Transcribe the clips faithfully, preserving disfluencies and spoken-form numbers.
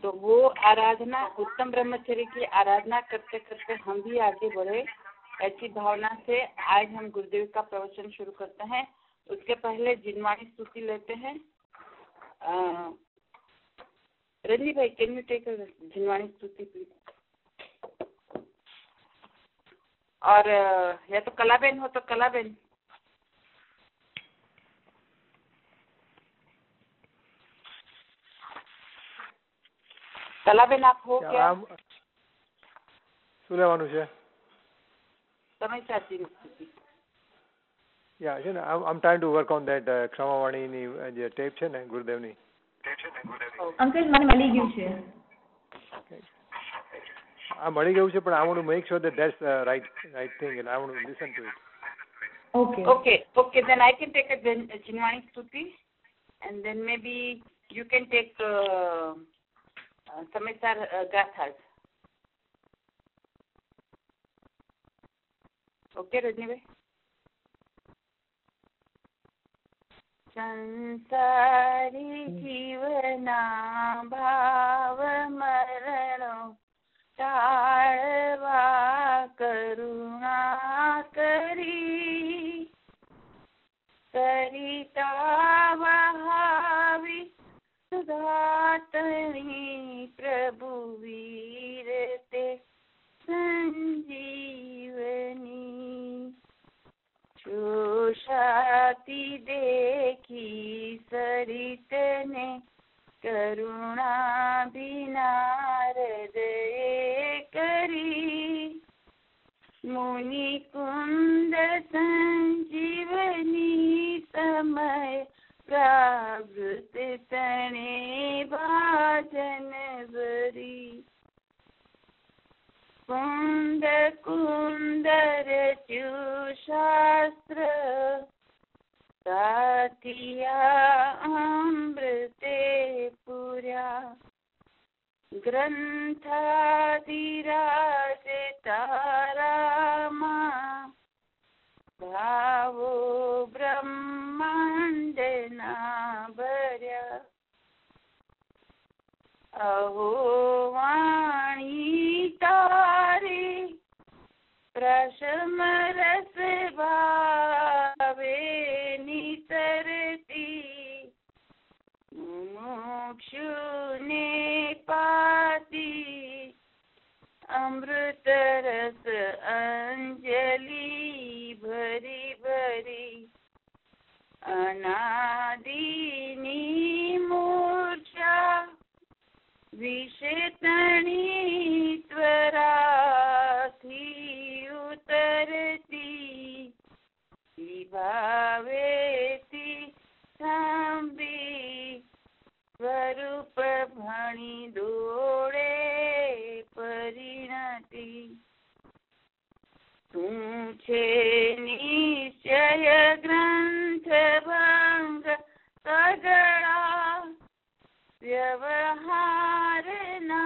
तो वो आराधना, उत्तम ब्रह्मचर्य की आराधना करते करते हम भी आगे बढ़े, ऐसी भावना से आज हम गुरुदेव का प्रवचन शुरू करते हैं। उसके पहले जिनवाणी स्तुति लेते हैं। रंजी भाई, कैन यू टेक जिनवाणी स्तुति प्लीज? और या तो कलाबेन हो तो कलाबेन। कलाबेन आप हो क्या? શું લેવાનું છે? તમે સાચી स्तुति. Yeah, you know, I'm, I'm trying to work on that uh, ક્ષમાવાણીની જે ટેપ છે ને ગુરુદેવની. અંકલ મને મળી ગયું છે. આ મળી ગયું છે, પણ I want to make sure that that's the right right thing and I want to listen to it. Okay. Okay. Okay. Then I can take a Jinwani Stuti, and then maybe you can take uh, uh, Samesar uh, Gathas. Okay, Rajni bhai. संसारी जीवना भाव मरणो टाळवा करुणा करी सरिता वहावी सुधातनी प्रभु वीरते संजीवनी शोषाती देखी सरितने करुणा बिनारदये करी मुनि कुंद संजीवनी समय प्रावृत तणे भाजन भरी कुंद कुंदर शास्त्र साथिया अमृते पुर्या ग्रंथादिराज तारामा भावो ब्रह्मांड ना भर्या अहो वाणी तारी प्रशम रस भावे नितरती मुमुक्षुने पाती अमृत रस अंजलि भरी भरी अनादिनी मूर्छा विषेतनी त्वराथी उतरती भावेती थांबी स्वरूप भणी डोळे परिणती तुमचे निश्चय ग्रंथ भंग सगळा व्यवहार ना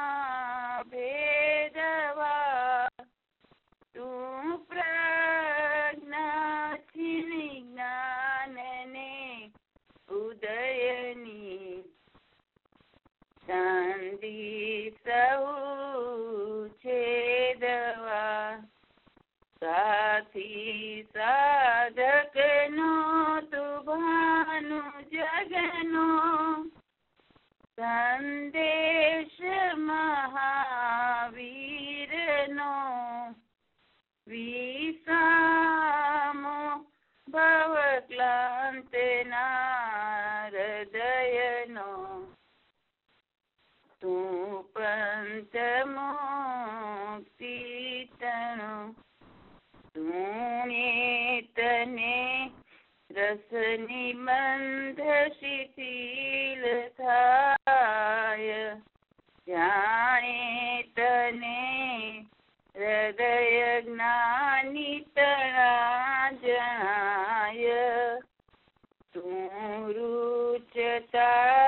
भेदवा तू प्रज्ञाची ज्ञानने उदयनी चांदी सौ छेदवा साथी साधक नो तू भानु जगनो संदेश महावीर नो विसामो भव क्लांत नारदय नो तू पंत मुक्ति तनो तूने तने रस निबंध शिथिल थाय जाने तने हृदय ज्ञानी तणा जनाय तू रुचता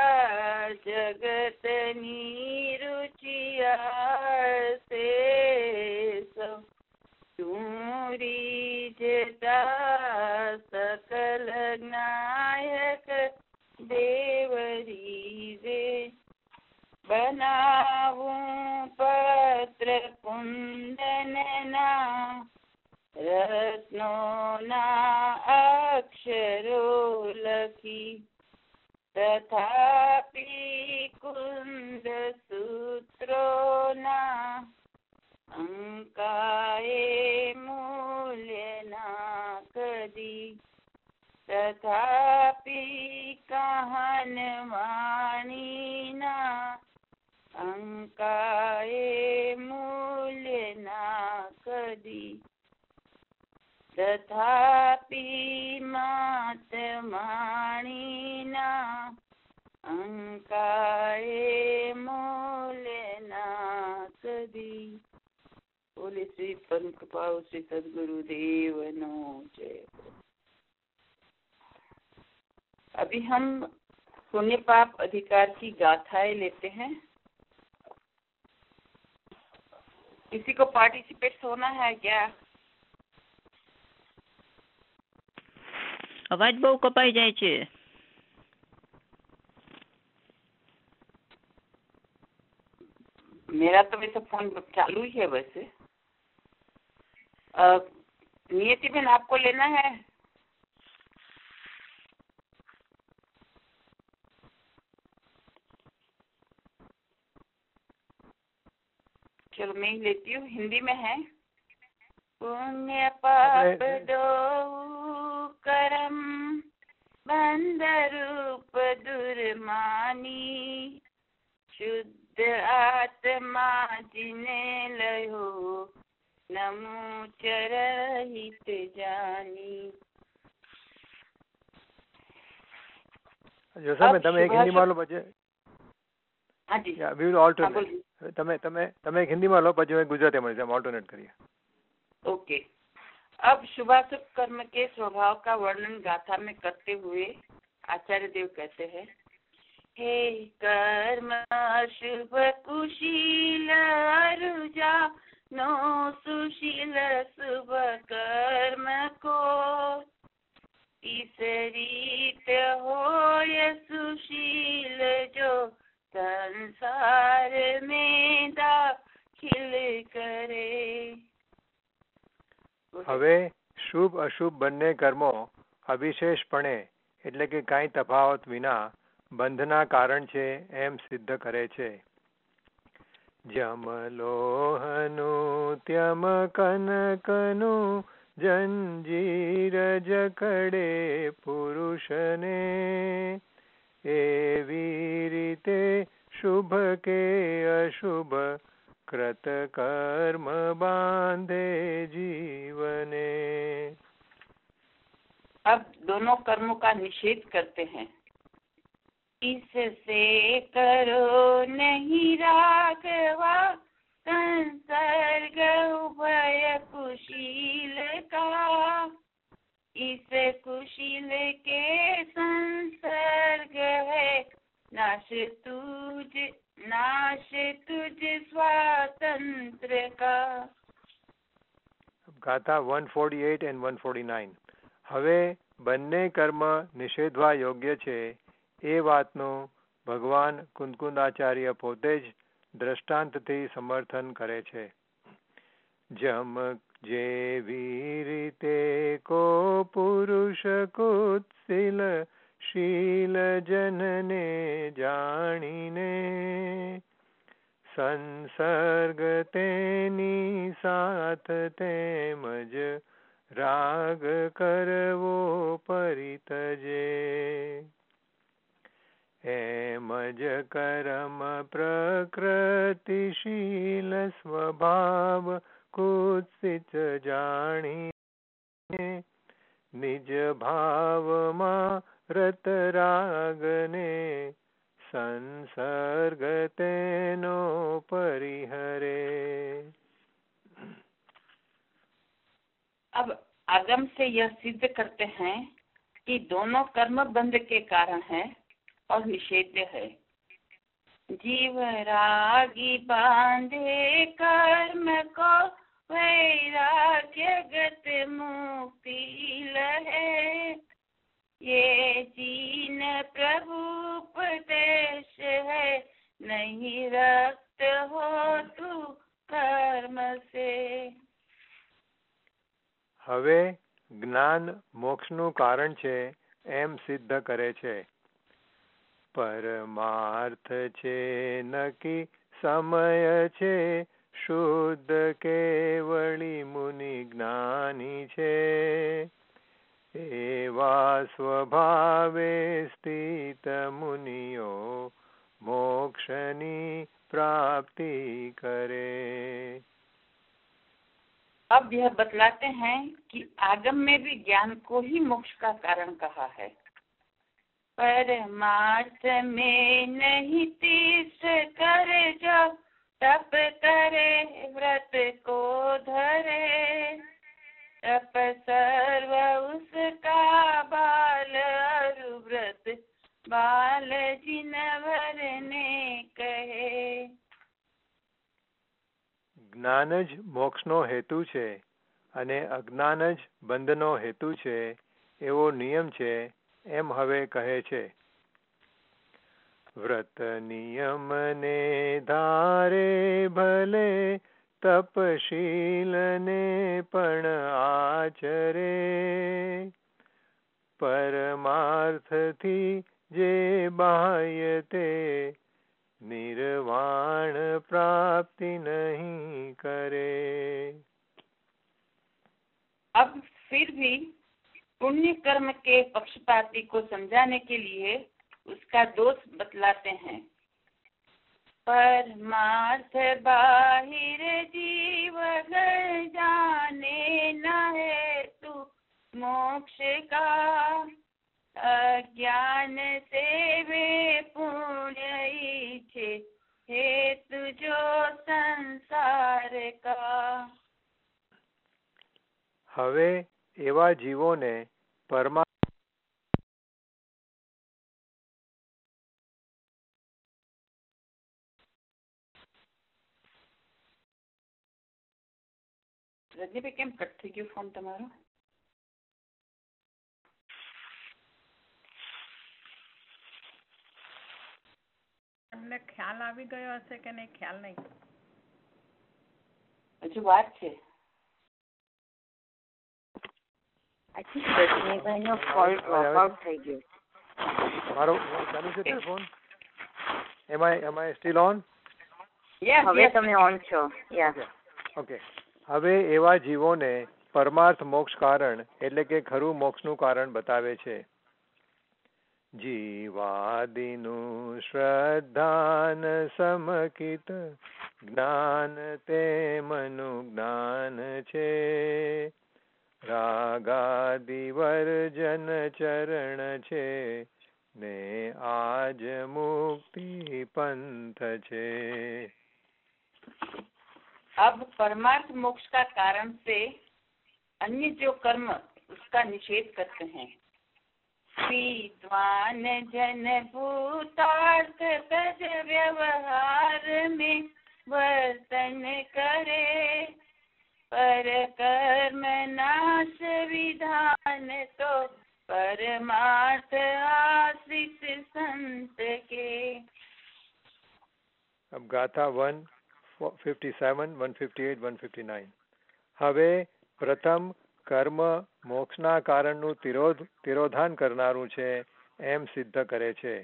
जगतनी रुचिया से सो तूरी जता सकल नायक देवरी वे बनाऊं पत्र कुंदन ना, रत्नों ना अक्षरो लखी, तथापि कुंद सूत्रो ना, अंकाए मूल्य ना कदी, तथापि कहन वाणी ना, अंकाए मूल्य ना कदी, तथापि मात माणी ना, अंकाए मूल्य ना कदी। बोले श्री परम कृपालु श्री सद्गुरुदेव नो जय। अभी हम पुण्य पाप अधिकार की गाथाएं लेते हैं। किसी को पार्टिसिपेट होना है क्या? અવાજ બહુ કપાઈ જાય છે. मेरा तो वैसे फोन चालू ही है वैसे। नियति बहन आपको लेना है? चलो मैं ही लेती हूँ, हिंदी में है। पुण्य पाप दो करम, बंध रूप दुर्मानी, शुद्ध आत्मा जिने लयो, नमो चरहित जानी। જો સાહેબ તમે એક હિન્દી માં લો પછી हाँ जी યા વી વિલ ઓલ્ટરનેટ તમે તમે તમે એક હિન્દી માં લો પછી હું ગુજરાતી માં લઈશ, ઓલ્ટરનેટ કરીએ. ओके। अब शुभाशुभ कर्म के स्वभाव का वर्णन गाथा में करते हुए आचार्य देव कहते हैं, हे कर्म शुभ कुशील अरुजा नो सुशील शुभ कर्म को, इस रीत होय सुशील जो संसार में दाखिल करे। હવે શુભ અશુભ બંને કર્મો અવિશેષપણે એટલે કે કાંઈ તફાવત વિના બંધના કારણ છે એમ સિદ્ધ કરે છે. જમ લોહનું ત્યમ કનકનું જંજીર જકડે પુરુષને, એવી રીતે શુભ કે અશુભ कृत कर्म बांधे जीवने। अब दोनों कर्मों का निषेध करते हैं। इससे करो नहीं राघवा संसर्ग उभय कुशील का, इस कुशील के संसर्ग है नाश तुझ नाश तुझ स्वातंत्र का। ગાથા one forty-eight and one forty-nine. હવે બંને કર્મ નિષેધવા યોગ્ય છે એ વાતનું ભગવાન કુંદકુંદાચાર્ય પોતે જ દ્રષ્ટાંતથી સમર્થન કરે છે. જમ જેવી રીતે કો પુરુષ કુત્સિલ शील जनने जाणीने, संसर्ग तेनी साथ तेमज राग करवो परितजे। एमज कर्म प्रकृतिशील स्वभाव कुत्सित जाणीने, निज भाव मा रत रागने संसर्ग तेनो परिहरे। अब आगम से यह सिद्ध करते हैं कि दोनों कर्म बंध के कारण है और निषेध्य है। जीव रागी बांधे कर्म को, वैराग्य गत मुक्ति लहे, ये जीन प्रभु उपदेश है नहीं रक्त हो तू कर्म से। હવે જ્ઞાન મોક્ષનું કારણ છે એમ સિદ્ધ કરે છે. પરમાર્થ છે નકી સમય છે શુદ્ધ કેવળી મુનિ જ્ઞાની છે. એવા સ્વભાવે સ્થિત મુનિઓ मोक्षनी प्राप्ति करे. अब यह बतलाते हैं कि आगम में भी ज्ञान को ही मोक्ष का कारण कहा है. परमार्थ में नहीं तीर्थ करे जो तप करे व्रत को धरे. तप सर्व उसका बाल अरु व्रत बाल जिन भरने कहे. જ્ઞાન જ મોક્ષનો હેતુ છે અને અજ્ઞાન જ બંધનો હેતુ છે એવો નિયમ છે એમ હવે કહે છે. વ્રત નિયમ ને ધારે ભલે તપશીલ ને પણ આચરે. પરમાર્થથી जे बाह्य ते निर्वाण प्राप्ति नहीं करे. अब फिर भी पुण्य कर्म के पक्षपाती को समझाने के लिए उसका दोष बतलाते हैं. परमार्थ बाहिर जीव घर जाने न हेतु मोक्ष का. अज्ञान से वे पुण्य इच्छे हेतु जो संसार का. હવે એવા જીવોને પરમા રજની ભાઈ કેમ કટ થઈ ગયું ફોન તમારો? તમને ખ્યાલ આવી ગયો હશે કે નહીં, ખ્યાલ નહીં. હજુ વાત છે. I think રજનીભાઈનો કોલ ડ્રોપ આઉટ થઈ ગયો. મારો ચાલુ છે telephone? Am I am I still on? Yes, હવે yes. તમે ઓન છો. Yeah okay. હવે એવા જીવોને પરમાર્થ મોક્ષ કારણ એટલે કે ખરું મોક્ષનું કારણ બતાવે છે. જીવાદિનું શ્રદ્ધાન સમકિત જ્ઞાન તે મનુ જ્ઞાન છે. રાગાદિ વર્જન ચરણ છે ને આજ મુક્તિ પંથ છે. अब परमार्थ मोक्ष का कारण से अन्य जो कर्म उसका निषेध करते हैं. विद्वान जन भूतार्थ तज व्यवहार में वर्तन करे. पर कर्म नाश विधान तो परमार्थ आश्रित संत के. अब गाथा one fifty seven one fifty eight one fifty nine. હવે પ્રથમ કર્મ મોક્ષના કારણનું તિરોધ તિરોધાન કરનારું છે એમ સિદ્ધ કરે છે.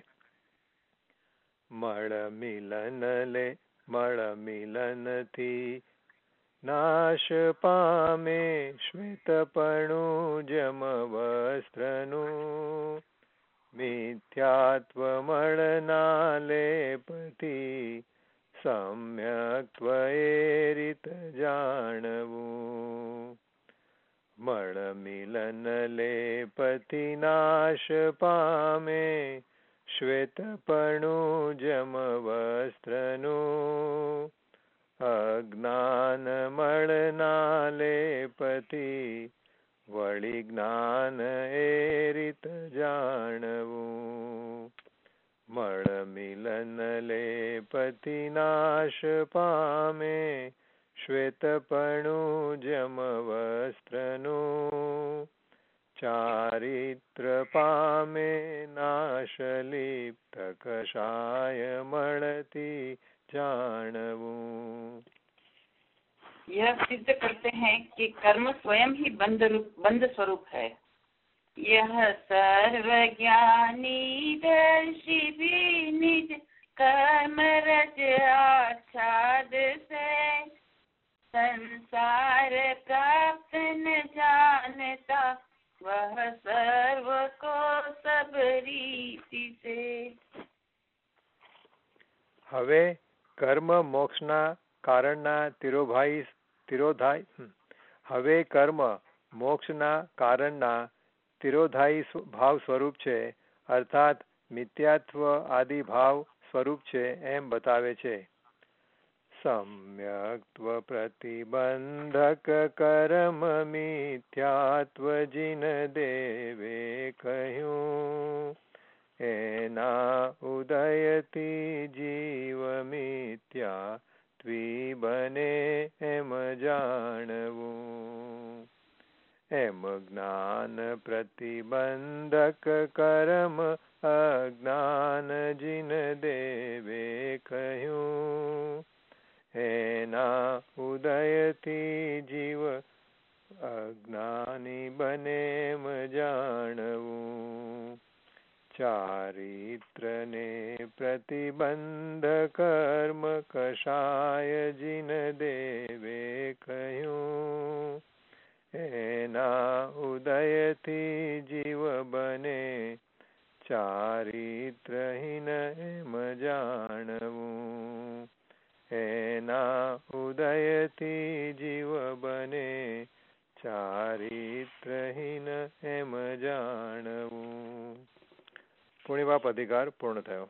મળ મિલન લે મળ મિલનથી નાશ પામે શ્વેતપણું જમ વસ્ત્રનું. મિથ્યાત્વ મળના લેપથી સમ્યક ત્વરિત જાણવું. મળ મિલન લેપતિ નાશ પામે શ્વેતપણું જમ વસ્ત્રનું. અજ્ઞાન મળના લેપતિ વળી જ્ઞાન એ રીત જાણવું. મળ મિલન લેપતિ નાશ પામે શ્વેતપણું જમ વસ્ત્રનું. ચારિત્ર પામે નાશલિપ્ત કષાય મળતી જાણવું. यह सिद्ध करते हैं कि कर्म स्वयं ही बंध रूप बंध स्वरूप है. यह सर्वज्ञानी दर्शी भी निज कर्म रज आच्छाद से संसार प्राप्त न जानता वह सर्व को सब रीति से. હવે કર્મ મોક્ષના કારણના તિરોભાઈ તિરોધાય હવે કર્મ મોક્ષના કારણના તિરોધાયી ભાવ સ્વરૂપ છે, અર્થાત મિથ્યાત્વ આદિ ભાવ સ્વરૂપ છે એમ બતાવે છે. સમ્યક્ત્વ પ્રતિબંધક કર્મ મિથ્યાત્વ જીન દેવે કહ્યું, એના ઉદયથી જીવ મિથ્યા ત્વી બને એમ જાણવું. એમ જ્ઞાન પ્રતિબંધક કર્મ અજ્ઞાન જીન દેવે કહ્યું, એના ઉદયથી જીવ અજ્ઞાની બને એમ જાણવું. ચારિત્રને પ્રતિબંધ કર્મ કષાય જીન દેવે કહ્યું, એના ઉદયથી જીવ બને ચારિત્રહીન એમ જાણવું. એના ઉદયથી જીવ બને ચારિત્રહીન એમ જાણવું. પૂર્ણિમાપ अधिकार पूर्ण થયો.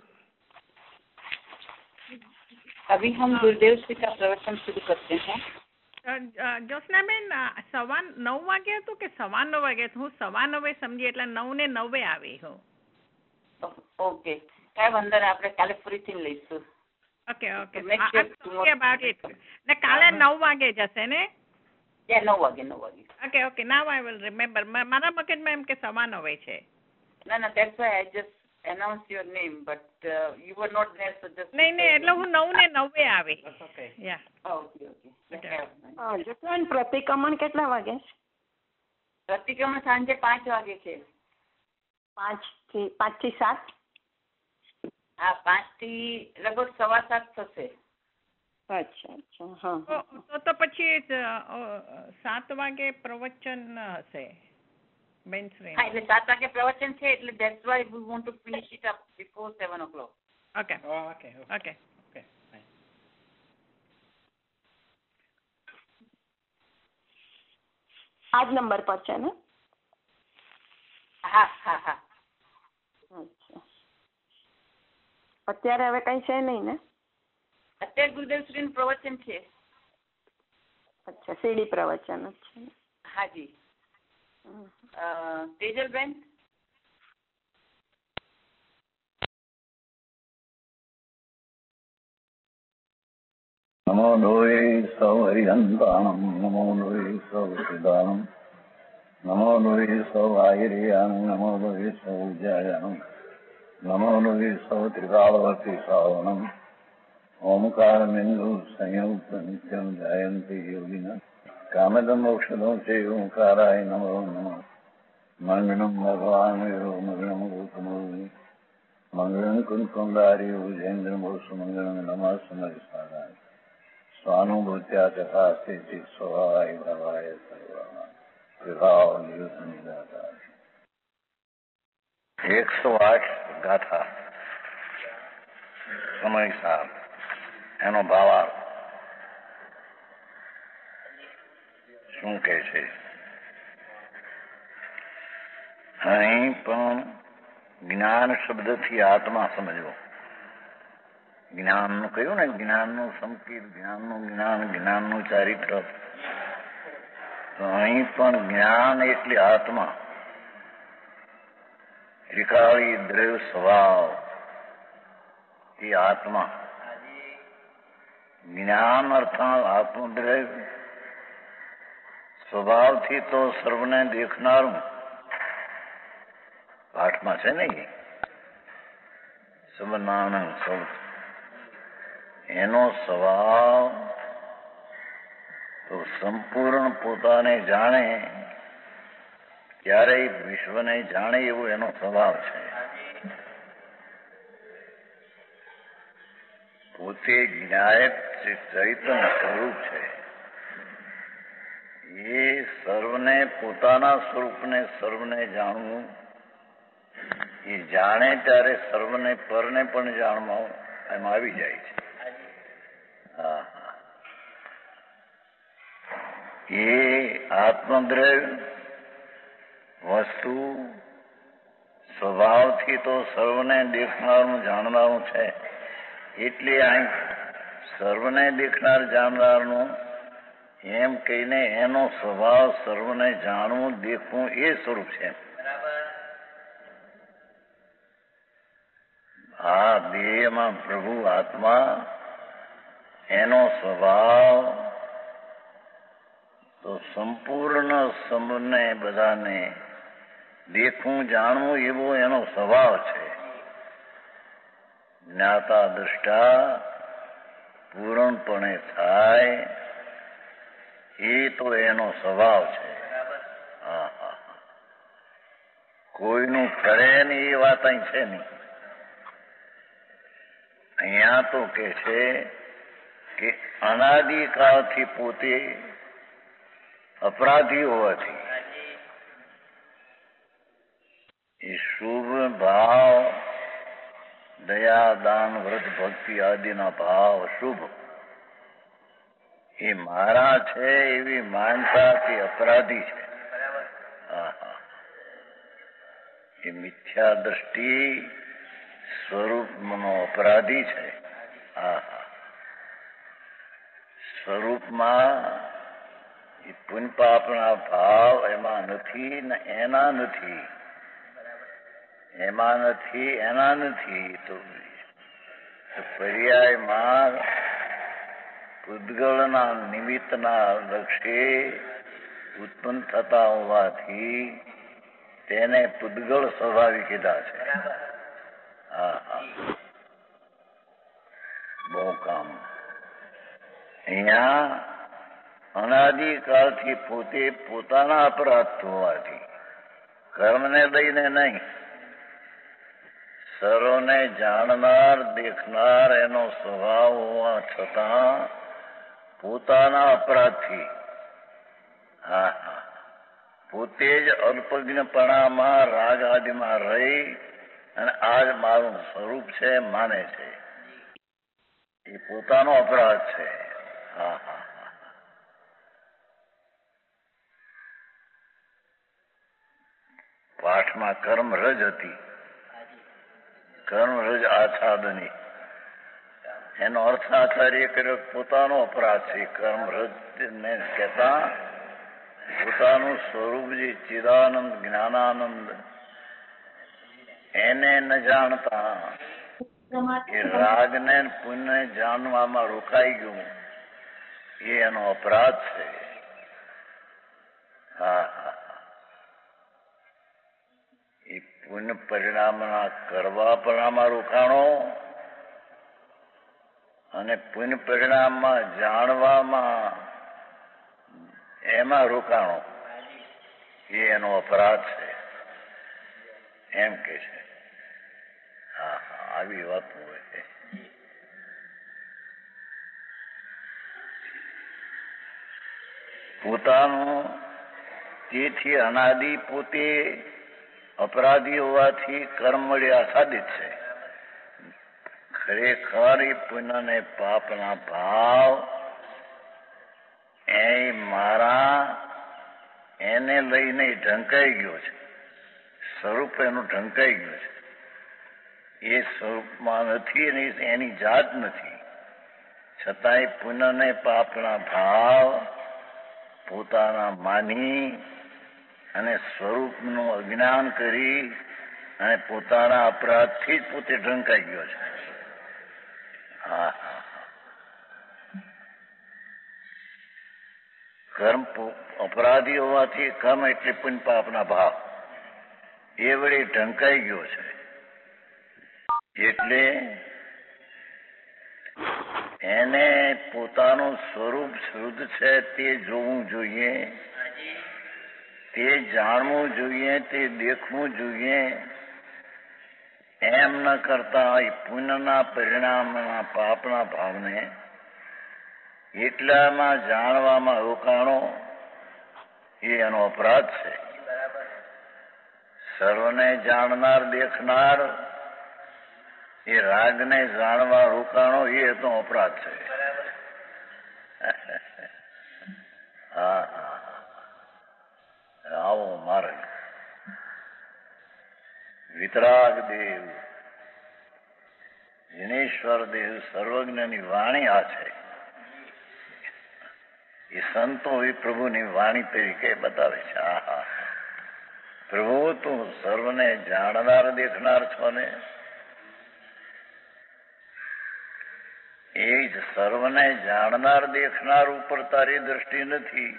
अभी हम गुरुदेव श्री का प्रवचन शुरू करते हैं. જ્યોત્સનાબેન, સવા નવ વાગે હતું કે સવા નવ વાગે? હું સવા નવે સમજી એટલે નવ ને નવે આવી હું. ઓકે, કઈ વાંધો નહીં, આપણે કાલે ફરીથી લઈશું. Okay okay about it. ને કાલે નવ વાગે જશે ને? નવ વાગે નવ વાગે okay okay now I will remember. મારા મગજમાં એમ કે સવા નવે છે. No, no, that's why I just announced your name, but uh, you were not there, so just... નહીં નહીં, એટલે હું નવ ને નવે આવી. Okay. Yeah. Oh, okay, okay. Jaswant, પ્રતિક્રમણ કેટલા વાગે? પ્રતિક્રમણ સાંજે પાંચ વાગે છે. પાંચ થી પાંચ થી સાત? હા, પાંચ થી લગભગ સવા સાત થશે. અચ્છા અચ્છા, હા. તો તો પછી સાત વાગે પ્રવચન હશે. હા, એટલે સાત વાગે પ્રવચન છે, એટલે that's why we want to finish it up before seven o'clock. Okay. Oh, okay. Okay. Okay. આ જ નંબર પર છે ને? હા હા હા. અચ્છા, અત્યારે હવે કઈ છે નહીં ને? અત્યારે ગુરુદેવશ્રી નું પ્રવચન છે. અચ્છા, સીડી પ્રવચન જ છે. હાજી. તેજલબેન, નમો લોહે સૌ હરિહંતાણમ, નમો લોહે સૌ સિદ્ધાણમ, નમો લોહે સૌ આયર્યાણમ, નમો લોહે સૌ જયાણમ, નમો લોહે સૌ ત્રિકાળવતી શ્રાવણમ, ઓમકાર બિંદુ સંયુક્ત નિત્યમ જાયંતિ યોગિના કામદમ મોક્ષદમ તે ઓંકારાય નમો નમઃ. મંગળમ ભગવાન મંગળમ ગૌતમોની મંગળમ કુંકુંદારી ભુજેન્દ્રમો સુમંગળમ નમઃ સમરિસાદાય સ્વાનુભૂત્યા તથા સ્થિતિ સ્વભાવાય ભવાય સર્વમાં વિભાવ નિયુત નિદાતા. એકસો આઠ ગાથા સમય સાહેબ એનો ભાવાર્થ શું કહે છે? અહીં પણ જ્ઞાન શબ્દથી આત્મા સમજવો. જ્ઞાનનું કહ્યું ને, જ્ઞાનનું સંકીર્ણ, જ્ઞાનનું જ્ઞાન, જ્ઞાનનું ચારિત્ર. તો અહીં પણ જ્ઞાન એટલે આત્મા, ત્રિકાળી દ્રવ્ય સ્વભાવ એ આત્મા. જ્ઞાન અર્થાત આત્મદ્રવ્ય સ્વભાવથી તો સર્વને દેખનારું પાઠમાં છે ને એ સબનાનંદ સૌ એનો સ્વભાવ તો સંપૂર્ણ પોતાને જાણે ક્યારેય વિશ્વને જાણે એવો એનો સ્વભાવ છે. પોતે જ્ઞાયક ચૈતન્ય સ્વરૂપ છે. એ સર્વને પોતાના સ્વરૂપને સર્વને જાણવું, એ જાણે ત્યારે સર્વને પરને પણ જાણવું એમ આવી જાય છે. હા એ આત્મદ્રવ્ય વસ્તુ સ્વભાવથી તો સર્વને દેખનારું જાણનારું છે. એટલે અહીં સર્વને દેખનાર જાણનારનું એમ કહીને એનો સ્વભાવ સર્વને જાણવું દેખવું એ સ્વરૂપ છે. આ દેહમાં પ્રભુ આત્મા એનો સ્વભાવ તો સંપૂર્ણ સમને બધાને દેખવું જાણવું એવો એનો સ્વભાવ છે. જ્ઞાતા દ્રષ્ટા પૂર્ણપણે થાય એ તો એનો સ્વભાવ છે. હા હા કોઈનું કરે નહીં એ વાત અહીં છે નહીં. અહીંયા તો કે છે કે અનાદિકાળથી પોતે અપરાધી હોવાથી એ શુભ ભાવ દયા દાન વ્રત ભક્તિ આદિના ભાવ શુભ એ મારા છે એવી માનતાથી અપરાધી છે. એ મિથ્યા દ્રષ્ટિ સ્વરૂપનો અપરાધી છે. સ્વરૂપમાં એ પુણ્ય પાપના ભાવ એમાં નથી ને એના નથી, એમાં નથી એના નથી. તો પર્યાયમાં પૂતગળના નિમિત્તના લક્ષે ઉત્પન્ન થતા હોવાથી તેને પૂતગળ સ્વભાવી કીધા છે. હા હા બહુ કામ. અહીંયા અનાદિકાળથી પોતે પોતાના અપરાધ હોવાથી કર્મને લઈને નહીં, સર્વને જાણનાર દેખનાર એનો સ્વભાવ હોવા છતાં પોતાના અપરાધથી હા હા પોતે જ અલ્પજ્ઞપણામાં રાગ આદિમાં રહી અને આ જ મારું સ્વરૂપ છે માને છે. એ પોતાનો અપરાધ છે. હા હા પાઠમાં કર્મ રજ હતી. કર્મ રજ આચ્છાદની એનો અર્થ આચાર્ય કર્યો પોતાનો અપરાધ છે. કર્મ રજ ને કહેતા પોતાનું સ્વરૂપ જે ચિદાનંદ જ્ઞાનાનંદ એને ન જાણતા એ રાગને પુણ્ય જાણવામાં રોકાઈ ગયું એ એનો અપરાધ છે. હા હા એ પુણ્ય પરિણામના કરવા પરિણામમાં રોકાણો અને પુણ્ય પરિણામમાં જાણવામાં એમાં રોકાણો એ એનો અપરાધ છે એમ કે છે. હા હા આવી વાત હોય છે. પોતાનું તેથી અનાદિ પોતે અપરાધી હોવાથી કર્મ મળી આસાદિત છે. ખરેખર એ પુણ્ય ને પાપના ભાવ એ મારા એને લઈને ઢંકાઈ ગયો છે. સ્વરૂપ એનું ઢંકાઈ ગયું છે. એ સ્વરૂપમાં નથી અને એની જાત નથી. છતાંય પુણ્ય ને પાપના ભાવ પોતાના માની અને સ્વરૂપનું અજ્ઞાન કરી અને પોતાના અપરાધથી જ પોતે ઢંકાઈ ગયો છે. હા કર્મ અપરાધી હોવાથી કર્મ એટલે પુણ્ય પાપના ભાવ એ વળી ઢંકાઈ ગયો છે. એટલે એને પોતાનું સ્વરૂપ શુદ્ધ છે તે જોવું જોઈએ, તે જાણવું જોઈએ, તે દેખવું જોઈએ. એમ ન કરતા પુણ્યના પરિણામના પાપના ભાવને એટલામાં જાણવામાં રોકાણો એ એનો અપરાધ છે. સર્વને જાણનાર દેખનાર એ રાગને જાણવા રોકાણો એ એનો અપરાધ છે. હા હા આવો માર્ગ વિતરાગ દેવ જિનેશ્વર દેવ સર્વજ્ઞની વાણી આ છે. એ સંતો એ પ્રભુની વાણી તરીકે બતાવે છે. આહા પ્રભુ તું સર્વને જાણનાર દેખનાર છો ને, એ જ સર્વને જાણનાર દેખનાર ઉપર તારી દ્રષ્ટિ નથી.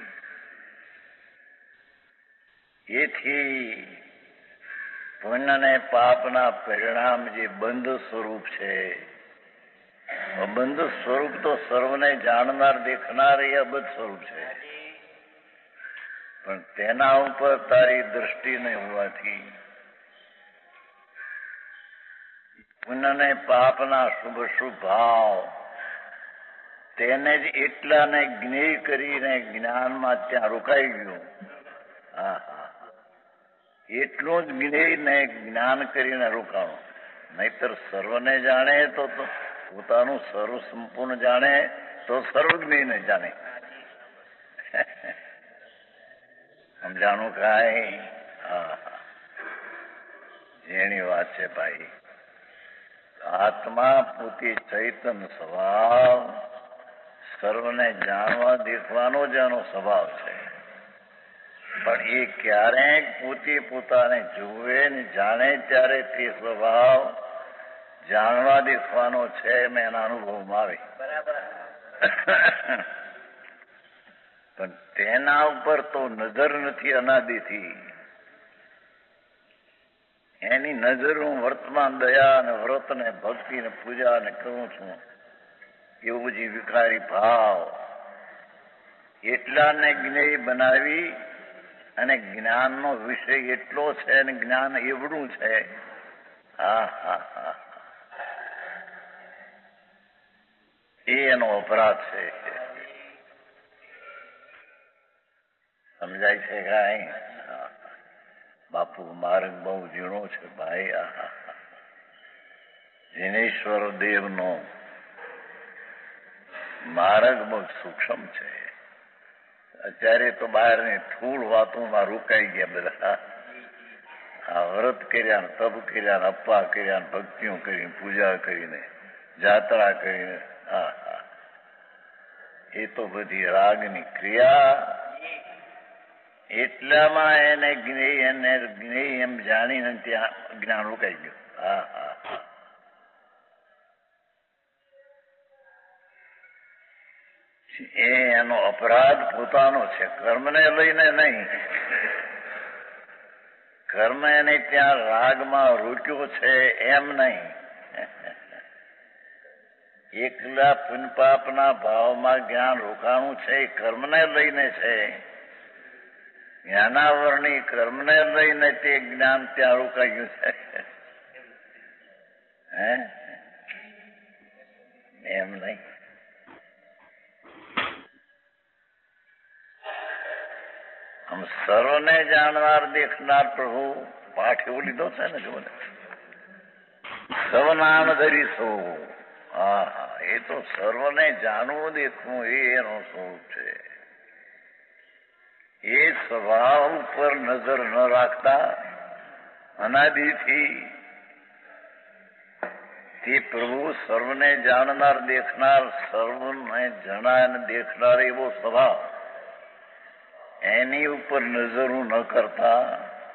એથી પુણ્ય ને પાપના પરિણામ જે બંધ સ્વરૂપ છે, બંધ સ્વરૂપ તો સર્વને જાણનાર દેખનાર એ અબદ્ધ સ્વરૂપ છે. પણ તેના ઉપર તારી દ્રષ્ટિ નહીં હોવાથી પુણ્ય ને પાપના શુભ શુભ ભાવ તેને જ એટલાને જ્ઞેય કરીને જ્ઞાનમાં ત્યાં રોકાઈ ગયું. હા હા એટલું જ જ્ઞેયને જ્ઞાન કરીને રોકાણું. નહીતર સર્વને જાણે તો પોતાનું સર્વ સંપૂર્ણ જાણે તો સર્વજ્ઞને જાણે. સમજાણું કાંઈ? હા એની વાત છે ભાઈ. આત્મા પોતે ચૈતન સ્વભાવ સર્વને જાણવા દેખવાનો જ એનો સ્વભાવ છે. પણ એ ક્યારેક પોતે પોતાને જુએ ને જાણે ત્યારે તે સ્વભાવ જાણવા દેખવાનો છે એમ એના અનુભવમાં આવે. પણ તેના ઉપર તો નજર નથી અનાદિથી. એની નજર હું વર્તમાન દયા અને વ્રત ને ભક્તિ ને પૂજા ને કરું છું એવું જે વિકારી ભાવ એટલાને જ્ઞેય બનાવી અને જ્ઞાનનો વિષય એટલો છે અને જ્ઞાન એવડું છે. હા હા હા એ એનો અપરાધ છે. સમજાય છે કાંઈ? બાપુ માર્ગ બહુ ઝીણો છે ભાઈ. આ જિનેશ્વર દેવનો માર્ગ બહુ સૂક્ષ્મ છે. અત્યારે તો બહારની થૂળ વાતોમાં રોકાઈ ગયા બધા. આ વ્રત કર્યા ને તપ કર્યા ને અપ્પા કર્યા ને ભક્તિઓ કરીને પૂજા કરીને જાત્રા કરીને હા હા એ તો બધી રાગની ક્રિયા. એટલામાં એને જ્ઞેય એને જ્ઞેય એમ જાણીને ત્યાં જ્ઞાન રોકાઈ ગયું. હા હા એ એનો અપરાધ પોતાનો છે, કર્મને લઈને નહીં. કર્મ એને ત્યાં રાગમાં રોક્યો છે એમ નહીં. એકલા પુણ્યપાપના ભાવમાં જ્ઞાન રોકાણું છે એ કર્મને લઈને છે. જ્ઞાનાવરણી કર્મને લઈને તે જ્ઞાન ત્યાં રોકાયું છે. હે એમ નહીં. આમ સર્વને જાણનાર દેખનાર પ્રભુ પાઠ એવો લીધો છે ને જો સવનામ ધરીશું. હા હા એ તો સર્વને જાણવું દેખવું એ એનો સ્વરૂપ છે. એ સ્વભાવ ઉપર નજર ન રાખતા અનાદિથી તે પ્રભુ સર્વને જાણનાર દેખનાર સર્વને જણાય દેખનાર એવો સ્વભાવ એની ઉપર નજરું ન કરતા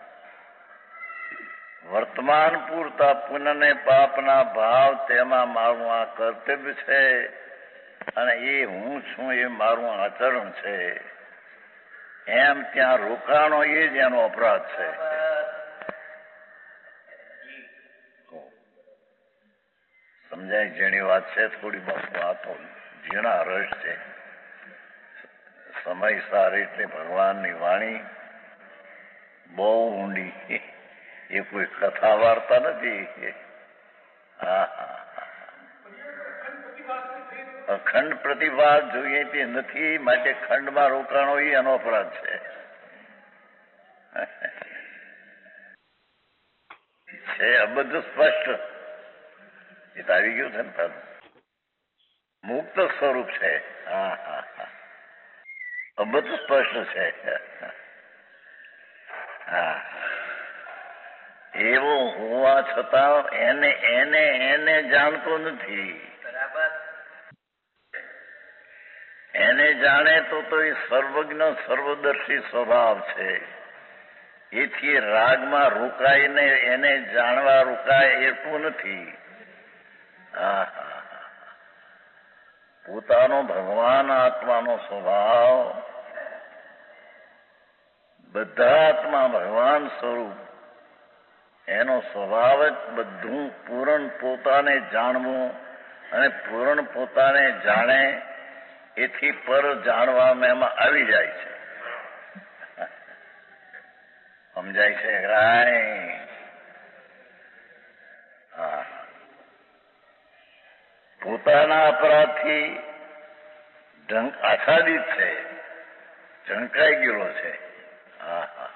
વર્તમાન પૂરતા પુણ્ય પાપના ભાવ તેમાં મારું આ કર્તવ્ય છે અને એ હું છું એ મારું આચરણ છે એમ ત્યાં રોકાણો એ જ એનો અપરાધ છે. સમજાય જેની વાત છે થોડી બાપુ આ તો ઝીણા રસ છે. સમય સારી એટલે ભગવાનની વાણી બહુ ઊંડી, એ કોઈ કથા વાર્તા નથી. હા હા અખંડ પ્રતિભા જોઈએ તે નથી, માટે ખંડમાં રોકાણો એ એનો અપરાધ છે. છે આ બધું સ્પષ્ટ એ તો આવી ગયું છે ને પાછું મુક્ત સ્વરૂપ છે. હા હા હા આ બધું સ્પષ્ટ છે. હા એવો હોવા છતાં એને એને એને જાણતો નથી. એને જાણે તો તો એ સર્વજ્ઞ સર્વદર્શી સ્વભાવ છે. એથી રાગમાં રોકાઈને એને જાણવા રોકાય એટલું નથી. હા હા પોતાનો ભગવાન આત્માનો સ્વભાવ, બધા આત્મા ભગવાન સ્વરૂપ, એનો સ્વભાવ જ બધું પૂરણ પોતાને જાણવું, અને પૂરણ પોતાને જાણે એથી પર જાણવામાં એમાં આવી જાય છે. સમજાય છે રાય? હા પોતાના અપરાધથી આચ્છાદિત છે, ઢંકાઈ ગયેલો છે. હા હા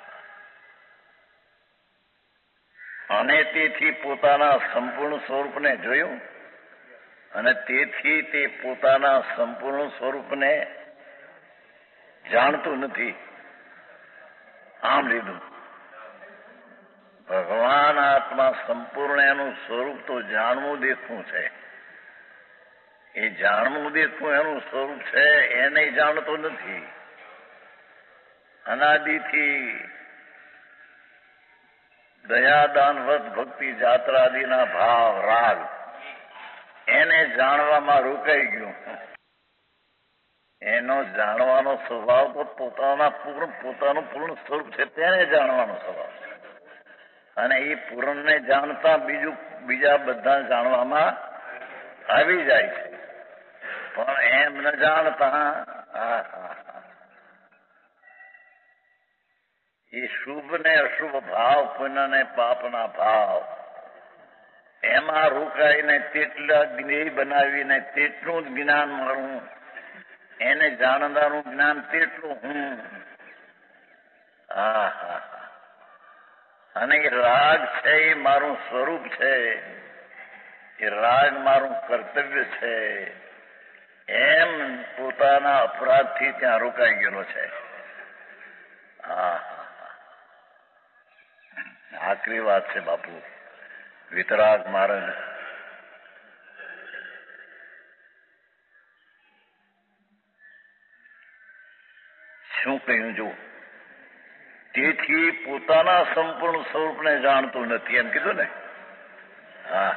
અને તેથી પોતાના સંપૂર્ણ સ્વરૂપને જોયું, અને તેથી તે પોતાના સંપૂર્ણ સ્વરૂપને જાણતું નથી. આમ લીધું ભગવાન આત્મા સંપૂર્ણ એનું સ્વરૂપ તો જાણવું દેખવું છે. એ જાણવું દેખવું એનું સ્વરૂપ છે, એને જાણતો નથી. અનાદિથી દયાદાન વ્રત ભક્તિ જાત્રાદિના ભાવ રાગ એને જાણવામાં રોકાઈ ગયું. એનો જાણવાનો સ્વભાવ તો પોતાના પૂર્ણ પોતાનું પૂર્ણ સ્વરૂપ છે, તેને જાણવાનો સ્વભાવ છે. અને એ પૂર્ણને જાણતા બીજું બીજા બધા જાણવામાં આવી જાય છે. પણ એમ ન જાણતા એ શુભ ને અશુભ ભાવ, પુણ્ય ને પાપના ભાવ, એમાં રોકાઈને તેટલા જ્ઞેય બનાવીને તેટલું જ જ્ઞાન મારું, એને જાણનારું જ્ઞાન તેટલું હું. હા હા અને એ રાગ છે એ મારું સ્વરૂપ છે, એ રાગ મારું કર્તવ્ય છે, એમ પોતાના અપરાધથી ત્યાં રોકાઈ ગયેલો છે. હા આખરી વાત છે બાપુ. વિતરાગ માર્ગ શું કહ્યું? જો તેથી પોતાના સંપૂર્ણ સ્વરૂપને જાણતું નથી એમ કીધું ને. હા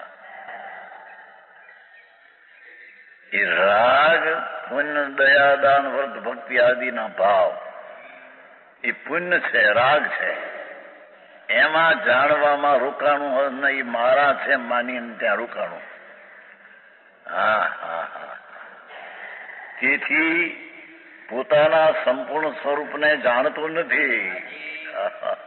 એ રાગ પુણ્ય દયાદાન વ્રત ભક્તિ આદિના ભાવ એ પુણ્ય છે, રાગ છે. એમાં જાણવામાં રોકાણું નહીં, મારા છે માનીને ત્યાં રોકાણું. હા હા હા તેથી પોતાના સંપૂર્ણ સ્વરૂપને જાણતું નથી. હા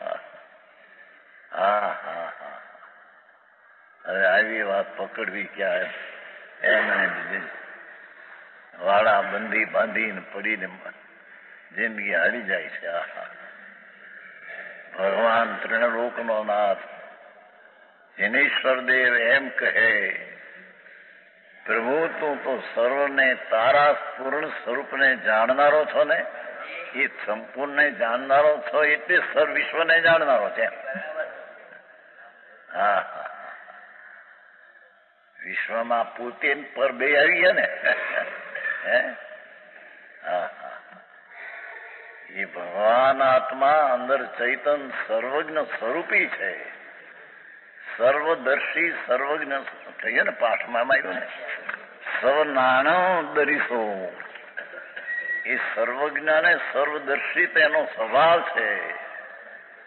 હા હા હવે આવી વાત પકડવી ક્યાં? એમને વાળા બંધી બાંધીને પડીને જિંદગી હારી જાય છે. આહા ભગવાન ત્રિણલોકનો નાથ જિનેશ્વર દેવ એમ કહે, પ્રભુ તું તો સર્વને તારા પૂર્ણ સ્વરૂપને જાણનારો છો ને, એ સંપૂર્ણ જાણનારો છો એટલે સર્વ વિશ્વને જાણનારો છે. હા હા વિશ્વમાં પોતે પર બે આવી ગયા ને. હે હા એ ભગવાન આત્મા અંદર ચૈતન સર્વજ્ઞ સ્વરૂપી છે, સર્વદર્શી સર્વજ્ઞ કહીએ ને, પાઠમાં આવ્યું ને, સર્વ નાનો દરીશો. એ સર્વજ્ઞ ને સર્વદર્શી તેનો સ્વભાવ છે.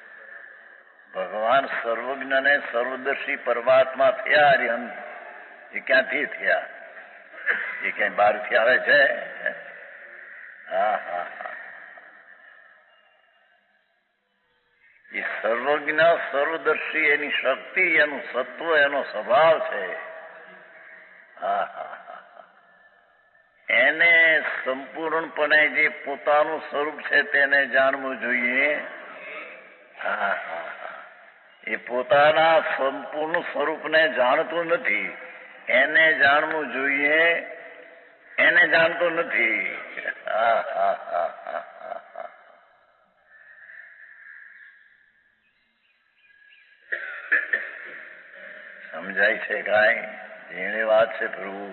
ભગવાન સર્વજ્ઞ ને સર્વદર્શી પરમાત્મા થયા. એ ક્યાંથી થયા? એ ક્યાંય બહારથી આવે છે? હા હા હા એ સર્વજ્ઞ સર્વદર્શી, એની શક્તિ, એનું સત્વ, એનો સ્વભાવ છે. હા હા હા એને સંપૂર્ણપણે જે પોતાનું સ્વરૂપ છે તેને જાણવું જોઈએ. હા હા હા એ પોતાના સંપૂર્ણ સ્વરૂપને જાણતું નથી, એને જાણવું જોઈએ. એને જાણતો નથી. હા હા હા હા હા સમજાય છે કાંઈ? એની વાત છે પ્રભુ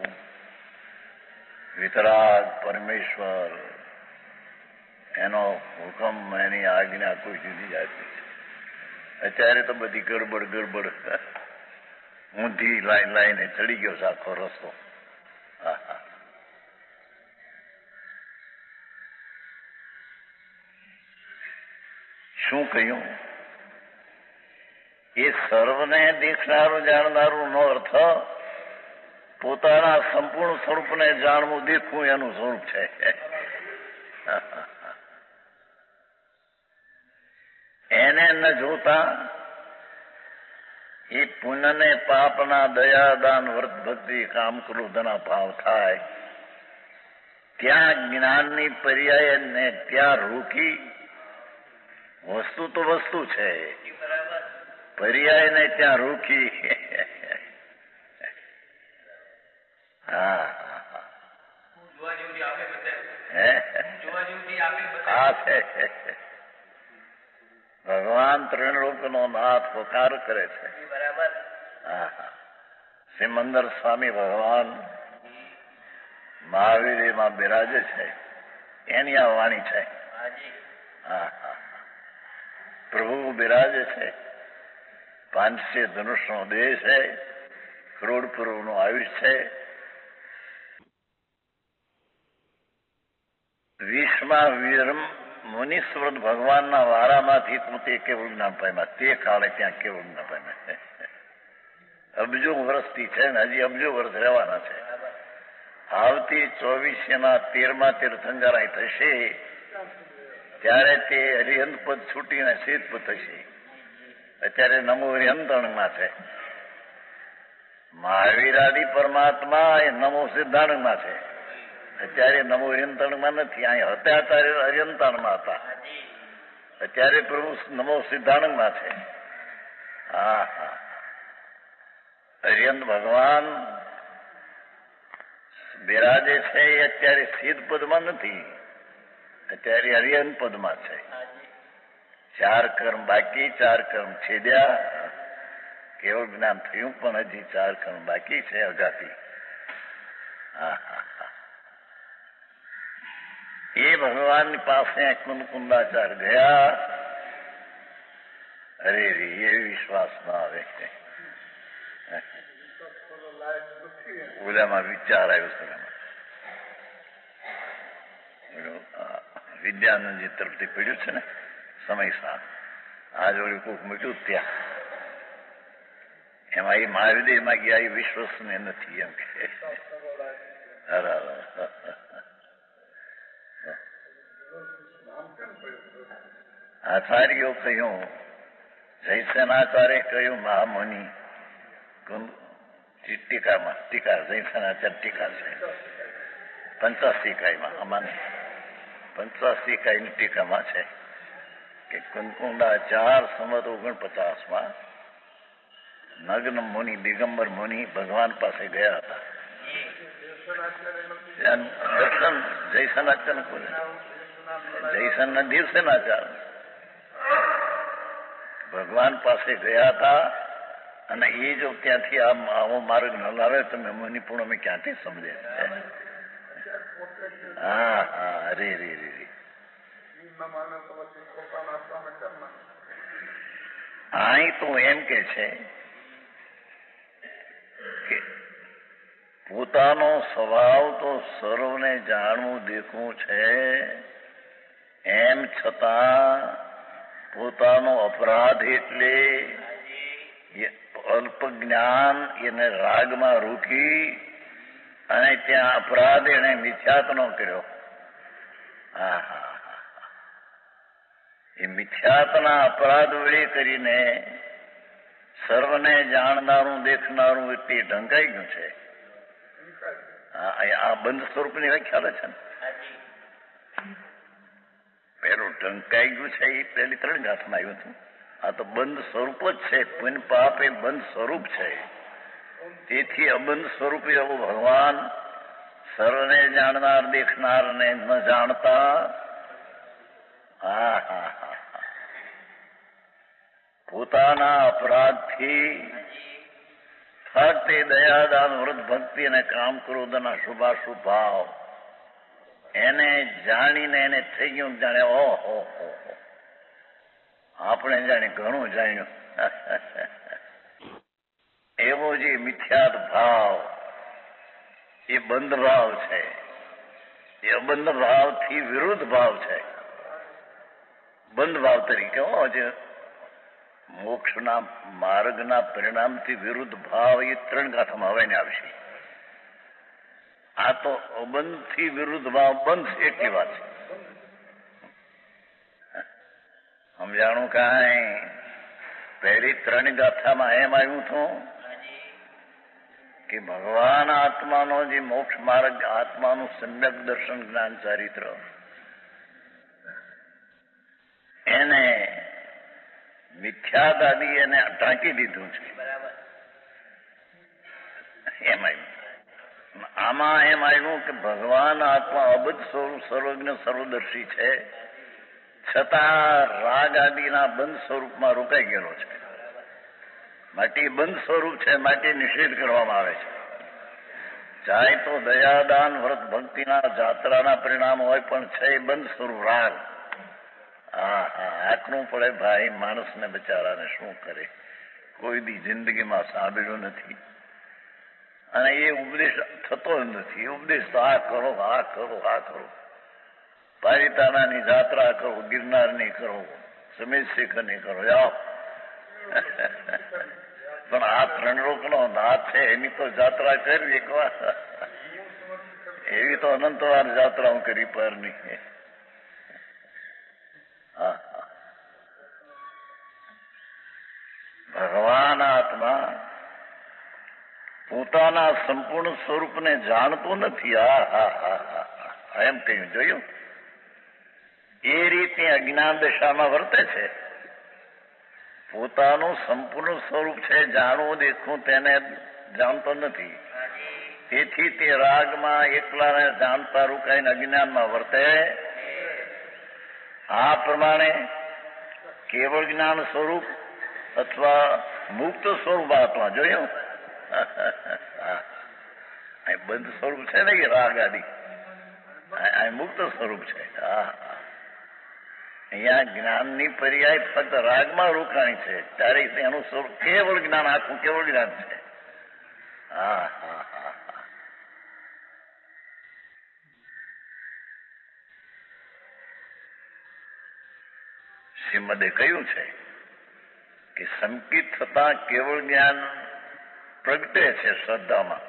વિતરાગ પરમેશ્વર, એનો હુકમ, એની આજ્ઞા કોઈ જુદી જાતની છે. અત્યારે તો બધી ગડબડ ગડબડ ઊંધી લાઈન લાઈને ચડી ગયો છે આખો રસ્તો. હા હા શું કહ્યું? એ સર્વને દેખનારું જાણનારું નો અર્થ પોતાના સંપૂર્ણ સ્વરૂપને જાણવું, દેખવું એનું સ્વરૂપ છે. એને ન જોતા એ પુણ્યને પાપના દયા દાન વ્રત ભક્તિ કામ ક્રોધના ભાવ થાય ત્યાં જ્ઞાનની પર્યાય ને ત્યાં રોકી. વસ્તુ તો વસ્તુ છે, પર્યાય ને ત્યાં રોકી. હા હા ભગવાન ત્રિલોકનો નાથ પોકાર કરે છે. હા હા સિમંદર સ્વામી ભગવાન મહાવીર એમાં બિરાજે છે, એની આ વાણી છે. હા હા પ્રભુ બિરાજે છે. પાંચસે ધનુષનો દેહ છે, કરોડ કરોડનું આયુષ છે. વિશ્વમાં વિરમ મુનિસ્વૃત ભગવાનના વારામાંથી પોતે કેવું જ્ઞાન પામ્યા, તે કાળે ત્યાં કેવું જ્ઞાન પામ્યા. અબજો વર્ષથી છે ને હજી અબજો વર્ષ રહેવાના છે. આવતી ચોવીસના તેરમા તીર્થંકર અહીં થશે ત્યારે તે હરિહંત પદ છૂટીને સિદ્ધ પદ થશે. અત્યારે નમો હરિહંતણમાં છે. મહાવીરાદિ પરમાત્મા એ નમો સિદ્ધાંતમાં છે. અત્યારે નમો હરિહંતણમાં નથી. અહીં હતા ત્યારે હરિહંતણમાં હતા. અત્યારે પ્રભુ નમો સિદ્ધાંતમાં છે. હા હા હરિહંત ભગવાન બિરાજે છે એ અત્યારે સિદ્ધ પદમાં નથી, અત્યારે હરિહંત પદમાં છે. ચાર કર્મ બાકી, ચાર કર્મ છેદ્યા, કેવળ જ્ઞાન થયું પણ હજી ચાર કર્મ બાકી છે અગાથી. હા હા હા એ ભગવાનની પાસે કુંદકુંદાચાર ગયા. અરે રે એ વિશ્વાસ ના આવે. ઓલામાં વિચાર આવ્યો છે વિદ્યાનંદજી તરફથી પીડ્યું છે ને સમય સાથ આ જોડે કોક મૂક્યું ત્યાં એમાં એ મહાવિદેયમાં ગયા એ વિશ્વસનીય નથી એમ કે આચાર્યો કહ્યું, જયસેનાચાર્ય કહ્યું મહામુનિ ટીકામાં ટીકા જયસેનાચાર્ય ટીકા છે પંચાસી કાયમાં અમાને પંચાસી કાયની ટીકામાં છે કે કુંકુંડા ચાર સંવત ઓગણપચાસ માં નગ્ન મુનિ દિગંબર મુનિ ભગવાન પાસે ગયા હતા. દર્શન જયસનાચન જયસન ના દિવસે નાચાર ભગવાન પાસે ગયા હતા અને એ જો ત્યાંથી આવો માર્ગ ન લાવે તમે મુનિ પણ અમે ક્યાંથી સમજે. હા હા રે રે રે રે અહીં તો એમ કે છે કે પોતાનો સ્વભાવ તો સર્વને જાણવું દેખવું છે, એમ છતાં પોતાનો અપરાધ એટલે સ્વલ્પ જ્ઞાન એને રાગમાં રોકી અને ત્યાં અપરાધ એને મિથ્યાત્વનો કર્યો. હા હા એ મિથ્યાત્વના અપરાધ વડે કરીને સર્વને જાણનારું દેખનારું વ્યક્તિ ઢંકાઈ ગયું છે. આ બંધ સ્વરૂપની વ્યાખ્યા છે ને. પેલું ઢંકાઈ ગયું છે એ પેલી ત્રણ ગાંઠમાં આવ્યું હતું. આ તો બંધ સ્વરૂપ જ છે. પુણ્ય પાપ એ બંધ સ્વરૂપ છે. તેથી અબંધ સ્વરૂપ એવું ભગવાન સર્વને જાણનાર દેખનારને ન જાણતા હા હા હા પોતાના અપરાધથી ફક્ત દયાદાન વ્રત ભક્તિ અને કામ ક્રોધના શુભાશુભ ભાવ એને જાણીને એને થઈ ગયું જાણે ઓહો આપણે જાણે ઘણું જાણ્યું. એવો જે મિથ્યાત ભાવ એ બંધ ભાવ છે. એ અબંધ ભાવથી વિરુદ્ધ ભાવ છે. બંધ ભાવ તરીકે જે મોક્ષના માર્ગના પરિણામથી વિરુદ્ધ ભાવ એ ત્રણ ગાથામાં હવે આવશે. આ તો અબંધથી વિરુદ્ધ ભાવ બંધ એટલી વાત છે. સમજાણું કાંઈ પહેલી ત્રણ ગાથામાં એમ આવ્યું હતું કે ભગવાન આત્માનો જે મોક્ષ માર્ગ આત્માનું સમ્યક દર્શન જ્ઞાન ચારિત્ર એને મિથ્યાદ આદિ એને ઢાંકી દીધું છે. એમ આવ્યું. આમાં એમ આવ્યું કે ભગવાન આત્મા અબધ સ્વરૂપ સર્વજ્ઞ સર્વદર્શી છે, છતાં રાગ આદિના બંધ સ્વરૂપમાં રોકાઈ ગયેલો છે. માટે બંધ સ્વરૂપ છે, માટે નિષેધ કરવામાં આવે છે. ચાહે તો દયાદાન વ્રત ભક્તિના જાત્રાના પરિણામ હોય, પણ છે એ બંધ સ્વરૂપ રાગ. હા હા આટલું પડે ભાઈ માણસને બચારાને શું કરે, કોઈ દી જિંદગીમાં સાંભળ્યું નથી અને એ ઉપદેશ થતો જ નથી. એ ઉપદેશ તો આ કરો આ કરો આ કરો, પારિતાણાની જાત્રા કરો, ગિરનારની કરો, સમેત શિખરની કરો, જાઓ. પણ આ ત્રણ લોકનો નાથ છે એની તો જાત્રા કરવી એક વાર. એવી તો અનંત વાર જાત્રા હું કરી પારની. ભગવાન આત્મા પોતાના સંપૂર્ણ સ્વરૂપને જાણતો નથી. હા હા હા હા એમ કહ્યું, જોયું? એ રીતે અજ્ઞાન દશામાં વર્તે છે. પોતાનું સંપૂર્ણ સ્વરૂપ છે, જાણવું દેખવું તેને જાણતો નથી. તેથી તે રાગમાં એકલાને જાણતા રોકાઈને અજ્ઞાનમાં વર્તે. આ પ્રમાણે કેવળ જ્ઞાન સ્વરૂપ અથવા મુક્ત સ્વરૂપ આત્મા જોયું. બંધ સ્વરૂપ છે ને કે રાગ આદિ, મુક્ત સ્વરૂપ છે. હા અહીંયા જ્ઞાનની પર્યાય ફક્ત રાગમાં રોકાણી છે, ત્યારે એનું સ્વરૂપ કેવળ જ્ઞાન, આખું કેવળ જ્ઞાન છે. હા હા હા હા શ્રીમદે કહ્યું છે કે સંકિત થતા કેવળ જ્ઞાન પ્રગટે છે શ્રદ્ધામાં.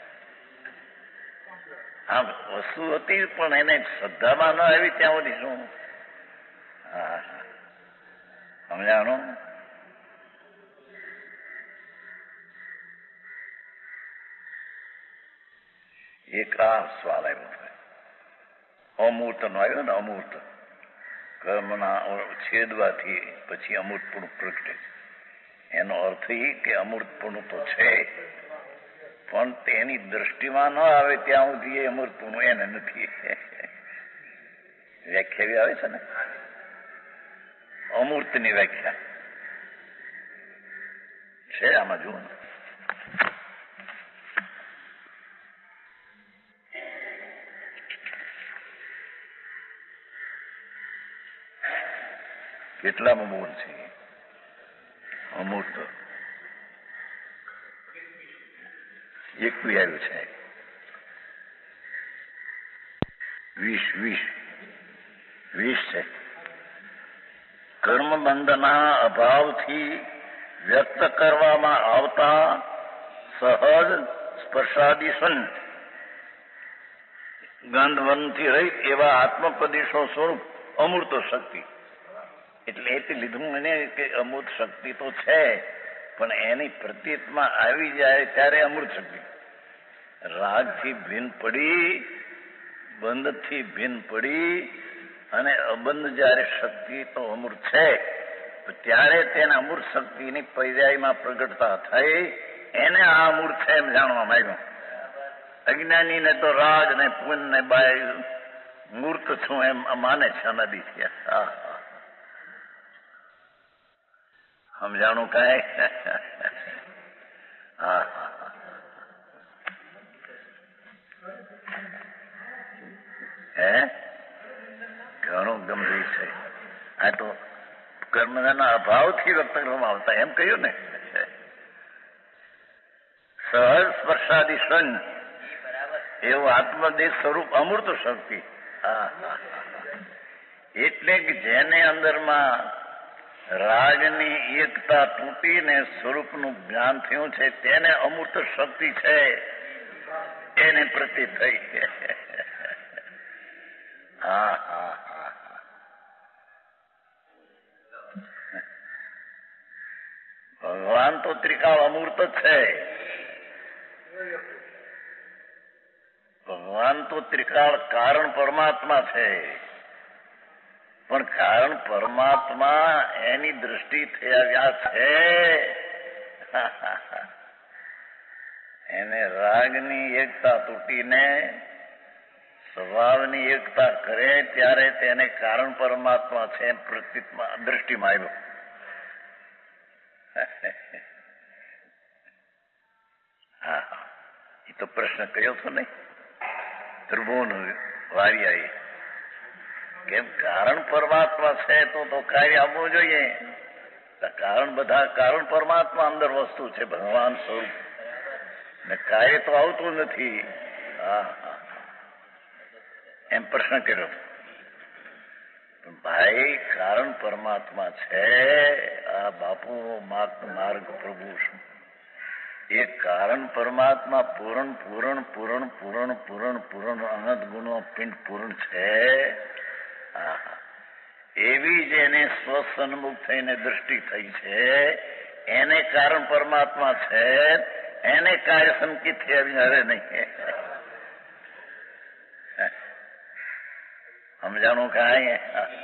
આમ વસ્તુ હતી પણ એને શ્રદ્ધામાં ન આવી ત્યાં સુધી શું? હા સમજાણું? એક આ સવાલ આવ્યો, અમૂર્ત નો આવ્યો ને, અમૂર્ત કર્મના છેદવાથી પછી અમૂર્તપણું પ્રગટે. એનો અર્થ એ કે અમૂર્તપણું તો છે, પણ તેની દ્રષ્ટિમાં ન આવે ત્યાં સુધી એ અમૂર્તપણું એને નથી. વ્યાખ્યા એવી આવે છે ને, અમૂર્તની વ્યાખ્યા છે આમાં જુઓ. કેટલામાં મૂળ છે અમૂર્ત? એકવી આવ્યું છે. વીસ વીસ વીસ છે. કર્મબંધના અભાવથી વ્યક્ત કરવામાં આવતા સહજ સ્પર્શાદી સન ગંધવનથી રહિત એવા આત્મપ્રદેશો સ્વરૂપ અમૂર્ત શક્તિ. એટલે એથી લીધું મને કે અમૂર્ત શક્તિ તો છે, પણ એની પ્રતીતમાં આવી જાય ત્યારે અમૃત શક્તિ. રાગથી ભિન્ન પડી, બંધથી ભિન્ન પડી અને અબંધ જયારે શક્તિ તો અમૃત છે, ત્યારે તેના અમૃત શક્તિની પર્યાયમાં પ્રગટતા થઈ, એને આ અમૃત છે એમ જાણવા માંગ્યું. અજ્ઞાની ને તો રાગ ને પુન ને બાય મૂર્ત છું એમ માને છે નદી થયા. સમજાણું કઈ? હા હે ઘણું ગંભીર છે. આ તો કર્મના અભાવથી વ્યક્ત કરવામાં આવતા એમ કહ્યું ને. સહજ સ્પર્શાદી સન એવું આત્મદેશ સ્વરૂપ અમૃત શક્તિ. એટલે કે જેને અંદરમાં રાગની એકતા તૂટીને સ્વરૂપનું જ્ઞાન થયું છે તેને અમૃત શક્તિ છે એને પ્રતિ થઈ. હા હા હા ભગવાન તો ત્રિકાળ અમૂર્ત જ છે. ભગવાન તો ત્રિકાળ કારણ પરમાત્મા છે, પણ કારણ પરમાત્મા એની દ્રષ્ટિ થયા છે. એને રાગની એકતા તૂટીને સ્વભાવની એકતા કરે ત્યારે તેને કારણ પરમાત્મા છે પ્રતીતમાં દ્રષ્ટિમાં આવ્યો. હા એ તો પ્રશ્ન કયો હતો ને ત્રિભુવન વારિયાએ, કેમ કારણ પરમાત્મા છે તો તો કાર્ય આવવું જોઈએ. કારણ બધા કારણ પરમાત્મા અંદર વસ્તુ છે ભગવાન સ્વરૂપ, ને કાર્ય તો આવતું નથી. હા એમ પ્રશ્ન કર્યો. ભાઈ કારણ પરમાત્મા છે. આ બાપુ માર્ગ પ્રભુ એ કારણ પરમાત્મા પૂરણ પૂરણ પૂરણ પૂરણ પૂરણ પૂરણ અનંત ગુણો પિંડ પૂર્ણ છે. એવી જ એને સ્વસન્મુખ થઈને દ્રષ્ટિ થઈ છે, એને કારણ પરમાત્મા છે, એને કાર્ય સંકિત થયા હવે નહીં. સમજાણું કાંઈ?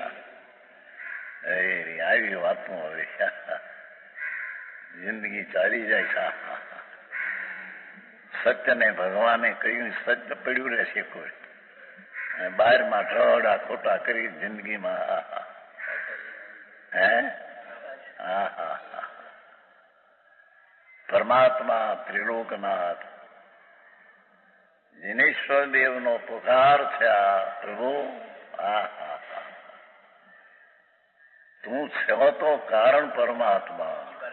આવી વાતો હવે જિંદગી ચાલી જાય છે. સત્યને ભગવાને કહ્યું સત્ય પડ્યું રહેશે કોઈ, બહારમાં ઢળા ખોટા કરી જિંદગીમાં. હે હા હા હા પરમાત્મા ત્રિલોકનાથ જિનેશ્વર દેવ નો પુકાર છે. આ પ્રભુ હા હા તું છો તો કારણ પરમાત્મા.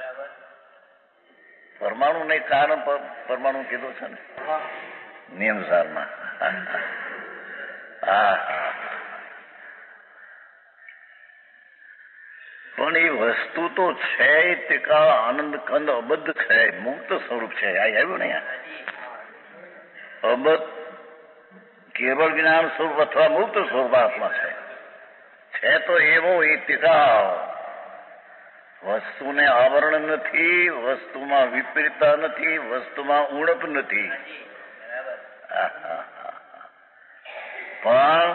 પરમાણુ ને કારણ પરમાણુ કીધું છે ને નિયમ સારમાં. હા હા પણ એ વસ્તુ તો છે ત્રિકાળ આનંદ કંદ અબદ્ધ છે, મુક્ત સ્વરૂપ છે. આ આવ્યું ને અબદ્ધ કેવળ જ્ઞાન સ્વરૂપ અથવા મુક્ત સ્વરૂપ આત્મા છે. છે તો એવો એ ત્રિકાળ વસ્તુને આવરણ નથી, વસ્તુમાં વિપરીતતા નથી, વસ્તુમાં ઉણપ નથી. પણ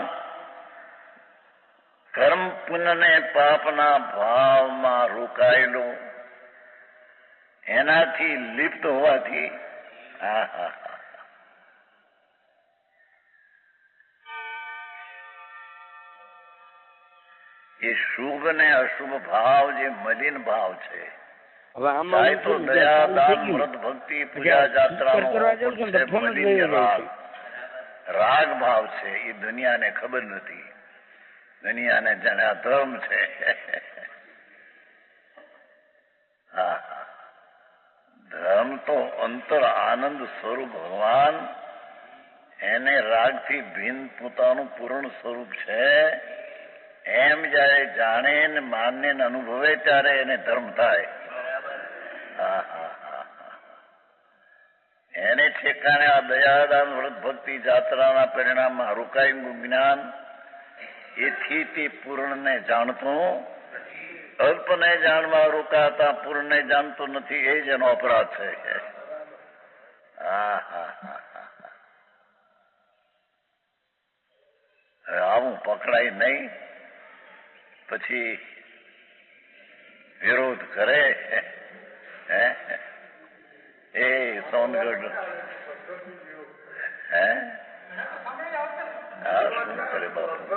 કર્મ પુણ્યને પાપના ભાવમાં રોકાયેલું એનાથી લિપ્ત હોવાથી હા હા એ શુભ ને અશુભ ભાવ જે મલિન ભાવ છે, તો દયા દાન વ્રત ભક્તિ પૂજા જાત્રાનો રાગ રાગ ભાવ છે. એ દુનિયાને ખબર નથી. દુનિયાને જાણે આ ધર્મ છે. હા ધર્મ તો અંતર આનંદ સ્વરૂપ ભગવાન, એને રાગથી ભિન્ન પોતાનું પૂર્ણ સ્વરૂપ છે. એમ જયારે જાણે ને માને ને અનુભવે ત્યારે એને ધર્મ થાય. હા હા હા એને ઠેકાણે આ દયાદાન વ્રત ભક્તિ જાત્રાના પરિણામમાં રોકાયેલું જ્ઞાન એથી તે પૂર્ણને જાણતું અલ્પને જાણવા રોકાતા પૂર્ણને જાણતો નથી, એ જ એનો અપરાધ છે. હા હા હા આવું પકડાય નહીં, પછી વિરોધ કરે. હે એ સોનગઢ હે હા શું કરે બાપુ,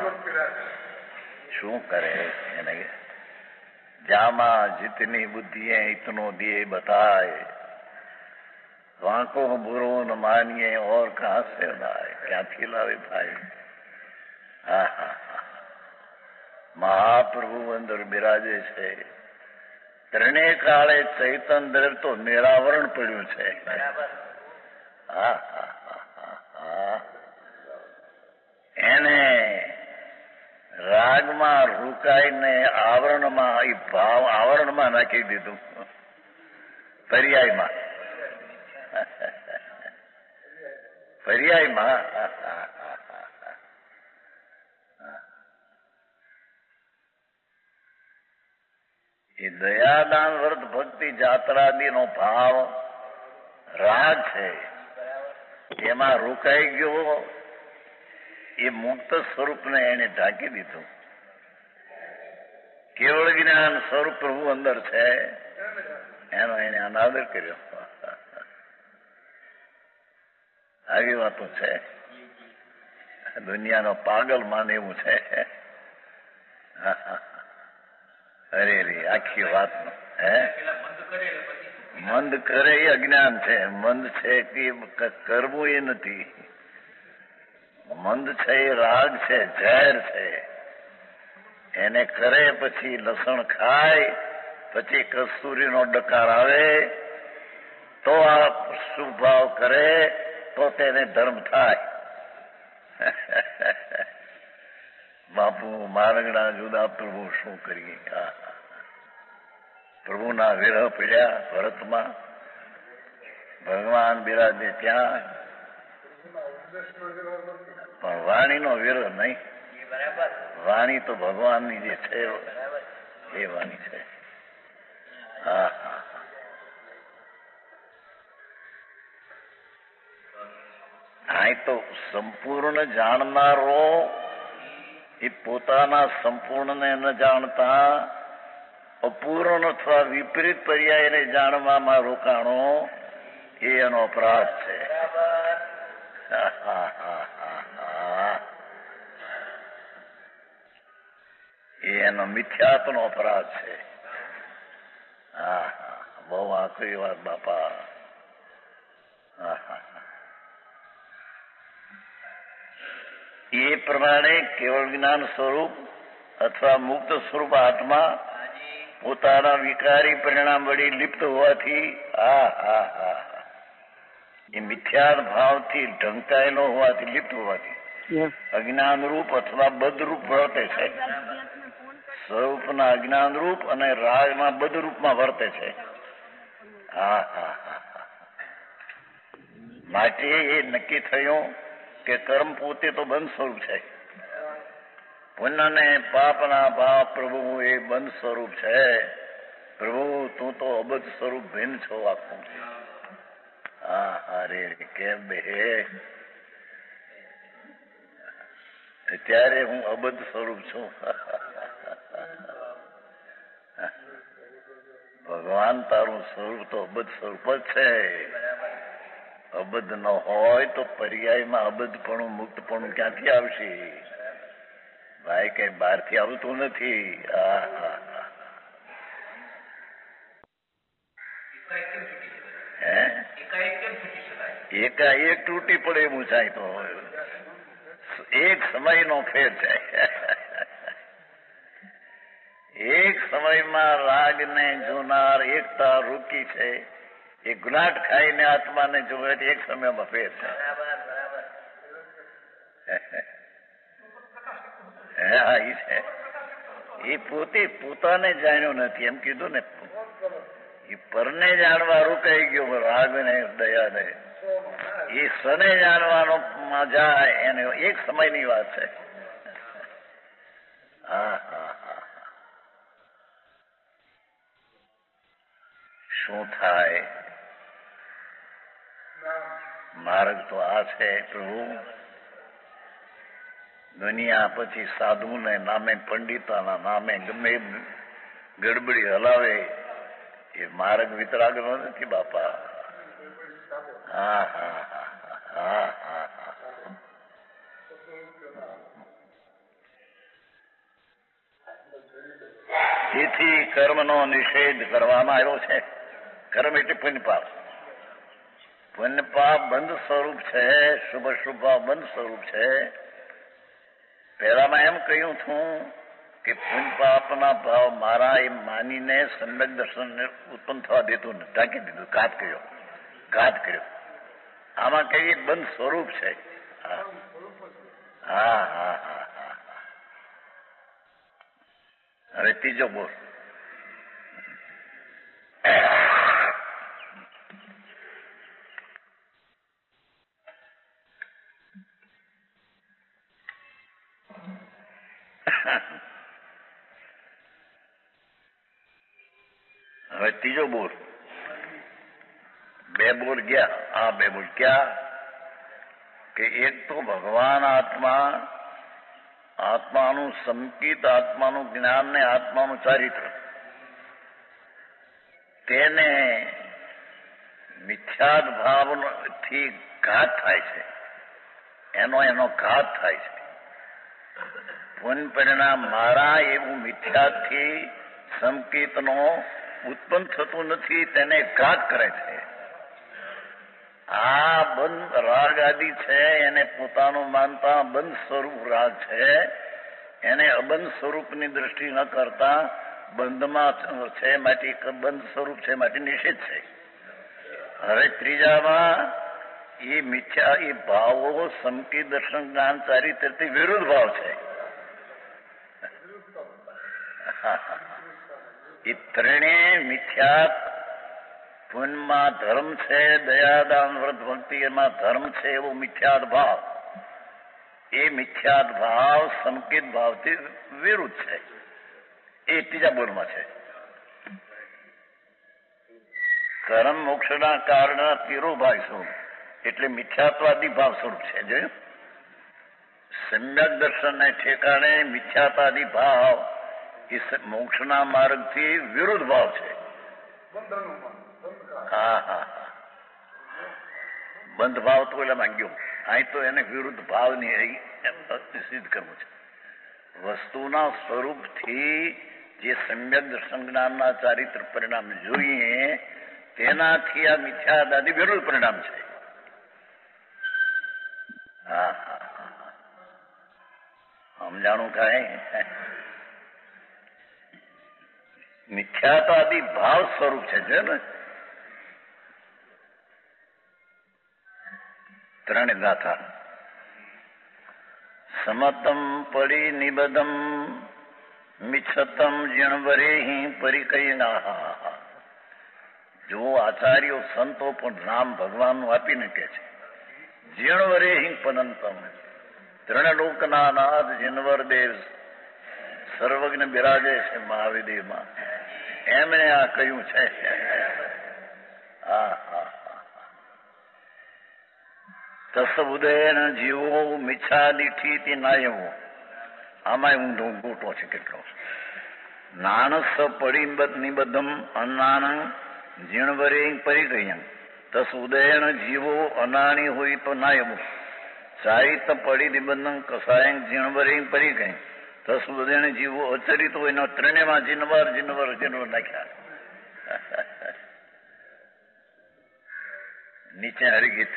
શું કરે એને જામાં જીતની બુદ્ધિએ ઇતનો દિए बताए વાંકો બુરો ન માનીએ ઓર કહાં સે લાય, ક્યાંથી લાવે ભાઈ. હા હા હા મહાપ્રભુ અંદર બિરાજે છે, ત્રણેય કાળે ચૈતન દ્રવ્ય તો નિરાવરણ પડ્યું છે. હા હા હા એને રાગમાં રૂકાઈને આવરણમાં એ ભાવ આવરણમાં નાખી દીધું, પર્યાયમાં પર્યાયમાં એ દયાદાન વ્રત ભક્તિ જાત્રાદિનો ભાવ રાગ છે, એમાં રોકાઈ ગયો, એ મુક્ત સ્વરૂપને એને ઢાંકી દીધું. કેવળ જ્ઞાન સ્વરૂપ પ્રભુ અંદર છે, એનો એને અનાદર કર્યો. આવી વાતો છે, દુનિયાનો પાગલ માને એવું છે. અરે રે આખી વાત હે મંદ કરે એ અજ્ઞાન છે, મંદ છે કે કરવું એ નથી. મંદ છે એ રાગ છે, ઝેર છે. એને કરે પછી લસણ ખાય, પછી કસ્તુરીનો ડકાર આવે તો આ શુભ ભાવ કરે તો તેને ધર્મ થાય. બાપુ મારગણા જુદા, પ્રભુ શું કરીએ. પ્રભુના વિરહ પીડ્યા ભરતમાં, ભગવાન બિરાજે ત્યાં, પણ વાણીનો વિરહ નહીં. વાણી તો ભગવાનની જે છે એ વાણી છે. હા હા અહીં તો સંપૂર્ણ જાણનારો એ પોતાના સંપૂર્ણને ન જાણતા અપૂર્ણ અથવા વિપરીત પર્યાયને જાણવામાં રોકાણો એ એનો અપરાધ છે. એ એનો મિથ્યાત્વનો અપરાધ છે. હા હા બહુ આખરી વાત બાપા. હા હા એ પ્રમાણે કેવળ જ્ઞાન સ્વરૂપ અથવા મુક્ત સ્વરૂપ આત્મા પોતાના વિકારી પરિણામ વળી લિપ્ત હોવાથી હા હા હા એ મિથ્યા ભાવથી ઢંકાયેલો હોવાથી લિપ્ત હોવાથી અજ્ઞાન રૂપ અથવા બદરૂપ વર્તે છે. સ્વરૂપના અજ્ઞાન રૂપ અને રાગમાં બદરૂપમાં વર્તે છે. હા હા હા માટે એ નક્કી થયું કે કર્મ પોતે તો બંધ સ્વરૂપ છે. પુણ્ય ને પાપના ભાવ પ્રભુ એ બંધ સ્વરૂપ છે. પ્રભુ તું તો અબધ સ્વરૂપ ભિન્ન છો આખું. હા હા રે કેમ બે ત્યારે હું અબધ સ્વરૂપ છું. ભગવાન તારું સ્વરૂપ તો અબધ સ્વરૂપ જ છે. અબધ ન હોય તો પર્યાયમાં અબધપણું મુક્તપણું ક્યાંથી આવશે ભાઈ? કઈ બહારથી આવતું નથી. એકાએક તૂટી પડે એવું થાય તો એક સમય નો ફેર છે. એક સમયમાં રાગ ને જોનાર એકતા રૂકી છે. એ ગુલાટ ખાઈને આત્માને જોવે એક સમયમાં ફેર છે. હા એ છે. એ પોતે પોતાને જાણ્યો નથી એમ કીધું ને. એ પરને જાણવા રોકાઈ ગયો રાગ ને દયા ને, એ સને જાણવાનો મજા એને એક સમયની વાત છે. હા હા હા શું થાય? માર્ગ તો આ છે પ્રભુ. દુનિયા પછી સાધુ ને નામે, પંડિતાના નામે ગમે ગડબડી હલાવે એ માર્ગ વિતરાગનો નથી બાપા. હા હા હા હા હા તેથી કર્મનો નિષેધ કરવામાં આવ્યો છે. કર્મ એટલે પુણ્યપાપ. પુણ્યપાપ બંધ સ્વરૂપ છે, શુભ શુભ બંધ સ્વરૂપ છે. પહેલામાં એમ કહ્યું છું કે પુણ્યપાપના ભાવ મારા એમ માનીને સમ્યક દર્શન ઉત્પન્ન થવા દેતું નથી. ઢાંકી દીધું, ઘાત કર્યો ઘાત કર્યો. આમાં કઈ બંધ સ્વરૂપ છે. હા હા હા હા હા. હવે ત્રીજો બોલ. હવે ત્રીજો બોલ. બે બોલ ગયા. આ બે બોલ ક્યાં કે એક તો ભગવાન આત્મા, આત્માનું સંકિત, આત્માનું જ્ઞાન ને આત્માનું ચારિત્ર, તેને મિથ્યાદ ભાવથી ઘાત થાય છે. એનો એનો ઘાત થાય છે. પુણ્ય પરિણામ મારા એવું મિથ્યાથી સંકેતનો ઉત્પન્ન થતું નથી, તેને ઘાત કરે છે. આ બંધ રાગ આદિ છે, એને પોતાનું માનતા બંધ સ્વરૂપ રાગ છે. એને અબંધ સ્વરૂપની દ્રષ્ટિ ન કરતા બંધમાં છે માટે બંધ સ્વરૂપ છે માટે નિષેધ છે. હવે ત્રીજામાં એ મિથ્યા, એ ભાવો સંકેત, દર્શન, જ્ઞાન, ચારિત્રથી વિરુદ્ધ ભાવ છે. એ ત્રણેય મિથ્યાત. પુણ્યમાં ધર્મ છે, દયાદાન વ્રત ભક્તિ એમાં ધર્મ છે, એવો મિથ્યાત ભાવ. એ મિથ્યાત ભાવ સંકેત ભાવથી વિરુદ્ધ છે. એ ત્રીજા બોલમાં છે. કર્મ મોક્ષના કારણના તિરોભાવ સ્વરૂપ એટલે મિથ્યાત્વાદી ભાવ સ્વરૂપ છે. જોયું? સમ્યક દર્શનને ઠેકાણે મિથ્યાત્વાદી ભાવ એ મોક્ષના માર્ગથી વિરુદ્ધ ભાવ છે. હા હા હા બંધ ભાવ તો એટલે માંગ્યો. અહીં તો એને વિરુદ્ધ ભાવની સિદ્ધ કરવું છે. વસ્તુના સ્વરૂપથી જે સમ્યક દર્શન જ્ઞાનના ચારિત્ર પરિણામ જોઈએ તેનાથી આ મિથ્યાદાદી વિરુદ્ધ પરિણામ છે. હા હા હા સમજાણું કાંઈ? મિથ્યાત્વાદી ભાવ સ્વરૂપ છે. જો ને ત્રણ ગાથા. સમતમ પડી નિબદમ મિચ્છતમ જણવરેહી પરિકયના. જો આચાર્યો સંતો પણ નામ ભગવાનનું આપીને કે છે જીણવરેહી પદંતમ. ત્રણ લોકના નાથ જીનવર દેવ સર્વજ્ઞ બિરાજે છે મહાવિદેવમાં. એમણે આ કહ્યું છે. હા હા તસ ઉદયન જીવો મિચ્છા દીઠી નાયવો. આમાં ઊંધો ગોટો છે કેટલો. નાણસ પડી નિબદ્ધમ અન્નાન જીણવરે પરિગયમ. તસ ઉદયન જીવો અનાણી હોય તો નાયવો. ચારિત પડી નિબદ્ધમ કસાયં જીણવરે પરિગય. તસ ઉદયન જીવો અચરિત હોય એનો ત્રણેયમાં જીનવર જીનવર જીનવર નાખ્યા. નીચે હરિગીત.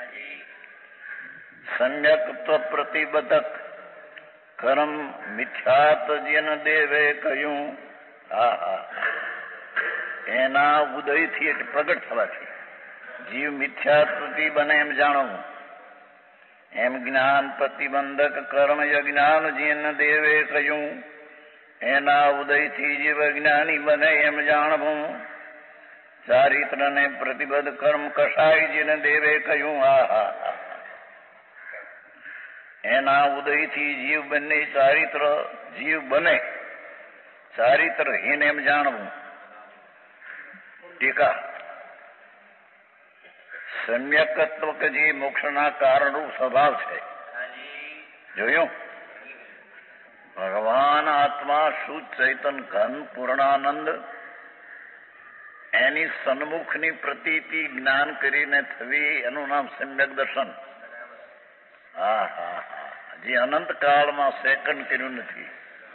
સમ્યક પ્રતિબદ્ધક કર્મ મિથ્યાત જેન દેવે કહ્યું. હા હા એના ઉદયથી એટલે પ્રગટ થવાથી જીવ મિથ્યાત્વથી બને એમ જાણવું. એમ જ્ઞાન પ્રતિબંધક કર્મ અજ્ઞાન જેન દેવે કહ્યું. એના ઉદયથી જીવ જ્ઞાની બને એમ જાણવું. ચારિત્રને પ્રતિબદ્ધ કર્મ કસાઈજીને દેવે કહ્યું આહા, એના ઉદયથી જીવ બંને ચારિત્ર જીવ બને, ચારિત્રહીન એમ જાણવું. ટીકા સમ્યકત્વ કે જે મોક્ષના કારણરૂપ સ્વભાવ છે. જોયું? ભગવાન આત્મા શુદ્ધ ચૈતન ઘન પૂર્ણાનંદ એની સન્મુખની પ્રતીતિ જ્ઞાન કરીને થવી એનું નામ સમ્યક દર્શન. હા હા હા જે અનંત કાળમાં સેકન્ડ કર્યું નથી.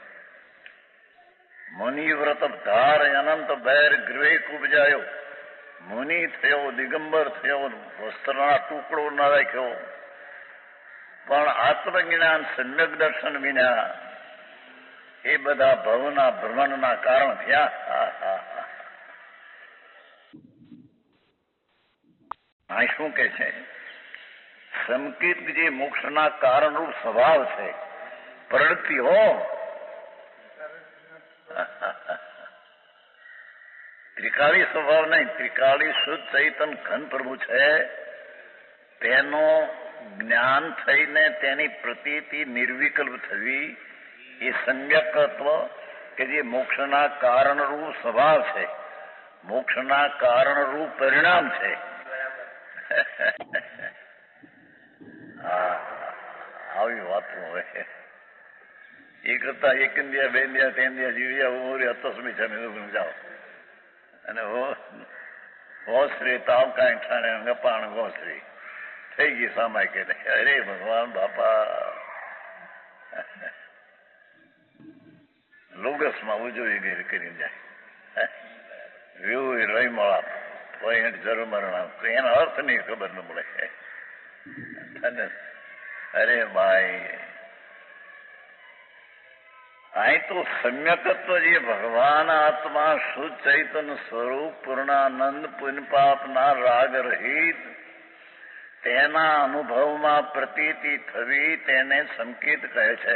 મુનિવ્રત ધાર અનંત બેર ગૃહે ઉપજાયો, મુનિ થયો, દિગંબર થયો, વસ્ત્રના ટુકડો ન રાખ્યો, પણ આત્મજ્ઞાન સમ્યક દર્શન વિના એ બધા ભવના ભ્રમણના કારણ થયા. આ શું કે છે? સંકિત જે મોક્ષના કારણરૂપ સ્વભાવ છે, પ્રવૃત્તિ હો, ત્રિકાળી સ્વભાવ નહીં, ત્રિકાળી શુદ્ધ ચૈતન ઘન પ્રભુ છે, તેનો જ્ઞાન થઈને તેની પ્રતીતિ નિર્વિકલ્પ થવી એ સમ્યકત્વ કે જે મોક્ષના કારણરૂપ સ્વભાવ છે, મોક્ષના કારણરૂપ પરિણામ છે. આવી વાતો હોય. એ કરતા એક ઇન્ડિયા, બે ઇન્ડિયા, ત્રણ ઇન્ડિયા જીવ્યા ઉમરી અતસ્મી છે જાઓ અને હોશ્રી તાવ કાંઈ ઠાણે ગપાણ ગોશ્રી થઈ ગઈ સામાય કે અરે ભગવાન બાપા લોગસમાં ઉજવી ગઈ કરી જાય. વ્યૂ રહી મળા પોઈન્ટ જરૂર મરણ એનો અર્થ નહીં ખબર ન પડે. અરે ભાઈ અહીં તો સમ્યકત્વ જે ભગવાન આત્મા શુદ્ધ ચૈતન સ્વરૂપ પૂર્ણાનંદ પુણ્યપાપના રાગ રહિત તેના અનુભવમાં પ્રતીતિ થવી તેને સંકેત કહે છે.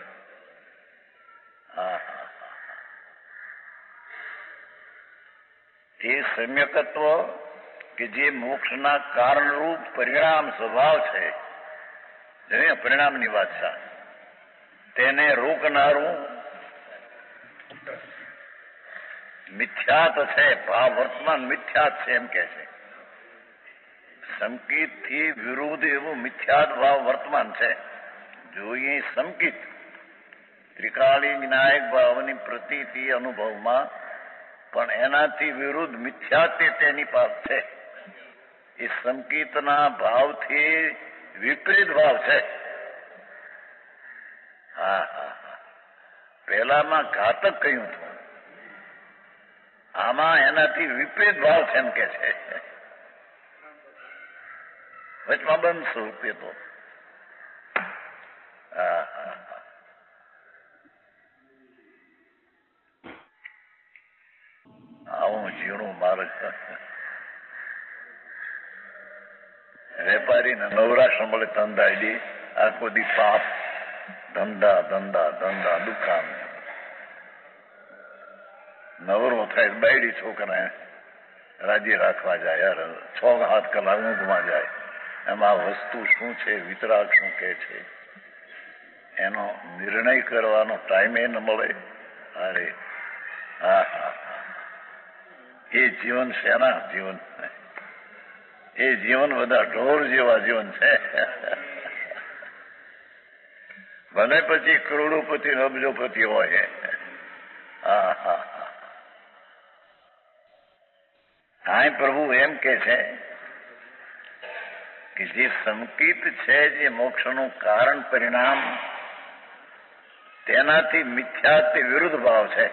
એ સમ્યકત્વ કે જે મોક્ષના કારણરૂપ પરિણામ સ્વભાવ છે, પરિણામની વાત છે, તેને રોકનારું મિથ્યાત છે, ભાવ વર્તમાન મિથ્યાત છે એમ કે છે. સંકિત થી વિરુદ્ધ એવું મિથ્યાત ભાવ વર્તમાન છે. જોઈએ સંકિત ત્રિકાળી વિનાયક ભાવની પ્રતીતિ અનુભવમાં, પણ એનાથી વિરુદ્ધ મિથ્યાત તેની પાસે છે. એ સંકિતના ભાવથી વિપરીત ભાવ છે. હા હા હા પહેલામાં ઘાતક કહ્યું હતું, આમાં એનાથી વિપરીત ભાવ છે એમ કે છે. વચમાં બનશો રૂપિયે તો હા હા આવું ઝીણું મારે વેપારીને નવરાશ મળે ધંધાઈ આખો દી પાપ ધંધા ધંધા ધંધા દુકાન નવરો થાય બાયડી છોકરા રાજી રાખવા જાય. યાર છ હાથ કલાક ઊંઘમાં જાય. એમાં વસ્તુ શું છે, વિતરાગ શું કે છે, એનો નિર્ણય કરવાનો ટાઈમ એ ન મળે. અરે હા હા એ જીવન શેના જીવન? એ જીવન બધા ઢોર જેવા જીવન છે. ભલે પછી કરોડોપતિ અબજોપતિ હોય. હા હા હા પ્રભુ એમ કે છે કે જે સંકિત છે, જે મોક્ષનું કારણ પરિણામ, તેનાથી મિથ્યાથી વિરુદ્ધ ભાવ છે.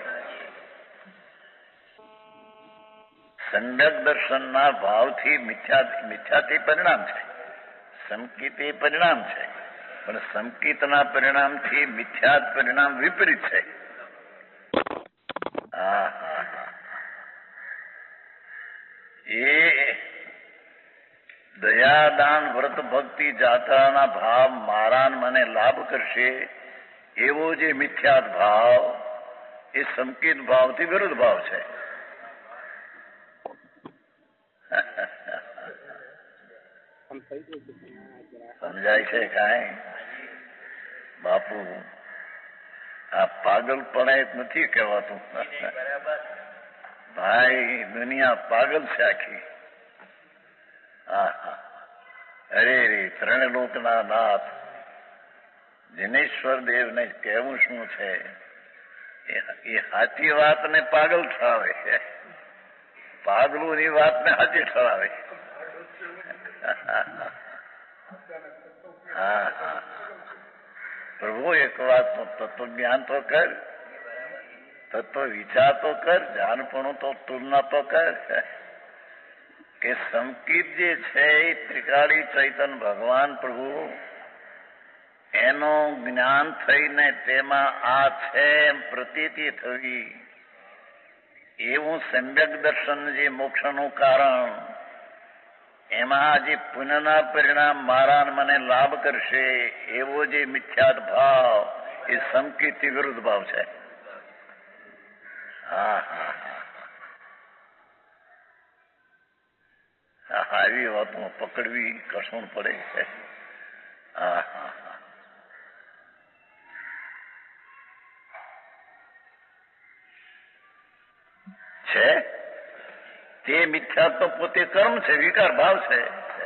સમ્યક દર્શનના ભાવથી મિથ્યા મિથ્યાથી પરિણામ છે, સંકિત એ પરિણામ છે, પણ સંકિતના પરિણામથી મિથ્યાત પરિણામ વિપરીત છે. હા હા હા એ દયાદાન વ્રત ભક્તિ જાત્રાના ભાવ મારા મને લાભ કરશે એવો જે મિથ્યાત ભાવ, એ સંકિત ભાવથી વિરુદ્ધ ભાવ છે. સમજાય છે કાંઈ? બાપુ આ પાગલપણા એક નથી કહેવાતું. ભાઈ દુનિયા પાગલ છે આખી. હા, અરે રે ત્રણ લોકના નાથ જિનેશ્વર દેવને કહેવું શું છે? એ સાચી વાતને પાગલ ઠરાવે છે, પાગલું વાત ને સાચી ઠરાવે. હા હા પ્રભુ એક વાત તત્વ જ્ઞાન તો કર, તત્વ વિચાર તો કર, જાનપણું તો તુલના તો કર કે સંકિત જે છે એ ત્રિકાળી ચૈતન ભગવાન પ્રભુ એનું જ્ઞાન થઈને તેમાં આ છે એમ પ્રતીતિ થવી, એવું સમ્યક દર્શન જે મોક્ષનું કારણ, એમાં જે પુનઃના પરિણામ મારા મને લાભ કરશે એવો જે મિથ્યાત ભાવ એ સંકિતથી વિરુદ્ધ ભાવ છે. હા હા હા આવી વાતો પકડવી કઠણ પડે છે. હા હા છે તે મિથ્યા તો પોતે કર્મ છે, વિકાર ભાવ છે.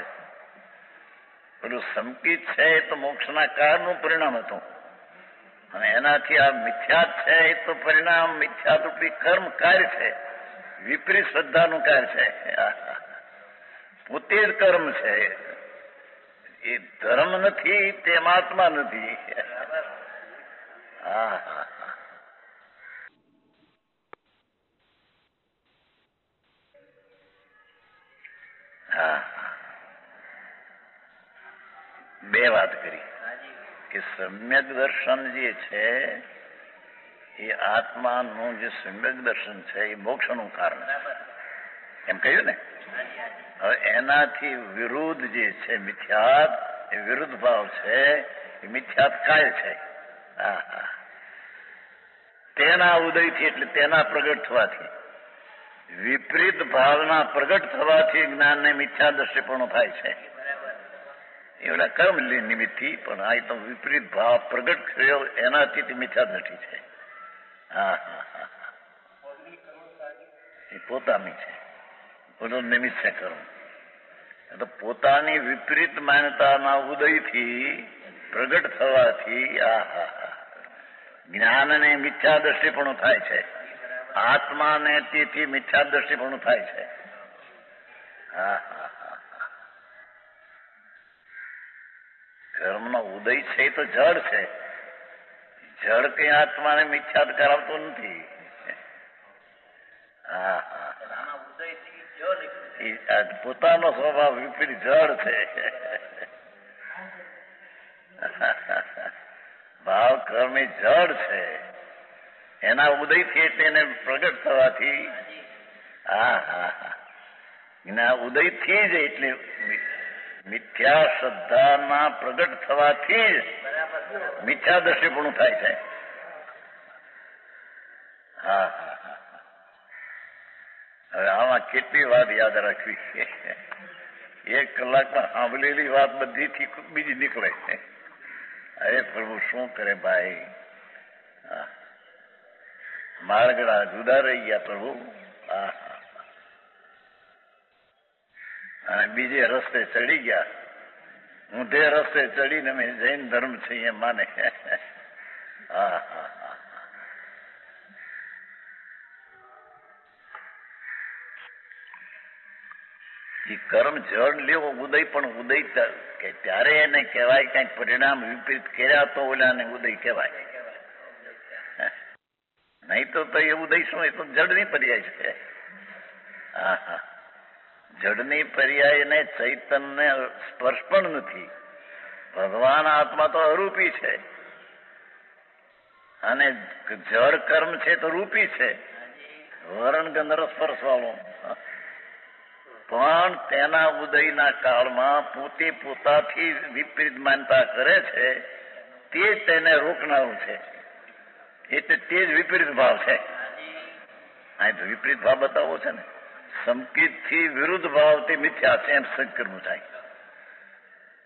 પેલું સંકિત છે એ તો મોક્ષના કાળનું પરિણામ હતું, અને એનાથી આ મિથ્યાત છે એ તો પરિણામ મિથ્યારૂપી કર્મ કાર્ય છે, વિપરીત શ્રદ્ધાનું કાર્ય છે. પોતે જ કર્મ છે, એ ધર્મ નથી, તે આત્મા નથી. હા હા હા બે વાત કરી કે સમ્યક દર્શન જે છે એ આત્માનું જે સમ્યક દર્શન છે એ મોક્ષનું કારણ છે એમ કહ્યું ને. હવે એનાથી વિરુદ્ધ જે છે મિથ્યાત, એ વિરુદ્ધ ભાવ છે, એ મિથ્યાત કાય છે. હા હા તેના ઉદયથી એટલે તેના પ્રગટ થવાથી, વિપરીત ભાવના પ્રગટ થવાથી જ્ઞાનને મિથ્યા દ્રષ્ટિપણું થાય છે. એવડા કર્મ નિમિત્તથી, પણ આ તો વિપરીત ભાવ પ્રગટ થયો એનાથી તે મિથ્યા દ્રષ્ટિ છે. હા હા હા એ પોતાની છે, પોતાનું નિમિત્ત છે કર્મ. તો પોતાની વિપરીત માન્યતાના ઉદયથી પ્રગટ થવાથી આ હા હા જ્ઞાનને મિથ્યા દ્રષ્ટિપણું થાય છે, આત્માને તેથી મિથ્યા દ્રષ્ટિપણું થાય છે. હા હા હા કર્મનો ઉદય છે એ તો જળ છે, જળ કઈ આત્માને મિથ્યાત કરાવતો નથી. હા હા પોતાનો સ્વભાવ વિપરીત જળ છે. ભાવ કર્મ એ જળ છે, એના ઉદયથી એટલે એને પ્રગટ થવાથી હા હા હા એના ઉદયથી જ એટલે મિથ્યા શ્રદ્ધાના પ્રગટ થવાથી જ મિથ્યા દ્રષ્ટિપણું થાય છે. હા હા હા હવે આમાં કેટલી વાત યાદ રાખવી? એક કલાકમાં સાંભળેલી વાત બધીથી બીજી નીકળે. અરે પ્રભુ શું કરે ભાઈ, માળગડા જુદા રહી ગયા પ્રભુ. હા અને બીજે રસ્તે ચડી ગયા, ઊંધે રસ્તે ચડીને અમે જૈન ધર્મ છે એ માને. હા હા એ કર્મ જળ લેવો ઉદય, પણ ઉદય કે ત્યારે એને કહેવાય કઈક પરિણામ વિપરીત કર્યા તો ઓલાને ઉદય કહેવાય. નહીં તો એ ઉદય શું, એ તો જડની પર્યાય છે. હા હા જડની પર્યાય ને ચૈતન્ય સ્પર્શ પણ નથી. ભગવાન આત્મા તો અરૂપી છે અને જળ કર્મ છે તો રૂપી છે, વરણ ગંધર સ્પર્શ વાળો. પણ તેના ઉદયના કાળમાં પોતે પોતાથી વિપરીત માનતા કરે છે, તે જ તેને રોકનારું છે. એટલે તે જ વિપરીત ભાવ છે. અહીં તો વિપરીત ભાવ બતાવવો છે ને. સંકિત થી વિરુદ્ધ ભાવ તે મિથ્યા છે એમ સંકરવું થાય.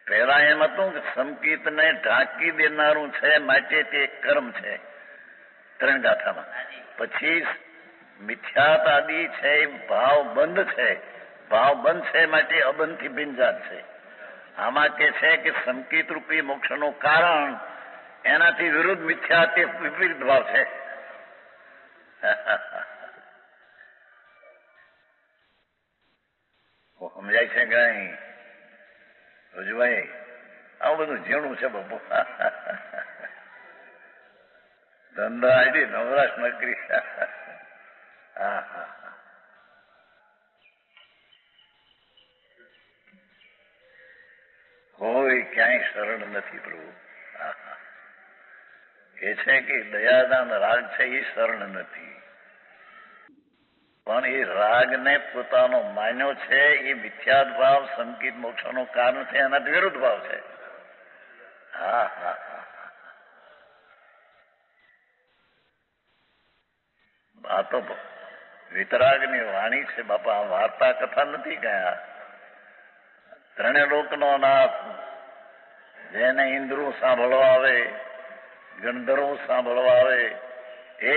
પહેલા એમ હતું કે સંકિતને ઢાંકી દેનારું છે માટે તે કર્મ છે ત્રણ ગાથામાં. પછી મિથ્યાત આદિ છે ભાવ બંધ છે, ભાવ બંધ છે માટે અબંધથી ભિન્નજાત છે. આમાં કે છે કે સંકિત રૂપી મોક્ષનું કારણ એનાથી વિરુદ્ધ મિથ્યા તે વિપરીત ભાવ છે. સમજાય છે કઈ રજુભાઈ? આવું બધું ઝીણું છે બાપુ. ધંધા આડી નવરાશ નકરી. હા હા કોઈ ક્યાંય સરળ નથી પ્રભુ. એ છે કે દયાદાન રાગ છે એ સરળ નથી, પણ એ રાગને પોતાનો માન્યો છે એ મિથ્યાત ભાવ સંકિત મોક્ષનું કારણ છે, એનાથી વિરુદ્ધ ભાવ છે. હા હા હા આ તો વિતરાગની વાણી છે બાપા. વાર્તા કથા નથી ગયા. ત્રણે લોકનો નાથ, જેને ઇન્દ્રો સાંભળવા આવે, ગંધર્વો સાંભળવા આવે, એ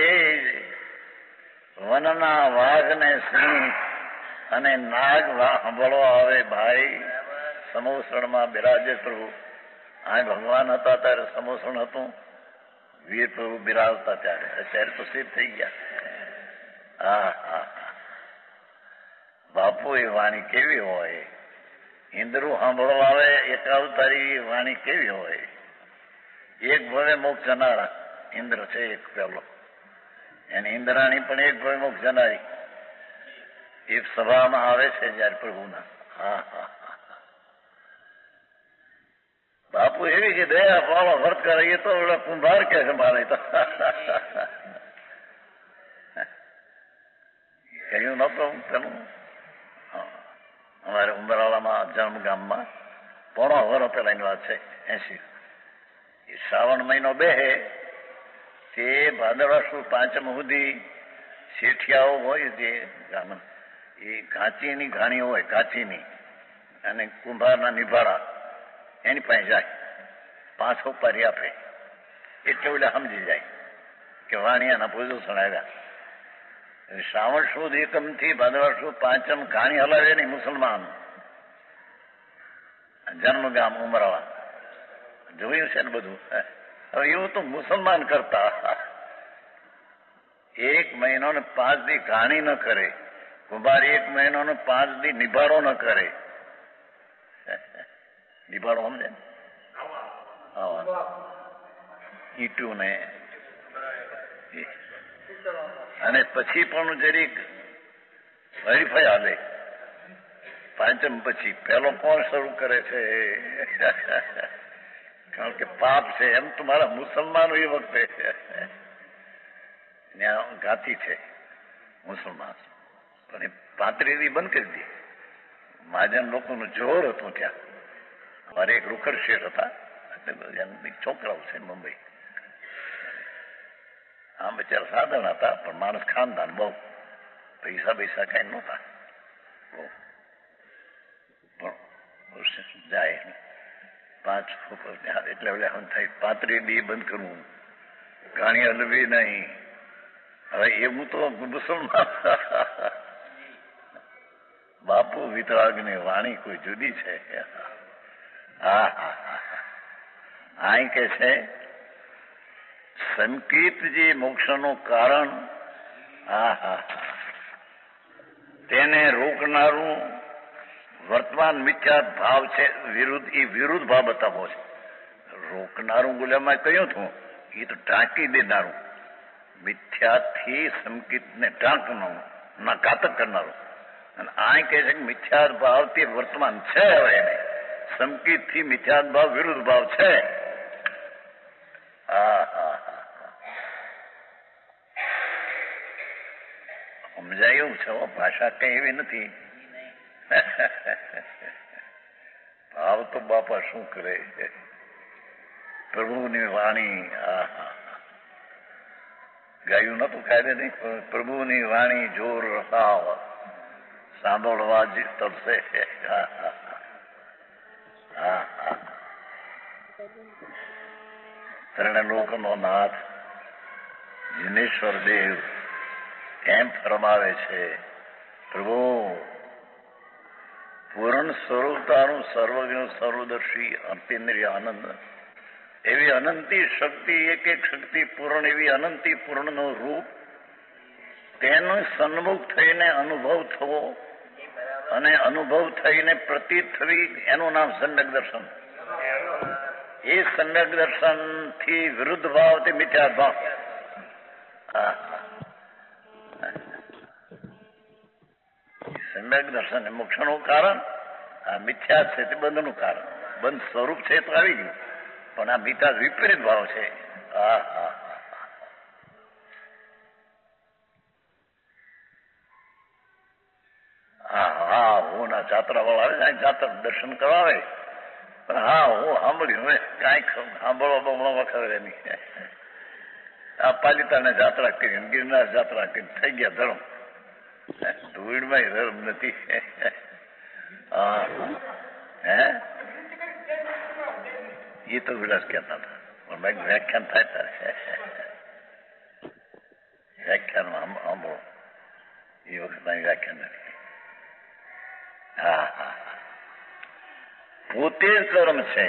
વનના વાઘ ને સિંહ અને નાગ સાંભળવા આવે. ભાઈ સમોસણમાં બિરાજે પ્રભુ. આ ભગવાન હતા ત્યારે સમોસણ હતું, વીર પ્રભુ બિરાજતા ત્યારે. અત્યારે તો સિદ્ધ થઈ ગયા. હા હા બાપુ, એ વાણી કેવી હોય! ઇન્દ્રો સાંભળવા આવે, એકાવતારી વાણી કેવી હોય! એક ભવે મોક્ષ જનારા ઇન્દ્ર છે એક પેલો, એની ઇન્દ્રાણી પણ એક ભવે મોક્ષ જનારી એક સભામાં આવે છે જયારે પ્રભુના. હા હા બાપુ એવી કે દયા પાલો વર્ત કરે. એ તો કુંભાર કે છે મારે તો કહ્યું નતું પેલું. અમારે ઉમરાળામાં જન્મ ગામમાં પોણો વરો પેલાની વાત છે, એસી શ્રાવણ મહિનો બેહે તે ભાદરવા સુદ પાંચમ સુધી શેઠિયાઓ હોય જે ગામ, એ કાચીની ઘાણી હોય, કાચીની અને કુંભારના નિભાડા એની પાસે જાય, પાંચ ઉપારી આપે. એટલે ઓલા સમજી જાય કે વાણિયાના પૂજો સણાવ્યા. શ્રાવણ સુદ એકમ થી ભાદરવા સુદ પાંચમ ઘાણી હલાવે નહીં મુસલમાન. જન્મ ગામ ઉમરાળા જોયું છે ને બધું. હવે એવું તો મુસલમાન કરતા. એક મહિનો ને પાંચ દી ઘાણી ન કરે, કુંભાર એક મહિનો ને પાંચ દી નિભાડો ન કરે. નિભાડો સમજે ને, ઈટું ને. અને પછી પણ જરીક હરીફાઈ હાલે. પાંચમ પછી પેલો કોણ શરૂ કરે છે? કારણ કે પાપ છે એમ તો મારા મુસલમાનો એ વખતે ત્યાં ગાતી છે મુસલમાન, પણ એ પાંત્રીદી બંધ કરી દી. મહાજન લોકોનું જોર હતું ત્યાં. અમારે એક રૂખડ શેઠ હતા, એટલે છોકરાઓ છે મુંબઈ. આમ બિચારા સાધન હતા, પણ માણસ ખાનદાન બહુ. પૈસા પૈસા કઈ નહોતા બહુ, પણ જાય પાંચ એટલે થાય પાંત્રીસ દી બંધ કરવું, ઘાણી હલવી નહીં. હવે એવું તો મુસલમાન. બાપુ વિતરાગની વાણી કોઈ જુદી છે. હા હા હા અહીં કે છે સંકિત જે મોક્ષનું કારણ, હા હા તેને રોકનારું વર્તમાન મિથ્યા ભાવ છે. વિરુદ્ધ એ વિરુદ્ધ ભાવ બતાવો છે. રોકનારું ગુલામાં કહ્યું હતું એ તો ઢાંકી દેનારું, મિથ્યાથી સંકિતને ઢાંકનારું, ના ઘાતક કરનારું. અને આ કહે છે કે મિથ્યા ભાવ તે વર્તમાન છે. હવે એને સંકિત થી મિથ્યા ભાવ વિરુદ્ધ ભાવ છે. હા હા સમજાયું છે. ભાષા કઈ એવી નથી. ભાવ તો બાપા શું કરે. પ્રભુની વાણી આ ગાયું નતું કાયદે નહીં, પ્રભુની વાણી જોર રસાવ સાંભળવા જ તરસે. હા હા હા ત્રણલોકનો નાથ જીનેશ્વર દેવ એમ ફરમાવે છે, પ્રભુ પૂર્ણ સ્વરૂપતાનું સર્વજ્ઞ સર્વદર્શી અતિન્દ્રિય આનંદ એવી અનંતી શક્તિ, એક એક શક્તિ પૂર્ણ એવી અનંતી પૂર્ણનું રૂપ, તેનું સન્મુખ થઈને અનુભવ થવો અને અનુભવ થઈને પ્રતીત થવી, એનું નામ સમ્યક દર્શન. એ સમ્યક દર્શન થી વિરુદ્ધ ભાવ તે મિથ્યા ભાવ. સમ્યક દર્શન એ મોક્ષનું કારણ, આ મિથ્યા છે તે બંધનું કારણ. બંધ સ્વરૂપ છે તો આવી ગયું, પણ આ મિથ્યા વિપરીત ભાવ છે. હા હા હા હા હું ના જાત્રા વાળા આવે, જાત્રા દર્શન કરવા આવે, પણ હા હું સાંભળ્યું હવે કાંઈ સાંભળવા બમણવા વખત એની આ પાલિતાને જાત્રા કરી, ગિરનાર જાત્રા કરી, થઈ ગયા ધર્મ. ધૂળમાં ધર્મ નથી. હા હે એ તો વિલાસ કહેતા હતા, પણ મેં વ્યાખ્યાન થાય તારે વ્યાખ્યાન સાંભળો એ વખત વ્યાખ્યાન નથી. હા હા પોતે જ કર્મ છે,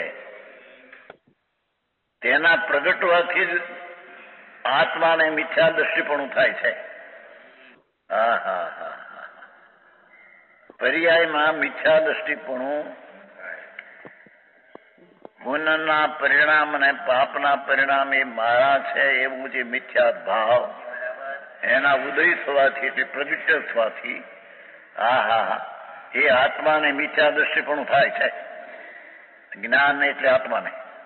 તેના પ્રગટવાથી જ આત્માને મિથ્યા દ્રષ્ટિપણું થાય છે. હા હા હા હા પર્યાયમાં મિથ્યા દ્રષ્ટિપણું પુણ્યના પરિણામ અને પાપના પરિણામ એ મારા છે એવું જે મિથ્યા ભાવ એના ઉદય થવાથી એટલે પ્રગટ થવાથી હા હા હા એ આત્માને મિથ્યા દ્રષ્ટિપણું થાય છે. જ્ઞાન એટલે આત્માને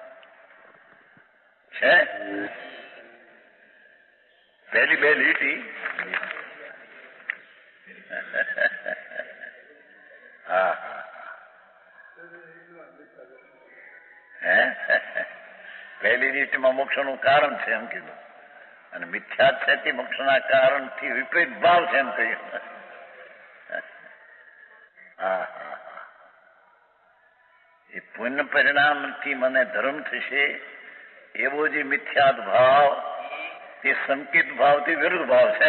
છે. પહેલી બે લીટી હા હે પહેલી લીટીમાં મોક્ષનું કારણ છે એમ કીધું, અને મિથ્યા છે તે મોક્ષના કારણથી વિપરીત ભાવ છે એમ કહ્યું. હા હા એ પુણ્ય પરિણામથી મને ધર્મ થશે એવો જે મિથ્યાત ભાવ તે સંકેત ભાવથી વિરુદ્ધ ભાવ છે.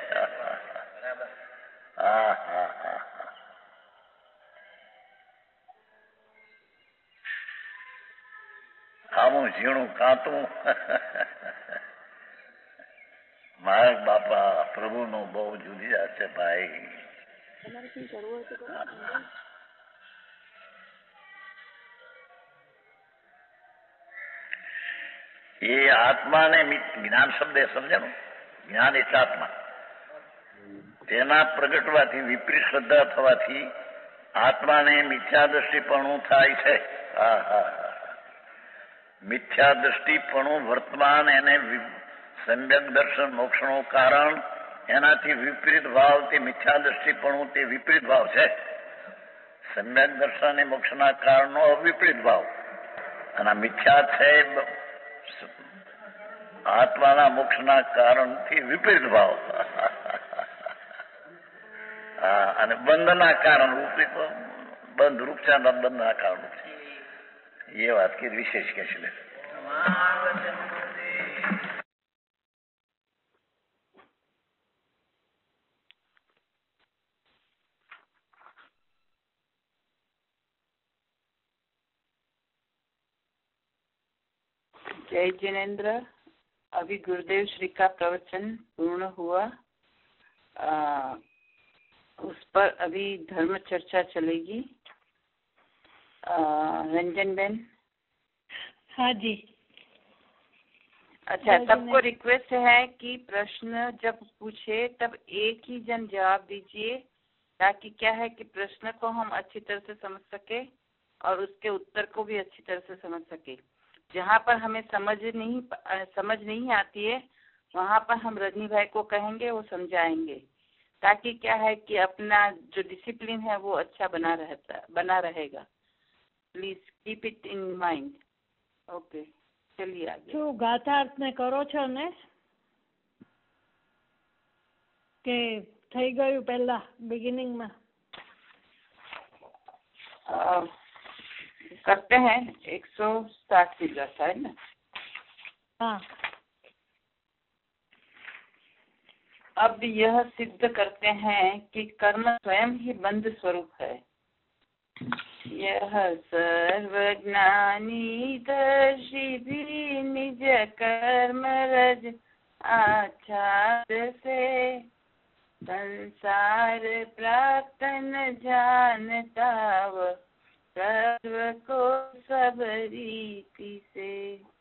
હા હા હા આવું ઝીણું કાંતું મારા બાપા પ્રભુનું બહુ જુદી છે ભાઈ. એ આત્માને જ્ઞાન શબ્દ સમજાનું, જ્ઞાન એટલે આત્મા, તેના પ્રગટવાથી વિપરીત શ્રદ્ધા થવાથી આત્માને મિથ્યા દ્રષ્ટિપણું થાય છે. હા હા હા મિથ્યા દ્રષ્ટિપણું વર્તમાન એને સમ્યક દર્શન મોક્ષનું કારણ, એનાથી વિપરીત ભાવ તે મિથ્યા દ્રષ્ટિપણું તે વિપરીત ભાવ છે. સમ્યક દર્શન એ મોક્ષના કારણનો અવિપરીત ભાવ, અને મિથ્યા છે આત્માના મોક્ષના કારણથી વિપરીત ભાવ. હા અને બંધના કારણ રૂપ બંધ રૂપ છે, બંધના કારણ રૂપ છે. એ વાત કે વિશેષ કે છે. जय जिनेन्द्र. अभी गुरुदेव श्री का प्रवचन पूर्ण हुआ. आ, उस पर अभी धर्म चर्चा चलेगी. रंजन बेन. हाँ जी. अच्छा, सबको रिक्वेस्ट है कि प्रश्न जब पूछे तब एक ही जन जवाब दीजिए, ताकि क्या है कि प्रश्न को हम अच्छी तरह से समझ सके और उसके उत्तर को भी अच्छी तरह से समझ सके. जहाँ पर हमें समझ नहीं समझ नहीं आती है वहाँ पर हम रजनी भाई को कहेंगे, वो समझाएंगे, ताकि क्या है कि अपना जो डिसिप्लिन है वो अच्छा बना रहता बना रहेगा. Please keep it in mind. Okay, चलिए आगे. શું ગાથાર્થ ને કરો છો ને કે થઈ ગયું પહેલા બિગિનિંગ માં? करते हैं एक सौ साठ से जाता है ना। हाँ। अब यह सिद्ध करते हैं कि कर्म स्वयं ही बंध स्वरूप है। यह सर्वज्ञानी दर्शी भी निज कर्म रज आच्छाद से संसार प्राप्त न जानता व सर्व को सब रीति से।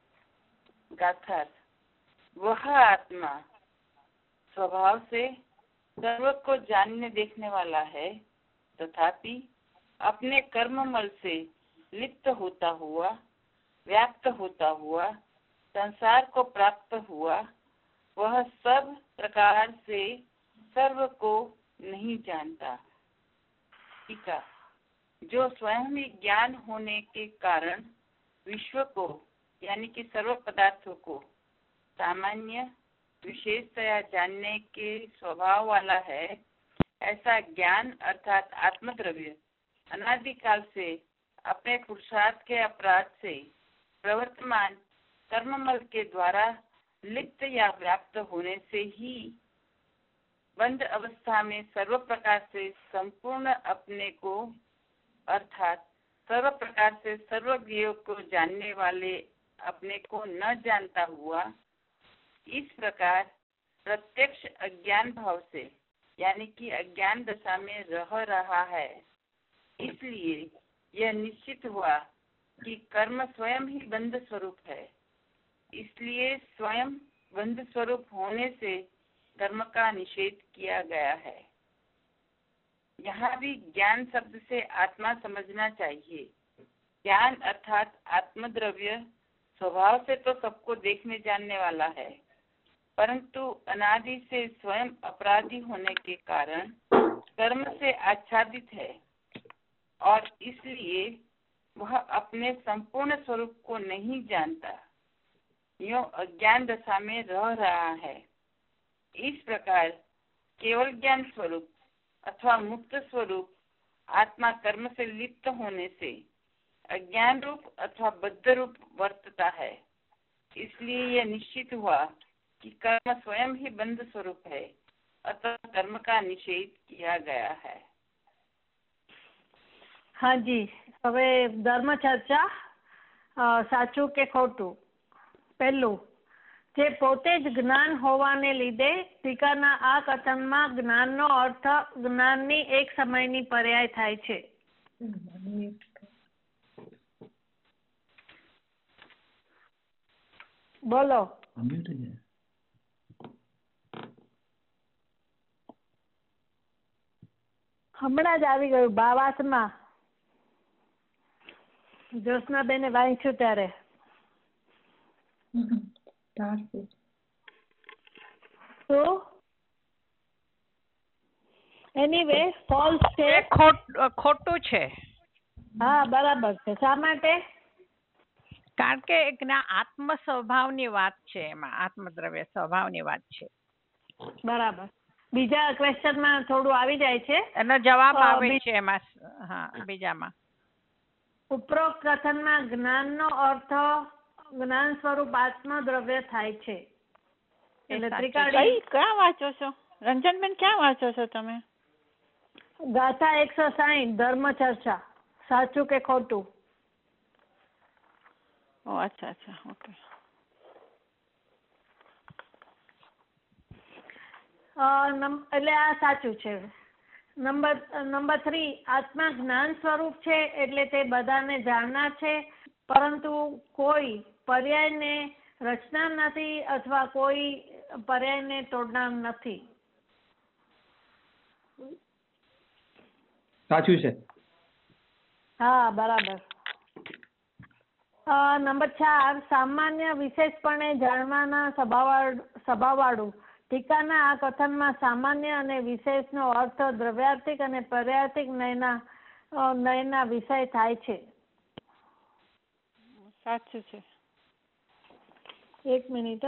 गाथा, वह आत्मा स्वभाव से सर्व को जानने देखने वाला है, तथापि अपने कर्ममल से लिप्त होता हुआ, व्याप्त होता हुआ, संसार को प्राप्त हुआ, वह सब प्रकार से सर्व को नहीं जानता। ठीक है। जो स्वयं ही ज्ञान होने के कारण विश्व को यानी कि सर्व पदार्थों को सामान्य विशेषतया जानने के स्वभाव वाला है, ऐसा ज्ञान अर्थात आत्मद्रव्य अनादिकाल से अपने पुरुषार्थ के अपराध से प्रवर्तमान कर्ममल के द्वारा लिप्त या व्याप्त होने से ही बंध अवस्था में सर्व प्रकार से संपूर्ण अपने को अर्थात सर्व प्रकार से सर्वज्ञ को जानने वाले अपने को न जानता हुआ इस प्रकार प्रत्यक्ष अज्ञान भाव से यानी कि अज्ञान दशा में रह रहा है। इसलिए यह निश्चित हुआ कि कर्म स्वयं ही बंध स्वरूप है। इसलिए स्वयं बंध स्वरूप होने से कर्म का निषेध किया गया है। यहाँ भी ज्ञान शब्द से आत्मा समझना चाहिए। ज्ञान अर्थात आत्मद्रव्य स्वभाव से तो सबको देखने जानने वाला है, परंतु अनादि से स्वयं अपराधी होने के कारण कर्म से आच्छादित है और इसलिए वह अपने संपूर्ण स्वरूप को नहीं जानता, यूं अज्ञान दशा में रह रहा है। इस प्रकार केवल ज्ञान स्वरूप अथवा मुक्त स्वरूप आत्मा कर्म से लिप्त होने से अज्ञान रूप अथवा बद्ध रूप वर्तता है। इसलिए यह निश्चित हुआ कि कर्म स्वयं ही बंध स्वरूप है, अतः कर्म का निषेध किया गया है। हाँ जी, હવે ધર્મ ચર્ચા સાચું કે ખોટું। પહેલું, જે પોતે જ જ્ઞાન હોવાને લીધે ટીકાના આ કથનમાં જ્ઞાનનો અર્થ જ્ઞાનની એક સમયની પર્યાય થાય છે। બોલો। હમણાં જ આવી ગયું ભાવાર્થમાં, જ્યોત્સનાબેને વાંચ્યું ત્યારે। તો એનીવે ફોલ્સ છે, ખોટું છે। હા બરાબર છે। શા માટે? કારણ કે આત્મ સ્વભાવની વાત છે, એમાં આત્મદ્રવ્ય સ્વભાવની વાત છે। બરાબર। બીજા ક્વેશ્ચનમાં થોડું આવી જાય છે, એનો જવાબ આવે છે એમાં। હા, બીજામાં ઉપરોક્ત કથનમાં જ્ઞાનનો અર્થ જ્ઞાન સ્વરૂપ આત્મદ્રવ્ય થાય છે। એટલે ત્રિકાળી ક્યાં વાંચો છો રંજનબેન? ક્યાં વાંચો છો તમે? ગાથા એકસો સાહીઠ ધર્મ ચર્ચા સાચું કે ખોટું? ઓ અચ્છા અચ્છા, ઓકે। એટલે આ સાચું છે। નંબર નંબર થ્રી, આત્મા જ્ઞાન સ્વરૂપ છે એટલે તે બધાને જાણનાર છે, પરંતુ કોઈ પર્યાયને રચનાર નથી અથવા કોઈ પર્યાયને તોડનાર નથી। સાચું છે। હા બરાબર। નંબર ચાર, સામાન્ય વિશેષપણે જાણવાના સ્વભાવ સ્વભાવવાળું ટીકાના આ કથનમાં સામાન્ય અને વિશેષનો અર્થ દ્રવ્યાર્થિક અને પર્યાર્થિક નયના નયના વિષય થાય છે। સાચું છે। એક મિનિટ,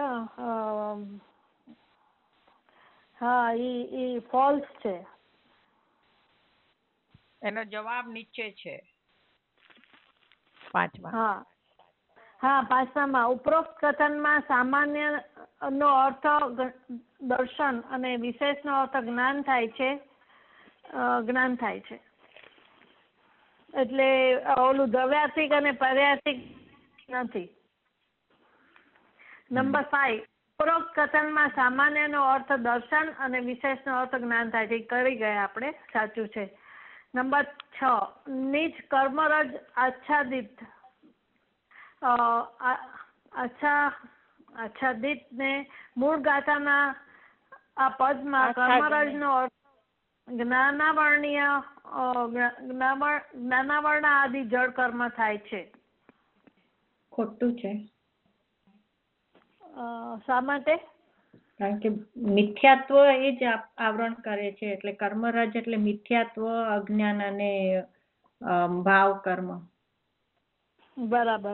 હા ઈ ઈ ફોલ્સ છે। એનો જવાબ નીચે છે। પાંચમા. હા હા પાંચમામાં ઉપરોક્ત કથનમાં સામાન્ય નો અર્થ દર્શન અને વિશેષ નો અર્થ જ્ઞાન થાય છે જ્ઞાન થાય છે એટલે ઓલું દ્રવ્યાર્થિક અને પર્યાર્થિક નથી. નંબર ફાઈવ ઉપરોક્ત કથનમાં સામાન્ય નો અર્થ દર્શન અને વિશેષ નો અર્થ જ્ઞાન થાય છે. કરી ગયા આપણે, સાચું છે. નંબર છ નીચ કર્મરજ આચ્છાદિત અચ્છા આચ્છાદિત ને મૂળ ગાથાના આ પદમાં કર્મરજ નો અર્થ જ્ઞાનાવર્ણીય જ્ઞાનાવર્ણ આદિ જળ કર્મ થાય છે. ખોટું છે. શા માટે? કારણ કે મિથ્યાત્વ એ જ આવરણ કરે છે, એટલે કર્મરજ એટલે મિથ્યાત્વ, અજ્ઞાન અને ભાવ કર્મ. બરાબર.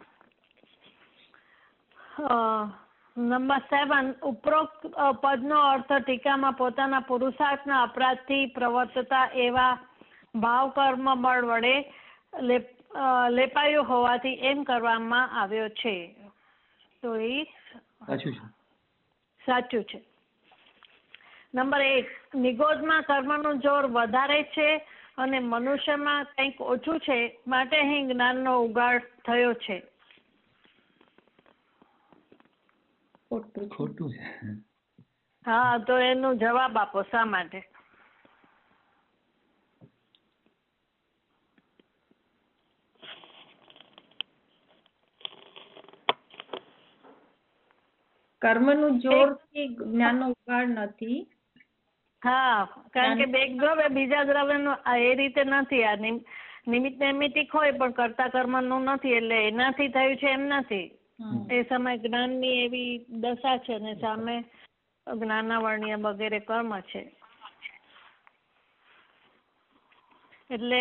નંબર સેવન ઉપરોક્ત પદનો અર્થ ટીકામાં પોતાના પુરુષાર્થના અપરાધથી પ્રવર્તતા એવા ભાવ કર્મ બળ વડે લેપાયું હોવાથી એમ કરવામાં આવ્યો છે. તો એ સાચું છે. નંબર એટ નિગોદમાં કર્મનું જોર વધારે છે અને મનુષ્યમાં કંઈક ઓછું છે, માટે અહીં જ્ઞાનનો ઉગાડ થયો છે. ખોટું છે. હા, તો એનો જવાબ આપો, શા માટે? કર્મનું જોરથી જ્ઞાનનો ઉગાડ નથી. હા, કારણ કે એક દ્રવ્ય બીજા દ્રવ્યનો એ રીતે નથી. આ નિમિત્ત નૈમિત્તિક હોય પણ કર્તા કર્મનું નથી, એટલે એનાથી થયું છે એમ નથી. એ સમય જ્ઞાનની એવી દશા છે ને સામે જ્ઞાનાવર્ણીય વગેરે કર્મ છે. એટલે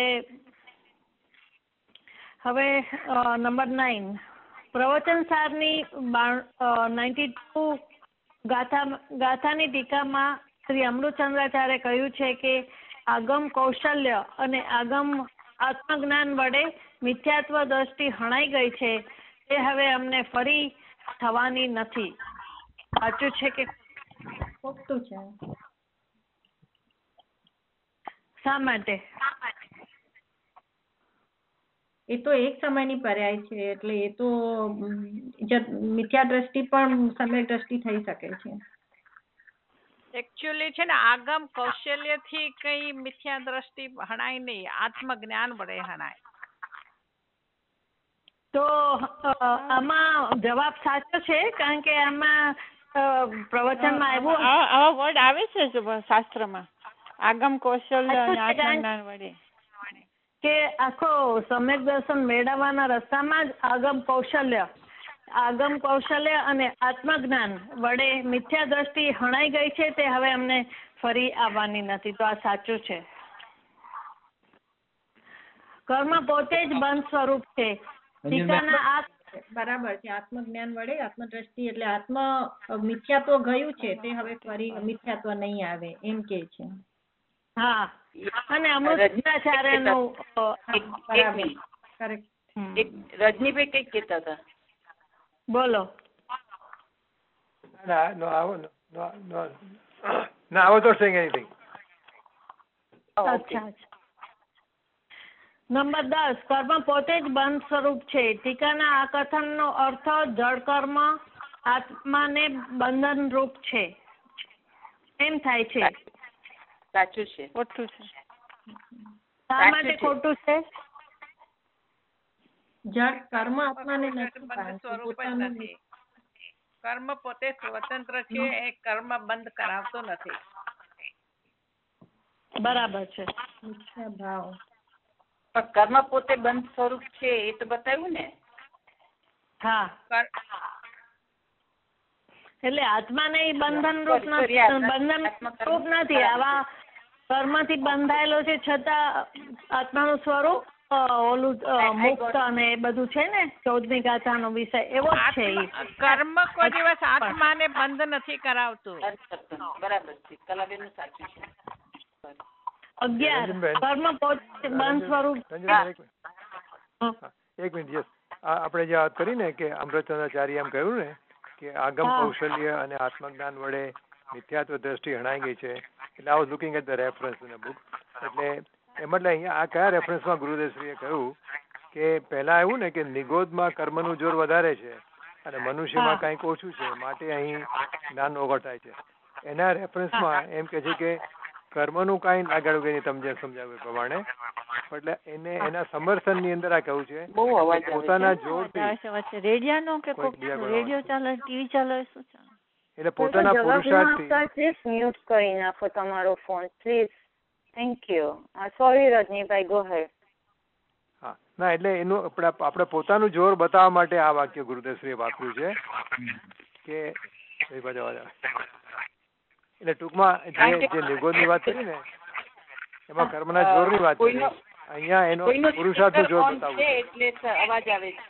હવે નંબર નાઇન પ્રવચન સારની નાઇન્ટી ટુ ગાથા ગાથાની ટીકામાં શ્રી અમૃતચંદ્રાચાર્ય કહ્યું છે કે આગમ કૌશલ્ય અને આગમ આત્મજ્ઞાન વડે મિથ્યાત્વ દ્રષ્ટિ હણાઈ ગઈ છે, તે હવે અમને ફરી થવાની નથી. સાચું છે કે ખોટું છે? શા માટે? એ તો એક સમયની પર્યાય છે, એટલે એ તો મિથ્યા દ્રષ્ટિ પણ સમ્યક દ્રષ્ટિ થઈ શકે છે. એકચ્યુઅલી છે ને આગમ કૌશલ્ય થી કઈ મિથ્યા દ્રષ્ટિ હણાય નહીં, આત્મજ્ઞાન વડે હણાય. તો આમાં જવાબ સાચો છે, કારણ કે આમાં પ્રવચનમાં આવ્યું આવા વર્ડ આવે છે શાસ્ત્રમાં, આગમ કૌશલ્ય અને આત્મજ્ઞાન વડે, કે આખો સમ્યક દર્શન મેળવવાના રસ્તામાં જ આગમ કૌશલ્ય આગમ કૌશલ્ય અને આત્મજ્ઞાન વડે મિથ્યા દ્રષ્ટિ હણાઈ ગઈ છે, તે હવે અમને ફરી આવવાની નથી. તો આ સાચું છે. કર્મ પોતે જ બંધ સ્વરૂપ છે. બરાબર છે. આત્મજ્ઞાન વડે આત્મદ્રષ્ટિ એટલે આત્મ મિથ્યાત્વ ગયું છે, તે હવે ફરી મિથ્યાત્વ નહીં આવે એમ કે છે. હા, અને અમૃતાચાર્ય નું રજનીભાઈ કઈક કેતા હતા, બોલો. No, I was no, no, no, I was not saying anything. અચ્છા. નંબર દસ કર્મ પોતે જ બંધ સ્વરૂપ છે. ટીકાના આ કથનનો અર્થ જળ કર્મ આત્માને બંધન રૂપ છે એમ થાય છે. સાચું છે. ખોટું છે. શા માટે ખોટું છે? જળ કર્મ આત્માને સ્વરૂપ જ નથી. કર્મ પોતે સ્વતંત્ર છે, એ કર્મ બંધ કરાવતો નથી. બરાબર છે. ભાવ પણ કર્મ પોતે બંધ સ્વરૂપ છે એ તો બતાવ્યું ને. હા, એટલે આત્માને બંધન રૂપ નથી, બંધન રૂપ નથી. આવા કર્મથી બંધાયેલો છે છતાં આત્માનું સ્વરૂપ ઓલું મુક્ત અને એ બધું છે ને, ચૌદમી ગાથાનો વિષય એવો જ છે. કર્મ કોઈ દિવસ આત્માને બંધ નથી કરાવતું. બરાબર છે, કલાબેન નું સાચું છે. અગિયાર કર્મ પોતે બંધ સ્વરૂપ. એક મિનિટ યસ, આપણે જે વાત કરી ને કે અમૃતચંદ્રાચાર્ય એમ કહ્યું ને કે આગમ કૌશલ્ય અને આત્મજ્ઞાન વડે મિથ્યાત્વ દ્રષ્ટિ હણાઈ ગઈ છે, એટલે I was looking at the reference in the book. એટલે એમ એટલે અહીંયા આ કયા રેફરન્સમાં ગુરુદેવશ્રીએ કહ્યું કે પહેલા એવું ને કે નિગોદમાં કર્મનું જોર વધારે છે અને મનુષ્યમાં કંઈક ઓછું છે, માટે અહીં જ્ઞાન ઓગળ થાય છે. એના રેફરન્સમાં એમ કે છે કે કર્મનું કાંઈ આગળ ગઈ તમને સમજાવ્યું પ્રમાણે, એટલે એને એના સમર્થન ની અંદર આ કહ્યું છે પોતાના જોરથી રેડિયો કે રેડિયો ચાલે, ટીવી ચાલે, શું ચાલે, એટલે પોતાના પુરુષાર્થથી મ્યુટ કરી નાખો તમારો phone please. Thank you. Sorry Rajnibhai, go ahead. હા ના, એટલે એનું આપણે આપણે પોતાનું જોર બતાવવા માટે આ વાક્ય ગુરુદેવશ્રીએ વાપર્યું છે કે એટલે ટૂંકમાં જે જે નિગોદની વાત કરી ને એમાં કર્મના જોરની વાત કરી, અહીંયા એનો પુરુષાર્થનું જોર બતાવવું એટલે અવાજ આવે છે.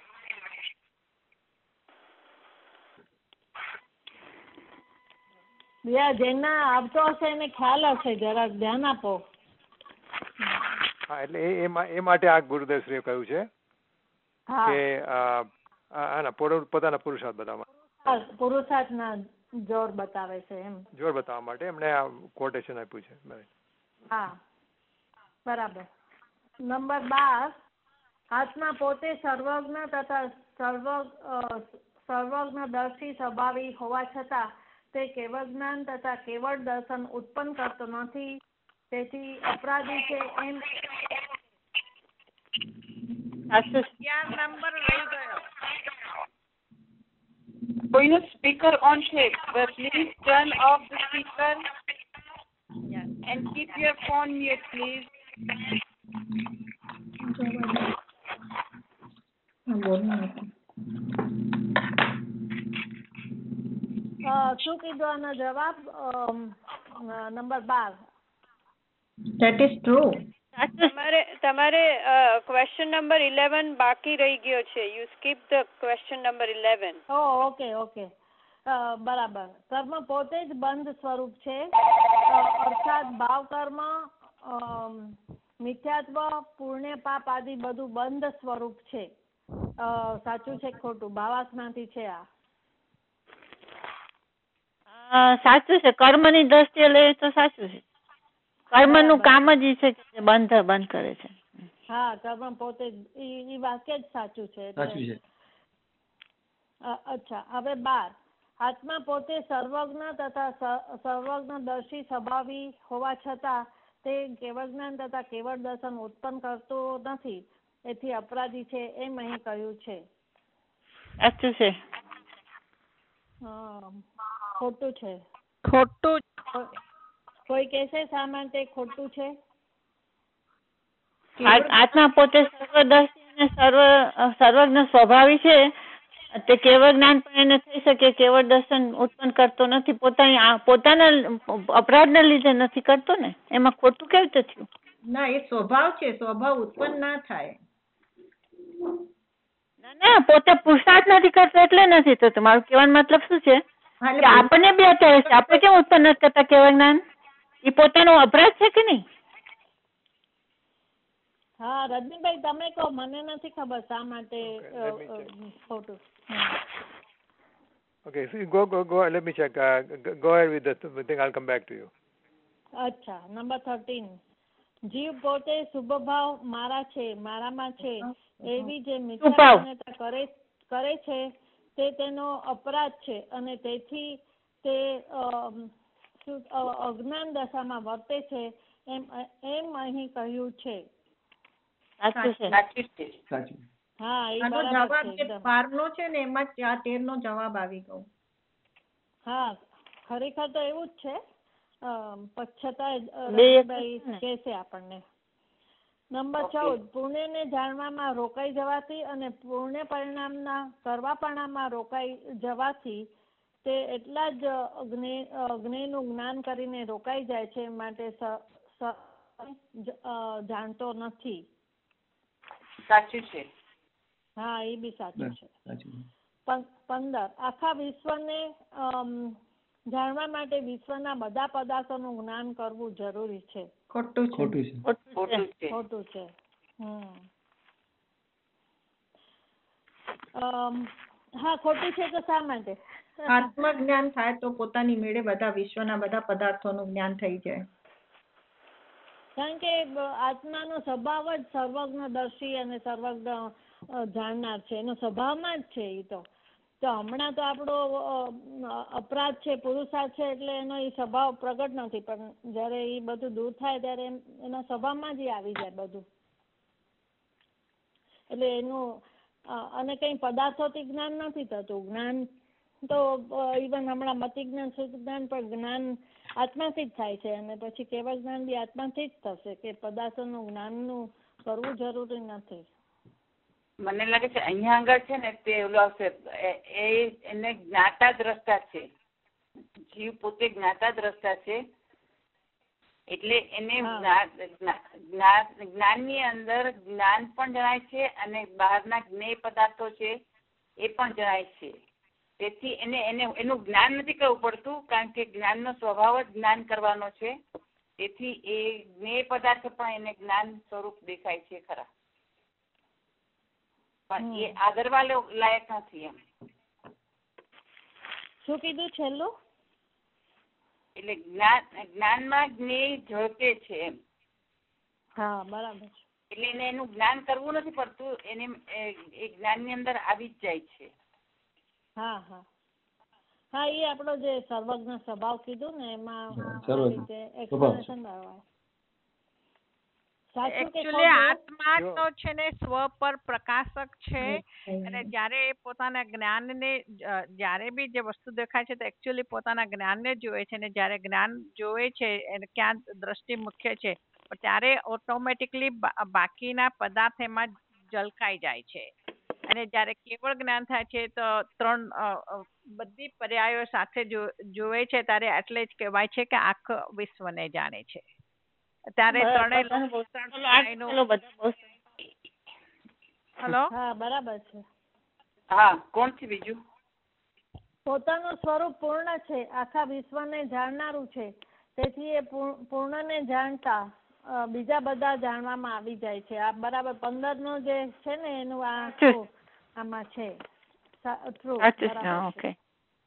જેના આવતો હશે એને ખ્યાલ હશે, જરાક ધ્યાન આપો. હા, એટલે એ એ માટે આ ગુરુદેવશ્રીએ કહ્યું છે કે આના પોતાના પુરુષાર્થ બતાવવા, પુરુષાર્થના જોર બતાવે છે એમ, જોર બતાવવા માટે એમણે આ કોટેશન આપ્યું છે. હા, બરાબર. નંબર બાર, આત્મા પોતે સર્વજ્ઞ તથા સર્વ સર્વજ્ઞદર્શી સ્વભાવી હોવા છતાં તે કેવળ જ્ઞાન તથા કેવળ દર્શન ઉત્પન્ન કરતો નથી, તેથી અપરાધી છે એમ. નંબર રહી ગયો. કોઈનો સ્પીકર ઓન છે, please turn off the speaker and keep your phone mute please. શું કીધું આનો જવાબ? નંબર બાર. That is true. તમારે તમારે ક્વેશ્ચન નંબર ઇલેવન બાકી રહી ગયો છે. You skip the question number eleven. Oh okay okay બરાબર. કર્મ પોતે જ બંધ સ્વરૂપ છે, અર્થાત ભાવ કર્મ, મિથ્યાત્વ, પુણ્ય પાપ આદિ બધું બંધ સ્વરૂપ છે. સાચું છે ખોટું? ભાવાસમાંથી છે આ. સાચું છે. કર્મની દ્રષ્ટિએ લઈએ તો સાચું છે. કર્મનું કામ જ છે કે બંધ બંધ કરે છે. હા, કર્મ પોતે ઈ વાક્ય જ સાચું છે. સાચું છે. અચ્છા, હવે બાર, આત્મા પોતે સર્વજ્ઞ તથા સર્વજ્ઞદર્શી સ્વભાવી હોવા છતાં તે કેવળ જ્ઞાન તથા કેવળ દર્શન ઉત્પન્ન કરતો નથી, એથી અપરાધી છે એમ અહીં કહ્યું છે. સાચું છે. ખોટું છે. ખોટું. કોઈ કહેશે શા માટે ખોટું છે? આત્મા પોતે સર્વદર્શી અને સર્વ સર્વજ્ઞ સ્વભાવી છે, તે કેવળ જ્ઞાન પણ એને થઈ શકે, કેવળ દર્શન ઉત્પન્ન કરતો નથી. પોતાની પોતાના અપરાધના લીધે નથી કરતો ને, એમાં ખોટું કેવી રીતે થયું? ના, એ સ્વભાવ છે, સ્વભાવ ઉત્પન્ન ના થાય. ના ના, પોતે પુરુષાર્થ નથી કરતો એટલે નથી થતું. મારું કહેવાનો મતલબ શું છે કે આપણને બી અત્યારે છે, આપણે કેમ ઉત્પન્ન નથી કરતા કેવળ જ્ઞાન? એ પોતાનો અપરાધ છે કે નહીં? હા રજનીભાઈ, તમે કહો, મને નથી ખબર શા માટે ખોટું. Okay, so you go, go, go. Let me check. Uh, go ahead with the thing. I'll come back to you. અચ્છા, નંબર થર્ટીન, જીવ પોતે શુભ ભાવ મારા છે, મારામાં છે એવી જે મિથ્યાજ્ઞતા કરે કરે છે તે તેનો અપરાધ છે, અને તેથી તે અજ્ઞાન દશામાં વર્તે છે એમ એમ અહીં કહ્યું છે. સાચું છે. હા, એ આનો જવાબ જે બારનો છે ને એમાં આ તેર નો જવાબ આવી ગયો. હા, ખરેખર તો એવું જ છે, છતાં કહેશે આપણને. નંબર ચૌદ, પુણ્યને જાણવામાં રોકાઈ જવાથી અને પુણ્ય પરિણામના કરવાપણામાં રોકાઈ જવાથી તે એટલા જ જ્ઞેયનું જ્ઞાન કરીને રોકાઈ જાય છે, માટે જાણતો નથી. સાચું છે. હા, એ બી સાચું છે. પંદર, આખા વિશ્વને જાણવા માટે વિશ્વના બધા પદાર્થોનું જ્ઞાન કરવું જરૂરી છે. ખોટું છે. ખોટું છે. ખોટું છે. હમ અમ, હા ખોટું છે તો શા માટે? આત્મજ્ઞાન થાય તો પોતાની મેળે બધા વિશ્વના બધા પદાર્થોનું જ્ઞાન થઈ જાય. કારણ કે બ- આત્માનો સ્વભાવ જ સર્વજ્ઞદર્શી અને સર્વજ્ઞ અ, જાણનાર છે. એનો સ્વભાવમાં જ છે એ તો. તો હમણાં તો આપણો અ, અપરાધ છે, પુરુષાર્થ છે, એટલે એનો એ સ્વભાવ પ્રગટ નથી, પણ જ્યારે એ બધું દૂર થાય ત્યારે એમ- એના સ્વભાવમાં જ એ આવી જાય બધું. એટલે એનું અ, અને કઈ પદાર્થોથી જ્ઞાન નથી થતું. જ્ઞાન તો ઇવન હમણાં મતિ જ્ઞાન, શુદ્ધ જ્ઞાન પણ જ્ઞાન આત્માથી જ થાય છે, અને પછી કેવળ જ્ઞાન બી આત્માથી જ થશે. કે પદાર્થોનું જ્ઞાનનું કરવું જરૂરી નથી. મને લાગે છે અહીંયા આગળ છે ને તે ઓલું આવશે એ- એ એને જ્ઞાતા દ્રષ્ટા છે. જીવ પોતે જ્ઞાતા દ્રષ્ટા છે, એટલે એને હા. જ્ઞા- જ્ઞા- જ્ઞા- જ્ઞાનની અંદર જ્ઞાન પણ જણાય છે અને બહારના જ્ઞેય પદાર્થો છે એ પણ જણાય છે. તેથી એને એને એનું જ્ઞાન નથી કરવું પડતું, કારણ કે જ્ઞાનનો સ્વભાવ જ જ્ઞાન કરવાનો છે. તેથી એ જ્ઞેય પદાર્થ પણ એને જ્ઞાન સ્વરૂપ દેખાય છે ખરા, પણ એ આદરવા લાયક નથી. એમ શું કીધું છેલ્લું? એટલે જ્ઞાન જ્ઞાનમાં જ્ઞેય ઝળકે છે એમ. હા બરાબર છે. એટલે એને એનું જ્ઞાન કરવું નથી પડતું, એને એ- એ જ્ઞાનની અંદર આવી જ જાય છે. હા હા હા એ આપણો જે સર્વજ્ઞ સ્વભાવ કીધું ને એમાં હા, આ સર્વજ્ઞ રીતે સ્વભાવ. explanation આવે. સાચું કે એકચ્યુઅલી ખોટું? આત્મા જો. તો છે ને સ્વ પર પ્રકાશક છે, હમ. અને જ્યારે એ પોતાના જ્ઞાનને અ, જ્યારે બી જે વસ્તુ દેખાય છે તો એકચ્યુઅલી પોતાના જ્ઞાનને જોવે છે, ને જ્યારે જ્ઞાન જોવે છે એને ક્યાં દ્રષ્ટિ મુખ્ય છે, પણ ત્યારે ઓટોમેટિકલી બાકીના પદાર્થ એમાં ઝલકાઈ જાય છે. અને જ્યારે કેવળ જ્ઞાન થાય છે તો ત્રણ અ, અ, બધી પર્યાયો સાથે જો જોવે છે, ત્યારે એટલે જ કહેવાય છે કે આખા વિશ્વને જાણે છે. ત્યારે ત્રણેય બધાનું બહુ સારું. ચલો, આ ચલો, બધા બહુ સારું. હલો હા બરાબર છે. હા, કોણ છે બીજું? પોતાનું સ્વરૂપ પૂર્ણ છે, આખા વિશ્વને જાણનારું છે. તેથી એ પૂર્ણ- પૂર્ણને જાણતા અ, બીજા બધા જાણવામાં આવી જાય છે. આ બરાબર પંદર નો જે છે ને એનું આ આખું આમાં છે. ટ્રુ. સાચું છે, હા, ઓકે.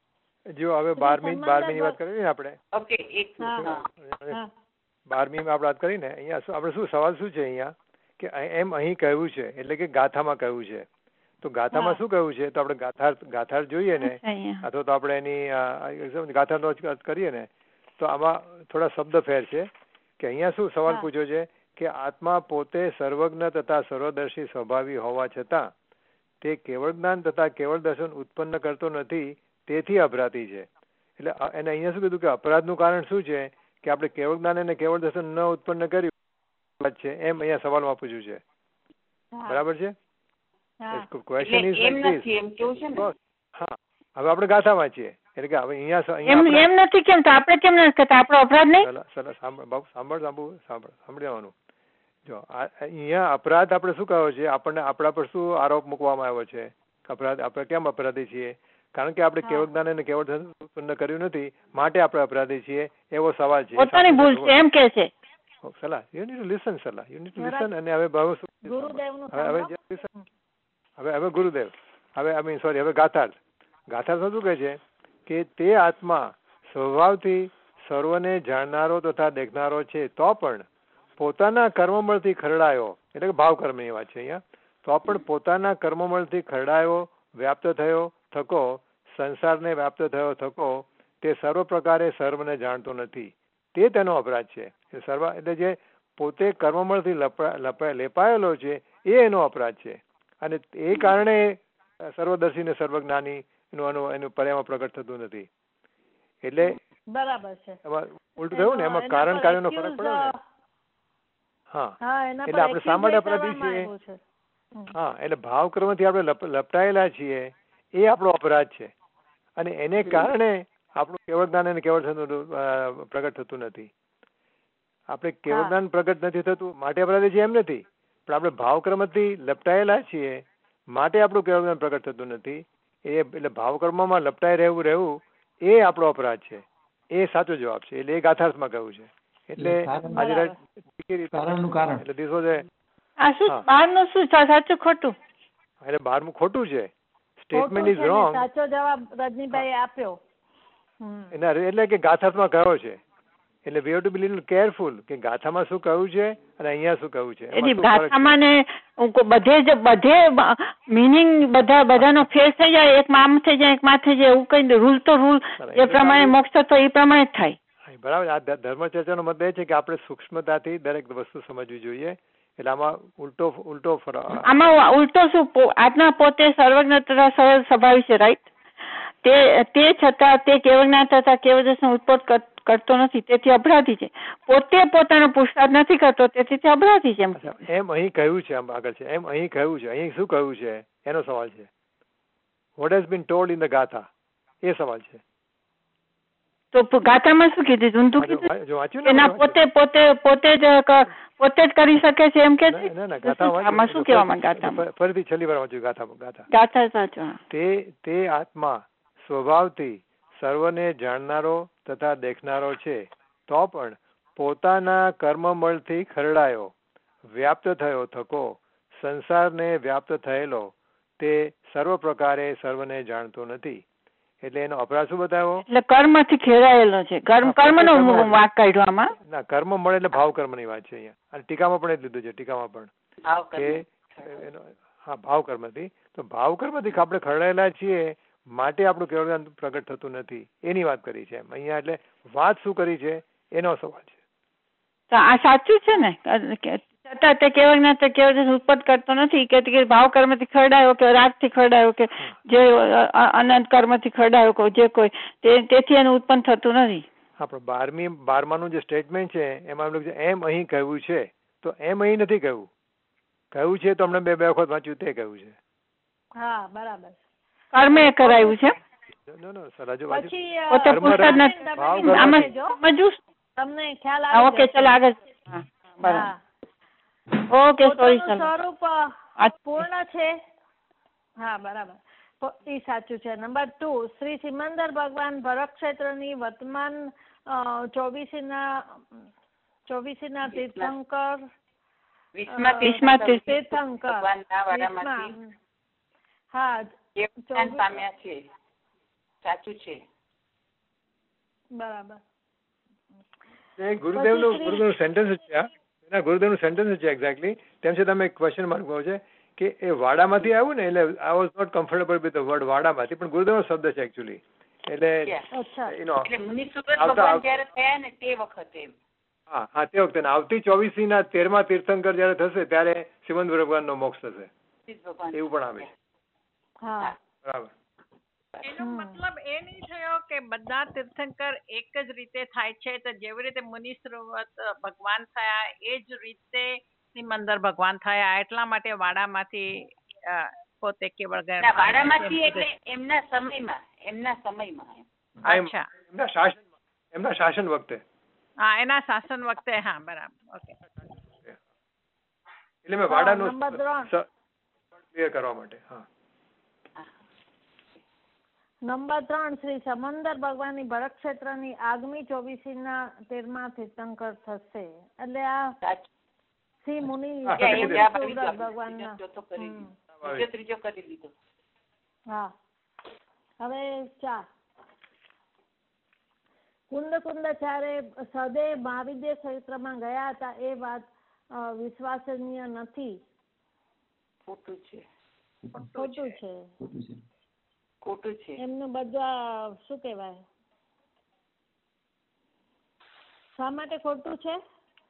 જો હવે બારમી બારમીની વાત કરીએ ને આપણે, ઓકે, એક હા. હા. હા બારમીમાં આપણે વાત કરીને અહીંયા શું આપણે શું સવાલ શું છે અહીંયા કે અ- એમ અહીં કહ્યું છે, એટલે કે ગાથામાં કહ્યું છે. તો ગાથામાં હા. શું કહ્યું છે? તો આપણે ગાથા ગાથા જોઈએ ને, અચ્છા, અહીંયા. અથવા તો આપણે એની અ, ગાથાનો જ અર્થ કરીએ ને, તો આમાં થોડા શબ્દ ફેર છે. કે અહીંયા શું સવાલ હા. પૂછ્યો છે કે આત્મા પોતે સર્વજ્ઞ તથા સર્વદર્શી સ્વભાવી હોવા છતાં તે કેવળ જ્ઞાન તથા કેવળ દર્શન ઉત્પન્ન કરતો નથી, તેથી અપરાધી છે. એટલે અ- એને અહીંયા શું કીધું કે અપરાધનું કારણ શું છે કે આપણે કેવળ જ્ઞાન અને કેવળ દર્શન ન ઉત્પન્ન કર્યું છે, એમ અહીંયા સવાલમાં પૂછ્યું છે. હા. બરાબર છે? હા. ક્વેશ્ચન એટલે ઇઝ એમ લાઈક નથી, એમ કેવું છે ને. હા, હવે આપણે ગાથામાં છીએ, એટલે કે હવે અહીંયા સ- એમ અહીંયા એમ નથી કેમ તો આપણે કેમ નથી કહેતા આપણો અપરાધ નહીં? આપણે- સલા- સલા- સાંભળ બાપુ, સાંભળ સાંભળ સાંભળ સાંભળવાનું. જો આ- અહીંયા અપરાધ આપણે શું કહ્યો છે? આપણને આપણા પર શું આરોપ મૂકવામાં આવ્યો છે? અપરાધ આપણે કેમ અપરાધી છીએ? કારણ કે આપણે હા. કેવળ જ્ઞાન અને કેવળ ધન ઉત્પન્ન કર્યું નથી, માટે આપણે અપરાધી છીએ, એવો સવાલ છે. પોતાની ભૂલ છે એમ કે છે. સલાહ યુ નીડ ટુ લિસન, સલાહ યુ નીડ ટુ બરાબર. લિસન. અને હવે ભાવ શું- ગુરુદેવનું હવે હવે સાંભળો. જે listen. હવે હવે ગુરુદેવ હવે આઈ મીન સોરી હવે ગાથાર્થ ગાથાર્થ શું કહે છે કે તે આત્મા સ્વભાવથી સર્વને જાણનારો તથા દેખનારો છે, તો પણ પોતાના કર્મબળથી ખરડાયો, એટલે કે ભાવ કર્મની વાત છે અહીંયા, તો પણ પોતાના કર્મબળથી ખરડાયો, વ્યાપ્ત થયો થકો, સંસારને વ્યાપ્ત થયો થકો, તે સર્વ પ્રકારે સર્વને જાણતો નથી, તે તેનો અપરાધ છે. એ સર્વ એટલે જે પોતે કર્મબળથી લપા લપા લેપાયેલો છે એ એનો અપરાધ છે, અને એ કારણે સર્વદર્શી ને સર્વજ્ઞાની એનું એનું એનું પર્યામાં પ્રગટ થતું નથી. એટલે બરાબર છે. એમાં ઉલટું થયું ને, એમાં એના કારણ પર કાર્યનો ફરક accuse, પડે ને. હા, હા એના એટલે પર આપણે સામાન્ય accuse અપરાધી છીએ. કરવામાં આવ્યું છે. હમ. હા, એટલે ભાવ કર્મથી આપણે લપ- લપટાયેલા છીએ, એ આપણો અપરાધ છે, અને એને કારણે આપણું કેવળ જ્ઞાન અને કેવળ થતું અ, પ્રગટ થતું નથી. આપણે કેવળ હા. જ્ઞાન પ્રગટ નથી થતું માટે અપરાધી છે એમ નથી, પણ આપણે ભાવ કર્મથી લપટાયેલા છીએ માટે આપણું કેવળ જ્ઞાન પ્રગટ થતું નથી. એ એટલે ભાવ કર્મમાં લપટાઈ રહેવું રહેવું એ આપણો અપરાધ છે. એ સાચો જવાબ છે. એટલે એ ગાથાર્થમાં કહ્યું છે. એટલે કારણ- આજે બરાબર. ટીકી રીતે- કારણનું કારણ. એટલે this was a- આ શું હા. બહારનું શું સા- સાચું ખોટું? એટલે બારમું ખોટું છે, સ્ટેટમેન્ટ ઇઝ રોંગ. સાચો જવાબ રજનીભાઈ આપ્યો. એના એટલે કે ગાથામાં કયો છે, એટલે we have to be little careful કે ગાથામાં શું કહ્યું છે અને અહીંયા શું કહ્યું છે. એટલે ગાથામાં ને બધે જ બધે મીનિંગ બધા બધાનો ફેર થઈ જાય, એક આમ થઈ જાય એક માં થઈ જાય, એવું કઈ રૂલ તો રૂલ એ પ્રમાણે મોક્ષ તો એ પ્રમાણે જ થાય. બરાબર. આ ધર્મ ચર્ચાનો મત એ છે કે આપણે સૂક્ષ્મતાથી દરેક વસ્તુ સમજવી જોઈએ. એટલે આમાં ઉલટો ઉલટો આમાં ઉલટો શું, આત્મા પોતે સર્વજ્ઞ તથા સર્વ સ્વભાવી છે, રાઈટ? તે તે છતાં તે કેવળ તથા કેવળ દર્શન ઉત્પન્ન કરતો નથી, તેથી અપરાધી છે. પોતે પોતાનો પુરુષાર્થ નથી કરતો, તેથી તે અપરાધી છે. એમ અહીં કહ્યું છે, આમ આગળ છે એમ અહીં કહ્યું છે. અહીં શું કહ્યું છે એનો સવાલ છે. What has been told in the ગાથા, એ સવાલ છે. તો ગાથામાં શું કીધું? ઊંધું કીધું એના પોતે પોતે પોતે જ પોતે જ કરી શકે છે એમ કે છે. ગાથામાં શું કહેવા માંગે? ગાથામાં ફરીથી છેલ્લી વાર વાંચ્યું. ગાથામાં ગાથા ગાથા સાચો. તે તે આત્મા સ્વભાવથી સર્વને જાણનારો તથા દેખનારો છે, તો પણ પોતાના કર્મબળથી ખરડાયો, વ્યાપ્ત થયો થકો, સંસારને વ્યાપ્ત થયેલો, તે સર્વ પ્રકારે સર્વને જાણતો નથી. એટલે એનો અપરાધ શું બતાવ્યો? એટલે કર્મથી ખેડાયેલો છે. કર્મ કર્મનો વાક કાઢવામાં ના, કર્મ મળે એટલે ભાવ કર્મની વાત છે અહીંયા. અને ટીકામાં પણ એ લીધું છે. ટીકામાં પણ કે હા ભાવ કર્મથી. તો ભાવ કર્મથી આપણે ખરડાયેલા છીએ માટે આપણું કેવળ જ્ઞાન પ્રગટ થતું નથી, એની વાત કરી છે એમ અહીંયા. એટલે વાત શું કરી છે એનો સવાલ છે. તો આ સાચું છે ને? છતાં તે કેવળ જ્ઞાન કેવળ ઉત્પન્ન કરતો નથી કે ભાવ કર્મથી ખરડાયો કે રાગથી ખરડાયો કે જે અનંત કર્મથી ખરડાયો કે જે કોઈ તેથી એનું ઉત્પન્ન થતું નથી. આપણે બારમી બારમાનું જે સ્ટેટમેન્ટ છે એમાં એમ અહીં કહ્યું છે, તો એમ અહીં નથી કહ્યું. કહ્યું છે તો હમણાં બે બે વખત વાંચ્યું તે કહ્યું છે. હા બરાબર. કર્મે કરાયું છે. તમને ખ્યાલ આવે? ઓકે ચાલો આગળ. ઓકે સોરી સ્વરૂપ પૂર્ણ છે. હા બરાબર, એ સાચું છે. નંબર ટુ, શ્રી સિમંદર ભગવાન ભરત ક્ષેત્રની વર્તમાન ચોવીસી ના ચોવીસી ના તીર્થંકર તીર્થંકર હા પામ્યા છે. સાચું છે. બરાબર. ગુરુદેવનું ગુરુદેવનું સેન્ટેન્સ છે. એના ગુરુદેવનું સેન્ટેન્સ છે એક્ઝેક્ટલી. તેમ છતાં તમે ક્વેશ્ચન માર્ક કહો છે કે એ વાડામાંથી આવ્યું ને, એટલે I was not comfortable with the word વાડામાંથી, પણ ગુરુદેવનો શબ્દ છે એકચ્યુઅલી. એટલે હા હા તે વખતે આવતી ચોવીસી ના તેરમા તીર્થંકર જયારે થશે ત્યારે સિમંદ ભગવાન નો મોક્ષ થશે એવું પણ આવે છે. બરાબર. એનો મતલબ એ નહીં થયો કે બધા તીર્થંકર એક જ રીતે થાય છે. તો જેવી રીતે મુનિશ્રવત ભગવાન થયા એ જ રીતે સિમંદર ભગવાન થયા, એટલા માટે વાડામાંથી પોતે કેવળ ગયા. વાડામાંથી એટલે એમના સમયમાં એમના સમયમાં અચ્છા એમના શાસન એમના શાસન વખતે. હા એના શાસન વખતે. હા બરાબર. ઓકે. એટલે મેં વાડાનું ક્લિયર કરવા માટે. હા. નંબર ત્રણ, શ્રી સમંદર ભગવાનની ભરત ક્ષેત્રની આગામી ચોવીસી ના તેરમા તીર્થંકર થશે. એટલે આ શ્રી મુનિ ભગવાન હા. હવે ચાર, કુંદ કુંદ ચારે સદે મહાવિદ્ય ક્ષેત્રમાં ગયા હતા એ વાત વિશ્વસનીય નથી. ખોટું છે. ખોટું છે. ખોટું છે. એમનું બધા શું કેવાય, શા માટે ખોટું છે?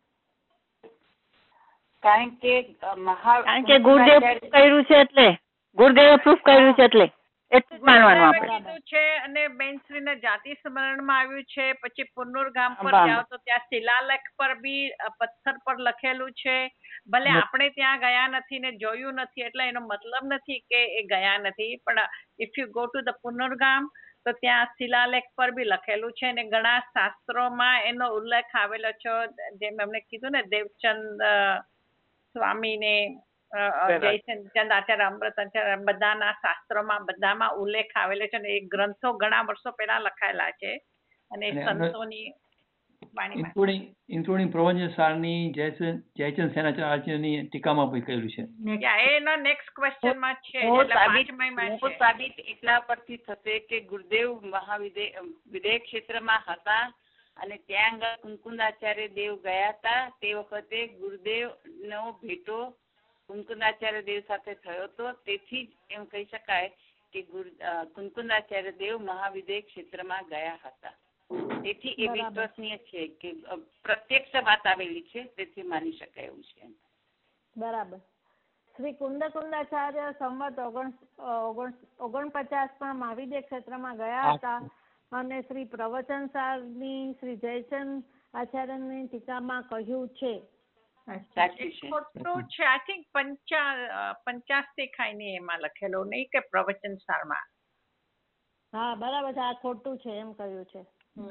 કારણ કે કારણ કે ગુરુદેવ કર્યું છે એટલે ગુરુદેવે પ્રૂફ કર્યું છે એટલે એટલું જ માનવાનું આપણે છે. અને બેનશ્રીને જાતિ સ્મરણમાં આવ્યું છે. પછી પુનર્ગામ પર જાઓ તો ત્યાં શિલાલેખ પર બી પથ્થર પર લખેલું છે. ભલે આપણે ત્યાં ગયા નથી ને જોયું નથી એટલે એનો મતલબ નથી કે એ ગયા નથી, પણ if you go to the પુનર્ગામ તો ત્યાં શિલાલેખ પર બી લખેલું છે. અને ઘણા શાસ્ત્રોમાં એનો ઉલ્લેખ આવેલો છે. જેમ એમને કીધું ને, દેવચંદ સ્વામી ને જયચંદ આચાર્ય, અમૃત આચાર્ય, બધાના શાસ્ત્રોમાં બધામાં ઉલ્લેખ આવેલો છે. અને એ ગ્રંથો ઘણા વર્ષો પહેલા લખાયેલા છે. અને સંતોની વાણીમાં ઇન્ક્લુડિંગ ઇન્ક્લુડિંગ પ્રવચન સારની જયચંદ જયચંદ સેનાચાર્યની ટીકામાં પણ કહેલું છે. યા એનો નેક્સ્ટ ક્વેશ્ચનમાં છે वो એટલે साबित પાંચમામાં वो છે. साबित એટલા પરથી થશે કે ગુરુદેવ મહાવિદે વિદેય ક્ષેત્રમાં હતા અને ત્યાં આગળ કુંકુંદાચાર્ય દેવ ગયા હતા. તે વખતે ગુરુદેવનો ભેટો કુંકુંદાચાર્ય દેવ સાથે થયો હતો. તેથી જ એમ કહી શકાય કે ગુરુ કુંકુંદાચાર્ય દેવ મહાવિદેય ક્ષેત્રમાં ગયા હતા. તેથી એ વિશ્વસનીય છે કે પ્રત્યક્ષ વાત આવેલી છે, તેથી માની શકાય એવું છે. બરાબર. શ્રી કુંદકુંદાચાર્ય સંવત ઓગણ ઓગણપચાસ માં મહાવિદ્ય ક્ષેત્રમાં ગયા હતા અને શ્રી પ્રવચનસારની શ્રી જયચંદ આચાર્યની ટીકામાં કહ્યું છે. સાચું છે. ખોટું છે. આઈ થિંક પંચા પંચાસી ખાઈને એમાં લખેલો નહીં કે પ્રવચન સારમાં. હા બરાબર છે. આ ખોટું છે એમ કહ્યું છે.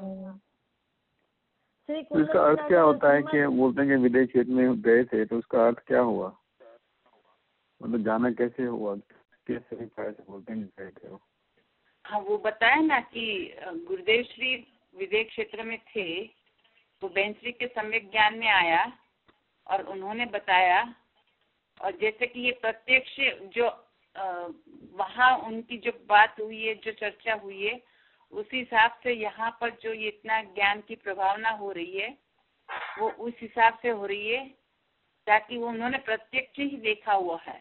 तो इसका अर्थ क्या होता है कि बोलते हैं कि विदेश क्षेत्र में गए थे, तो उसका अर्थ क्या हुआ? मतलब जाना कैसे हुआ, किस तरीके से बोलते हैं गए थे वो? हाँ, वो बताया ना कि गुरुदेव श्री विदेय क्षेत्र में थे, तो बहन श्री के सम्यक ज्ञान में आया और उन्होंने बताया, और जैसे कि ये प्रत्यक्ष जो वहाँ उनकी जो बात हुई है, जो चर्चा हुई है, उसी हिसाब से यहाँ पर जो ये इतना ज्ञान की प्रभावना हो रही है वो उस हिसाब से हो रही है ताकि वो उन्होंने प्रत्यक्ष ही देखा हुआ है.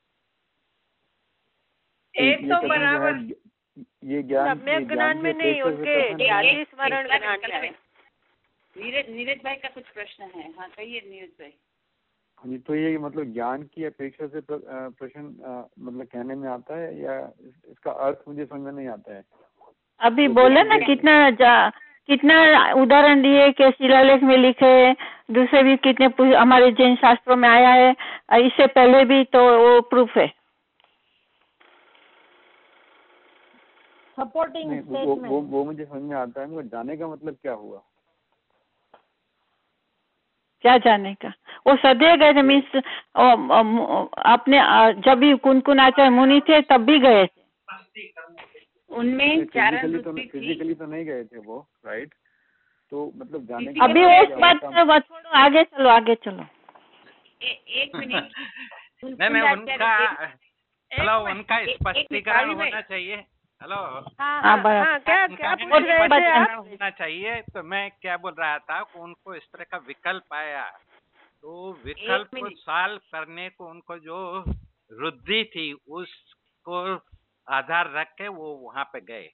ये तो बराबर ये ज्ञान सम्यक ज्ञान में नहीं, उनके यादी स्मरण ज्ञान में है. नीरज नीरज भाई का कुछ प्रश्न है. हाँ कहिए नीरज भाई. हाँ तो ये मतलब ज्ञान की अपेक्षा से प्रश्न मतलब कहने में आता है या इसका अर्थ मुझे समझ में नहीं आता है. अभी बोले ना कितना कितना उदाहरण दिए कि शिलालेख में लिखे, दूसरे भी कितने हमारे जैन शास्त्रों में आया है, इससे पहले भी तो वो प्रूफ है. सपोर्टिंग वो, वो वो मुझे समझ में आता है, मगर जाने का मतलब क्या हुआ? क्या जाने का? वो सदैव गए थे. मीन्स आपने जब भी कुनकुन आचार्य मुनि थे तब भी गए थे. उनमें चारण तो फिजिकली तो नहीं गए थे वो, राइट? तो मतलब जाने अभी उस बात पर छोड़ो, आगे चलो आगे चलो. ए, एक मिनट. नहीं नहीं उनका हेलो उनका स्पष्टीकरण होना चाहिए. हेलो हाँ हाँ क्या क्या पूछ रहे थे आप? होना चाहिए. तो मैं क्या बोल रहा था कि उनको इस तरह का विकल्प आया, तो विकल्प को सॉल्व करने को उनको जो रुद्धि थी उसको आधार रख के वो वहाँ पे गए.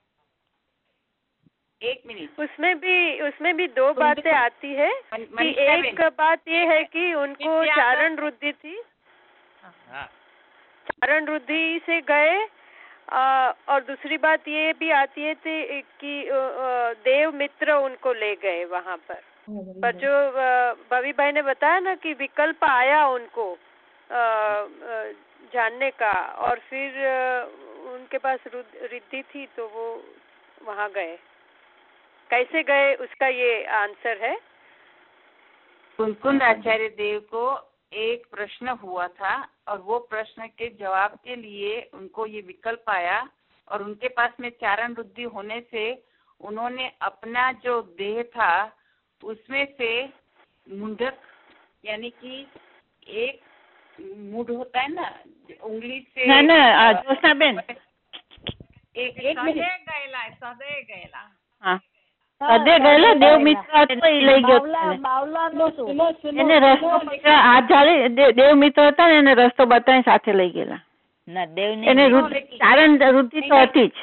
एक मिनट. उसमें भी उसमें भी दो बातें आती है कि एक बात ये है कि उनको चारण रुद्धि थी, चारण रुद्धि से गए, और दूसरी बात ये भी आती है कि देव मित्र उनको ले गए वहाँ पर. पर जो भवी भाई ने बताया ना कि विकल्प आया उनको जानने का, और फिर उनके पास रिद्धि थी तो वो वहाँ गए. कैसे गए उसका ये आंसर है. कुंकुंद आचार्य देव को एक प्रश्न हुआ था और वो प्रश्न के जवाब के लिए उनको ये विकल्प आया, और उनके पास में चारण रुद्धि होने से उन्होंने अपना जो देह था उसमें से मुंडक यानी कि एक मूड होता है ना उंगली से ना ना जोशना बेन एक एक मिनट ગયેલા સદે ગયેલા. હા સદે ગયેલા દેવ મિત્ર હતો એ લઈ ગયો. એને રસ્તો હાથ જાળી દેવ મિત્ર હતા ને એને રસ્તો બતાવી સાથે લઈ ગયેલા. ના દેવ એને ચારણ વૃત્તિ તો હતી જ.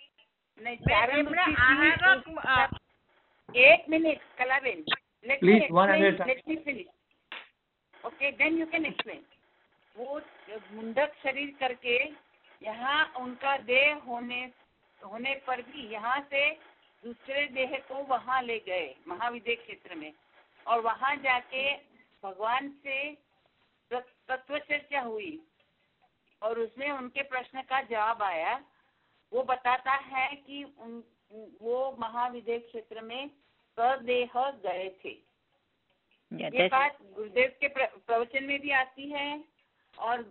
एक minute Kalaben. Please, one at a time. Let me finish. Okay, then you can explain. वो मुंडक शरीर करके यहाँ उनका देह होने होने पर भी यहाँ से दूसरे देह को वहाँ ले गए महाविदेय क्षेत्र में, और वहाँ जाके भगवान से तत्व चर्चा हुई और उसमें उनके प्रश्न का जवाब आया. वो बताता है कि उन वो महाविदेय क्षेत्र में सदेह गए थे. ये बात गुरुदेव के प्रवचन में भी आती है और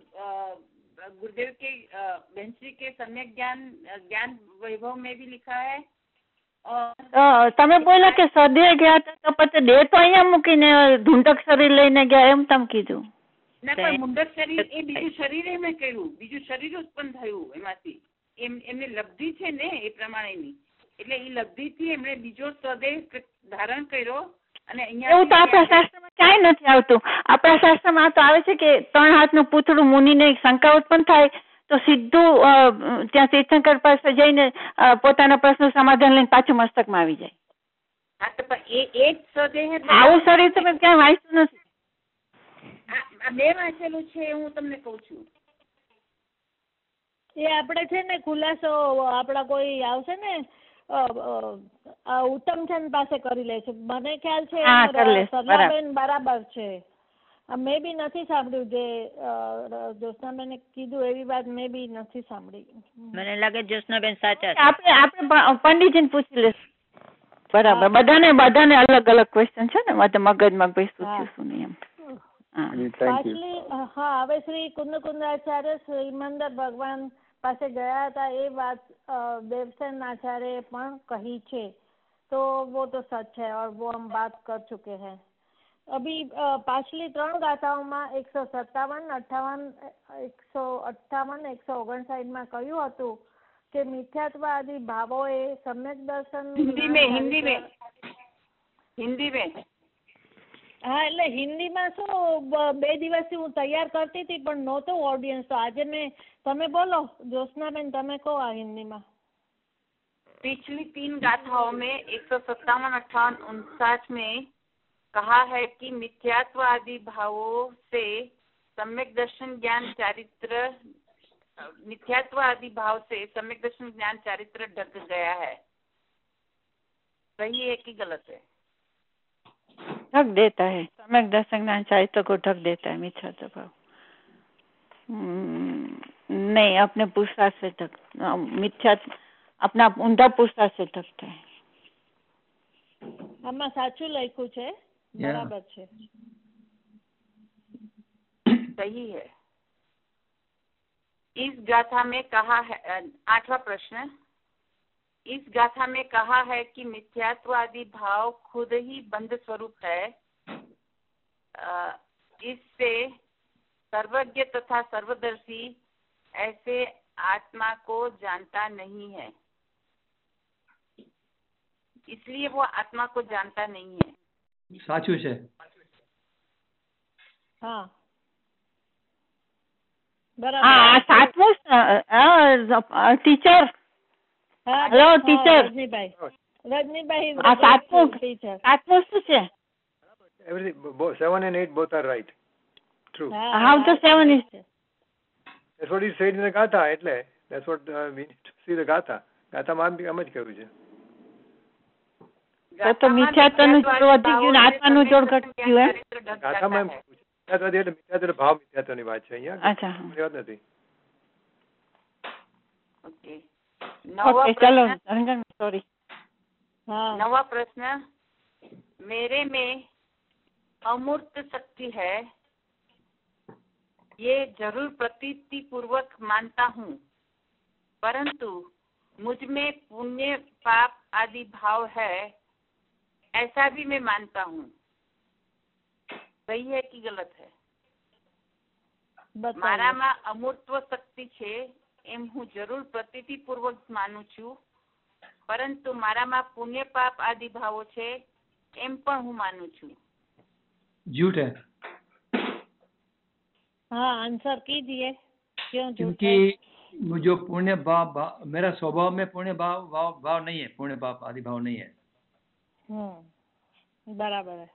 गुरुदेव के बहनश्री के सम्यक ज्ञान ज्ञान वैभव में भी लिखा है, તમે બોલ્યા કે સદે ગયા હતા તો પછી દેહ તો અહીંયા મૂકીને ઢુંઢક શરીર લઈને ગયા એમ તમે કીધું. ના પણ મુંડક શરીર એ બીજું શરીર એમને કર્યું, બીજું શરીર ઉત્પન્ન થયું એમાંથી. એમ એમને લબ્ધિ છે ને એ પ્રમાણેની, એટલે એ લબ્ધિ થી એમણે બીજો સ્વદેહ ધારણ કર્યો. અને અહીંયા એવું તો આપણા શાસ્ત્રમાં ક્યાંય નથી આવતું. આપણા શાસ્ત્રમાં તો આવે છે કે ત્રણ હાથનું પૂતળું મુનિને શંકા ઉત્પન્ન થાય તો સીધું ત્યાં તીર્થંકર પાસે જઈને પોતાના પ્રશ્ન સમાધાન લઈને પાછું મસ્તકમાં આવી જાય. હા તો પણ એ એ જ સ્વદેહ આવું શરીર તમે ક્યાંય વાંચ્યું નથી. બે વાંચેલું છે હું તમને કઉ છું. એ આપણે છે ને ખુલાસો આપડા કોઈ આવશે ને ઉત્તમચંદ પાસે કરી લે છે. મને ખ્યાલ છે સરલાબેન બરાબર છે. મેં બી નથી સાંભળ્યું જે જ્યોત્સનાબેને કીધું એવી વાત મેં બી નથી સાંભળી. મને લાગે જ્યોત્સનાબેન સાચા છે. આપણે આપણે પંડિતજીને પૂછી લેશું. બરાબર, બધાને બધાને અલગ અલગ ક્વેશ્ચન છે ને, મારે મગજમાં ભાઈ શું થયું શું નહીં એમ. પાછલી હા હવે શ્રી કુંદકુંદાચાર્ય શ્રીમંદર ભગવાન પાસે ગયા હતા એ વાત દેવસેન आचार्य પણ કહી છે. તો वो तो सच है और वो हम बात कर चुके हैं. अभी પાછલી ત્રણ ગાથાઓમાં એકસો સત્તાવન અઠાવન એકસો અઠાવન એકસો ઓગણસાઠ માં કહ્યું હતું કે મિથ્યાત્વ આદિ ભાવો એ સમ્યક દર્શન હિન્દી में हिंदी में हिंदी में હા એટલે હિન્દીમાં શું બે દિવસથી હું તૈયાર કરતી હતી પણ નહોતું ઓડિયન્સ, તો આજે મેં તમે બોલો જ્યોત્સનાબેન તમે કહો આ હિન્દીમાં. पिछली तीन गाथाओं में एक सौ सत्तावन अट्ठावन उनसाठ में कहा है कि मिथ्यात्व आदि भावों से सम्यक दर्शन ज्ञान चारित्र मिथ्यात्व आदि भाव से सम्यक दर्शन ज्ञान चारित्र ढक गया है. सही है कि गलत है? ढक देता है, सम्यक दर्शन ज्ञान चारित्र को ढक देता है मिथ्यात्व भाव. नहीं, अपने पुरुषार्थ से ढक मिथ्यात्व अपना ઊંધા પુરુષાર્થ से ढकता है. આમાં સાચું લખ્યું છે, બરાબર છે, सही है. इस गाथा में कहा है, आठवां प्रश्न, इस गाथा में कहा है कि मिथ्यात्व आदि भाव खुद ही बंध स्वरूप है. इससे सर्वज्ञ तथा सर्वदर्शी ऐसे आत्मा को जानता नहीं है, इसलिए वो आत्मा को जानता नहीं है. સાચું છે. હા બરાબર. સાતમું teacher hello teacher Rajnibhai Rajnibhai આ સાતમું ટીચર સાતમું શું છે? Everything seven and eight both are right. True. How the seven is? That's what he said in the Gatha. એટલે that's what uh, we need to see the Gatha. Gatha માં આમ જ કર્યું છે. તો મિથ્યાત્વનું જોડ વધી ગયું ને આત્માનું જોડ ઘટી ગયું એમ? ગાથામાં એમ મિથ્યાત્વ એટલે મિથ્યાત્વ ભાવ મિથ્યાત્વની વાત છે અહીંયા. અચ્છા એ વાત નથી. ओके ઓકે ચલો રંજન સોરી. हाँ नवा प्रश्न, मेरे में अमूर्त शक्ति है, ये जरूर प्रतीति पूर्वक मानता हूँ, परंतु मुझ में पुण्य पाप आदि भाव है, ऐसा भी मैं मानता हूँ. सही है कि गलत है? મારામાં અમૂર્ત્વ શક્તિ છે એમ હું જરૂર પ્રતીતિ પૂર્વક માનું છું, પરંતુ મારામાં પુણ્ય પાપ આદि ભાવો છે એમ પણ હું માનું છું. झूठ है. हाँ आंसर कीजिए क्यों झूठ है? क्योंकि जो पुण्य भाव, भाव मेरा स्वभाव में पुण्य भाव भाव भाव नहीं है, पुण्य पाप आदि भाव नहीं है. हम्म बराबर है.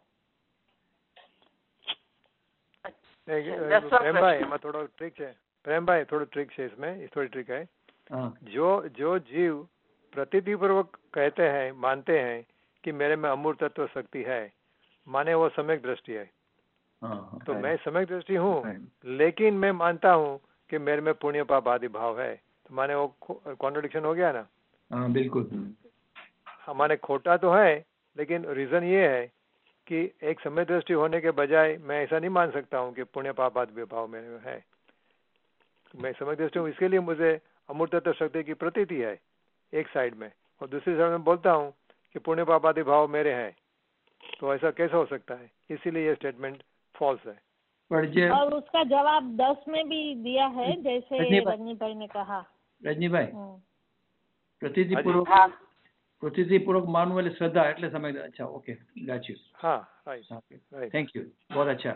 प्रेम भाई एમાં થોડો ટ્રિક છે. પ્રેમ ભાઈ થોડો ટ્રિક છે इसमें, इस थोड़ी ट्रिक है. जो जो जीव प्रतीति पूर्वक कहते हैं मानते हैं कि मेरे में अमूर्त तत्व शक्ति है, माने वो सम्यक दृष्टि है. तो मैं सम्यक दृष्टि हूँ लेकिन मैं मानता हूँ कि मेरे में पुण्य पाप आदि भाव है, तो माने वो कॉन्ट्रडिक्शन हो गया ना. हाँ बिल्कुल. हमारे खोटा तो है लेकिन रीजन ये है कि एक समय दृष्टि होने के बजाय मैं ऐसा नहीं मान सकता हूँ कि पुण्य पाप आदि भाव मेरे में है. मैं समय दृष्टि हूँ इसके लिए मुझे अमूर्त तत्व शक्ति की प्रतीति है एक साइड में, और दूसरे समय में बोलता हूँ कि पुण्य पाप आदि भाव मेरे हैं, तो ऐसा कैसे हो सकता है? इसीलिए ये स्टेटमेंट फॉल्स है। और उसका जवाब दस में भी दिया है, जैसे रजनी भाई ने कहा। रजनी भाई, प्रतीति पूर्वक प्रतीति पूर्वक मानव वाली श्रद्धा એટલે સમય। अच्छा, ओके, गॉट यू। हाँ, राइट, थैंक यू, बहुत अच्छा।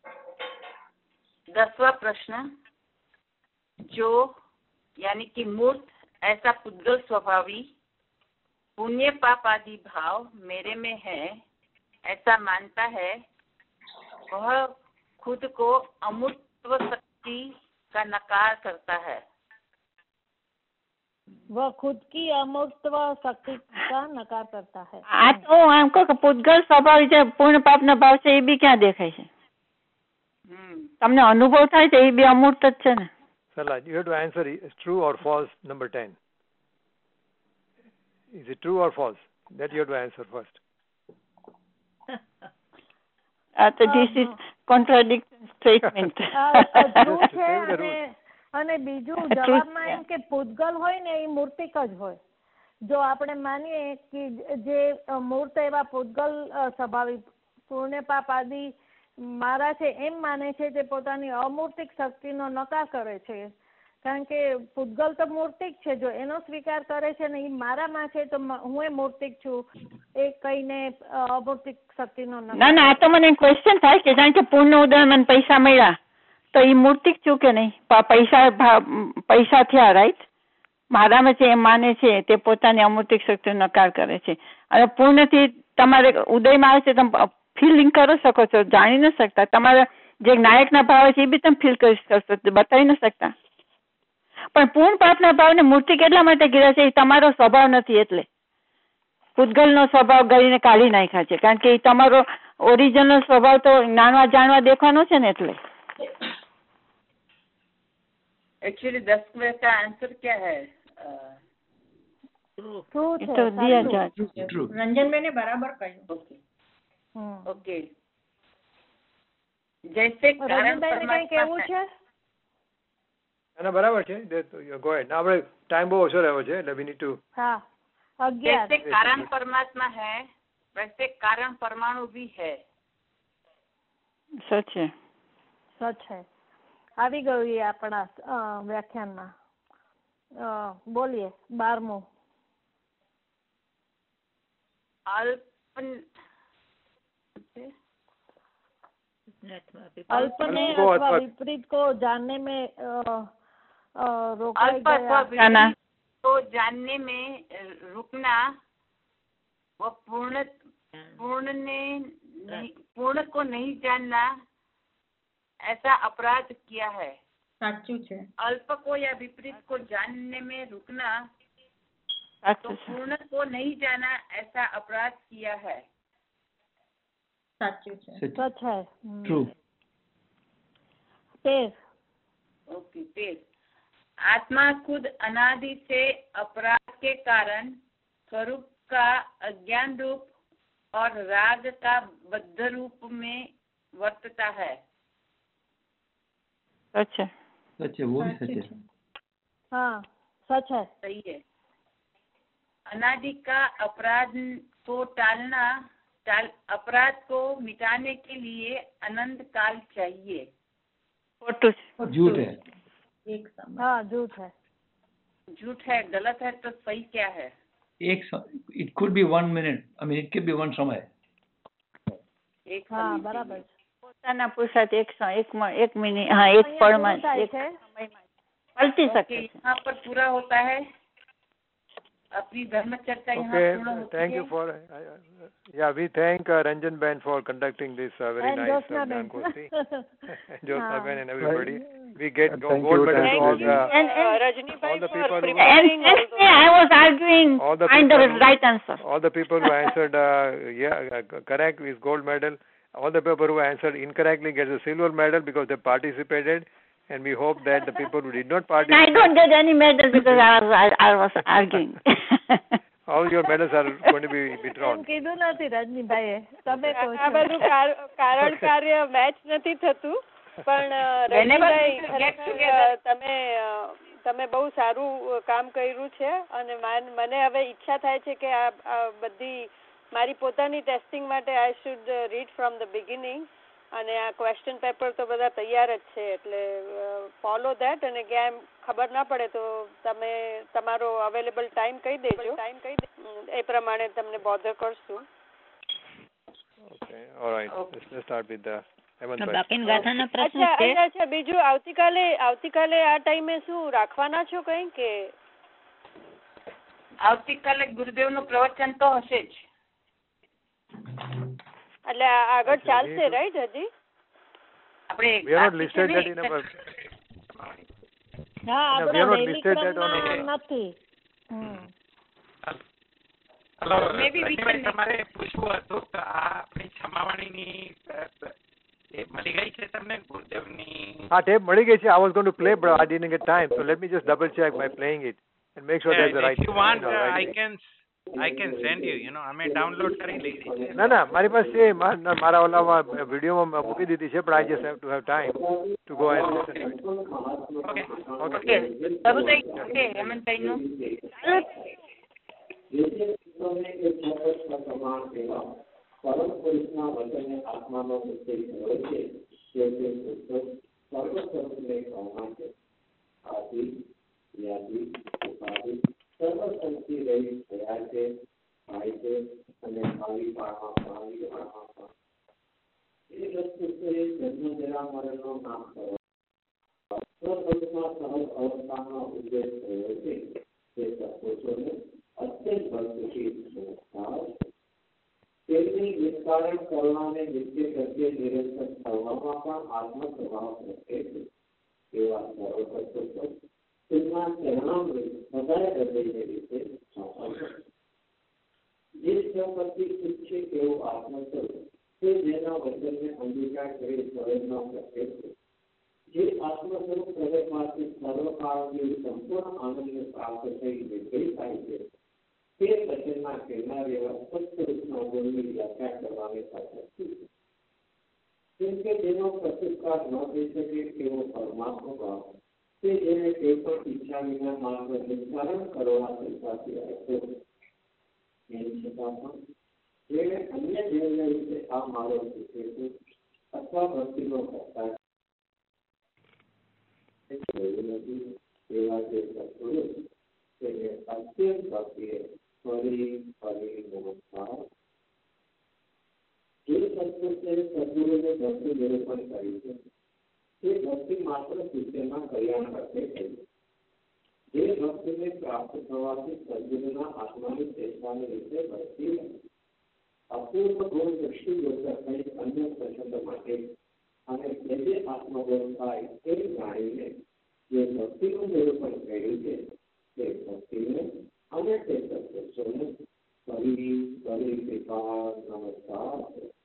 दसवां प्रश्न, जो यानी कि मूर्त ऐसा पुद्गल स्वभावी पुण्य पाप आदि भाव मेरे में है ऐसा मानता है, वह खुद को अमूर्तत्व शक्ति का नकार करता है। वह खुद की अमूर्तत्व शक्ति का नकार करता है। આ તો એમ કહો કે પૂતગલ સ્વભાવ છે, પૂર્ણ પાપનો ભાવ છે, એ બી ક્યાં દેખાય છે? તમને અનુભવ થાય છે, એ બી અમૂર્ત જ છે ને? Sarla, you have to answer true or false number ten. Is it true or false? That you have to answer first. Uh, so this is contradiction statement. અને બીજું જવાબમાં એમ કે પૂતગલ હોય ને એ મૂર્તિક જ હોય. જો આપણે માનીએ કે જે મૂર્ત એવા પૂતગલ સ્વભાવી પુણ્ય પાપ આદિ મારા છે એમ માને છે, તે પોતાની અમૂર્તિક શક્તિનો નકાર કરે છે, કારણ કે પૂતગલ તો મૂર્તિક છે, જો એનો સ્વીકાર કરે છે ને એ મારામાં છે તો હું એ મૂર્તિક છું એ કહીને અમૂર્તિક શક્તિનો નકાર. ના ના, આ તો મને ક્વેશ્ચન થાય કે કારણ કે પૂર્ણ ઉદય મને પૈસા મળ્યા તો એ મૂર્તિક છું કે નહીં? પૈસા પૈસા થયા, રાઈટ? મારામાં છે એમ માને છે, તે પોતાની અમૂર્તિક શક્તિનો નકાર કરે છે. અને પૂર્ણથી તમારે ઉદયમાં આવે છે, તમે ફીલિંગ કરી શકો છો, જાણી ન શકતા. તમારા જે નાયકના ભાવ છે એ બી તમે ફીલ કરી શકશો, બતાવી ન શકતા. પણ પૂર્ણ પાપના ભાવને મૂર્તિ કેટલા માટે કીધા છે? એ તમારો સ્વભાવ નથી, એટલે પૂતગલનો સ્વભાવ ગળીને કાઢી નાખ્યા છે, કારણ કે એ તમારો ઓરિજિનલ સ્વભાવ તો જ્ઞાનવા જાણવા દેખવાનો છે ને, એટલે एक्चुअली दस में का आंसर क्या है? तो दिया जा रंजन मैंने बराबर कहा। ओके ओके, जैसे कारण કઈ કેવું છે? ના બરાબર છે, ગો હેડ. આપણે ટાઈમ બહુ ઓછો રહ્યો છે, એટલે વી નીડ ટુ. હા, जैसे कारण परमात्मा है वैसे कारण परमाणु भी है। सच है, सच है। આવી ગયું એ આપણા વ્યાખ્યાનમાં. બોલીએ બારમું. અલ્પન अल्पने अथवा विपरीत को जानने में रोका गया, तो जानने में रुकना, वो पूर्ण पूर्ण ने पूर्ण को नहीं जानना, ऐसा अपराध किया है। साचू है। अल्प को या विपरीत को जानने में रुकना, तो पूर्ण को नहीं जाना, ऐसा अपराध किया है। साचू है, सच है, ट्रू। तेज ओके, तेज आत्मा खुद अनादि से अपराध के कारण स्वरूप का अज्ञान रूप और राग का बद्ध रूप में वर्तता है। सच है, सच है, वो भी सच है। हाँ, सच है, सही है। अनादि का अपराध को टालना, टाल अपराध को मिटाने के लिए अनंत काल चाहिए। झूठ है, एक समय। हाँ, झूठ है, झूठ है, गलत है, तो सही क्या है? एक it could be one minute, I mean it can be one समय। एक हाँ, बराबर। પોતાના પુરુષાર્થ એક એક એક મિનિટ, हाँ, एक પળમાં એક સમયમાં પલટી શકે છે। यहाँ पर पूरा होता है अपनी धर्म चर्चा यहाँ पूर्ण होती है। Thank you for yeah, we thank uh, Ranjan Ben for conducting this uh, very and nice Josna Gyan Gosti. Josna Ben and हाँ। everybody. We get Thank gold you, medal thank to all you. the And, and, Rajni bhai all the for people who preparing all and I was arguing all the find the people who- right answer. all the people who answered uh, yeah uh, correct with gold medal. All the people who answered incorrectly get a silver medal because they participated, and we hope that the people who did not And I participate, don't get any medal because I was I, I was arguing. all your medals are going to be withdrawn. એમ કીધું નથી રજનીભાઈએ, તમે કહો આ છો. બધું કારણ કાર્ય match નથી થતું, પણ રજનીભાઈ ખરેખર તમે તમે બહુ સારું કામ કર્યું છે અને મને હવે ઈચ્છા થાય છે કે આ બધી મારી પોતાની ટેસ્ટિંગ માટે I should read from the beginning અને આ ક્વેશ્ચન પેપર તો બધા તૈયાર જ છે એટલે ફોલો ધેટ અને ક્યાંય ખબર ના પડે તો તમે તમારો અવેલેબલ ટાઈમ કહી દેજો ટાઈમ કહી દે એ પ્રમાણે તમને બોધર કરશું. Okay, all right. Let's, let's start with the અચ્છા અચ્છા બીજું આવતીકાલે આવતીકાલે આ ટાઈમે શું રાખવાના છો કઈ કે? આવતીકાલે ગુરુદેવ નું પ્રવચન તો હશે જ એટલે આગળ ચાલશે રાઈટ હજી આપણે તમારે પૂછવું હતું કે આ આપણી છમાવાણીની મળી ગઈ છે તમને ગુરુદેવની? હા ટેપ મળી ગઈ છે. I was going to play but I didn't get time, so let me just double check by playing it and make sure yeah, there's the right. If you want, uh, right I can I can send you. You know, અમે download કરી લીધી છે. ના ના મારી પાસે છે મારા ઓલામાં વિડીયોમાં મૂકી દીધી છે but I just have to have time to go and listen to it. Okay. Okay. Okay. Okay. હેમંતભાઈનું પરમ પુરુષના વચને આત્માનો ઉદ્દેશ હોય છે કે તે સર્વ સ્વરૂપને કહેવા છે. આદિ વ્યાધિ ઉપાધિ સર્વ શક્તિ રહી થયા છે થાય છે અને ભાવિ પાડવા ભાવિ પાડવા એ વસ્તુ છે જન્મ જરા મરણનો નામ કરો. સ્વરૂપમાં સહજ અવસ્થાનો ઉદ્દેશ થયો છે તે સત્પુરુષોને અત્યંત ભક્તિશીલ સંસ્કાર તેમની વિસ્તારણ કરવાને નિત્ય પ્રત્યે નિરંતર થવામાં પણ આત્મ સ્વભાવ પ્રત્યે છે. એવા સર્વ તેમના ચરણામૃત સદાય હૃદયને રીતે જે સંપત્તિ ઈચ્છે તેવું આત્મસ્વરૂપ તે જેના વચનને અંગીકાર કરી સ્વયંનો પ્રત્યે છે. જે આત્મસ્વરૂપ પ્રગટમાંથી સર્વકાળની સંપૂર્ણ આનંદને પ્રાપ્ત થઈ વિજયી થાય છે તે વચનના કહેનાર એવા સત્પુરુષના ગુણની વ્યાખ્યા કરવાની સાચી છે. કેમ કે તેનો પ્રતિકાર ન થઈ શકે તેવો પરમાત્મા ભાવ તે જેને કોઈ પણ ઈચ્છા વિના માત્ર નિર્ધારણ કરવા સંસારથી આવ્યો એમ છતાં પણ જેને અન્ય જીવન વિશે આ મારો શીખે છે અથવા ભક્તિનો કરતા નથી એવા જે સત્પુરુષ તેને અત્યંત ભક્તિએ ફરી ફરી નમસ્કાર. જે સત્પુરુષે સદગુરુને ભક્તિ નિરૂપણ કરી છે તે ભક્તિ માત્ર શિષ્યના કલ્યાણ માટે થઈ. જે ભક્તિને પ્રાપ્ત થવાથી સદગુરુના આત્માની ચેતનાને લીધે ભક્તિ અપૂર્વ ગુણ દૃષ્ટિ જોતા કંઈક અન્ય પ્રસંગ માટે અને જે આત્મગુણ થાય તે જાણીને જે ભક્તિનું નિરૂપણ કર્યું છે તે ભક્તિને અને તે સત્પુરુષોને ફરી ફરી કૃપા નમસ્કાર.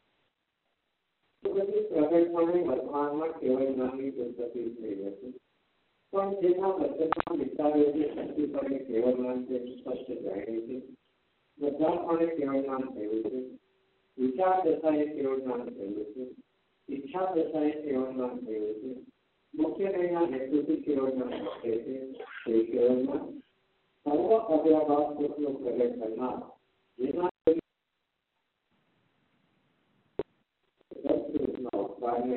બધી પ્રગટપણે વર્તમાનમાં કેવળ નામની ઉત્પત્તિ થઈ હતી પણ જેના વચનમાં વિસ્તારે છે શક્તિપણે કેવળ નામ તે સ્પષ્ટ જાણે છે. બધાપણે કેવળ નામ થયું છે. વિચાર દશાએ કેવળ નામ થયું છે. ઈચ્છા દશાએ કેવળ નામ થયું છે. મુખ્ય નયના હેતુથી કેવળ નામ કહે છે તે કેવળ નામ સર્વ અવ્યાભાસ પુરુષનો પ્રગટ કરનાર જેના સત્પુરુષના અવતારને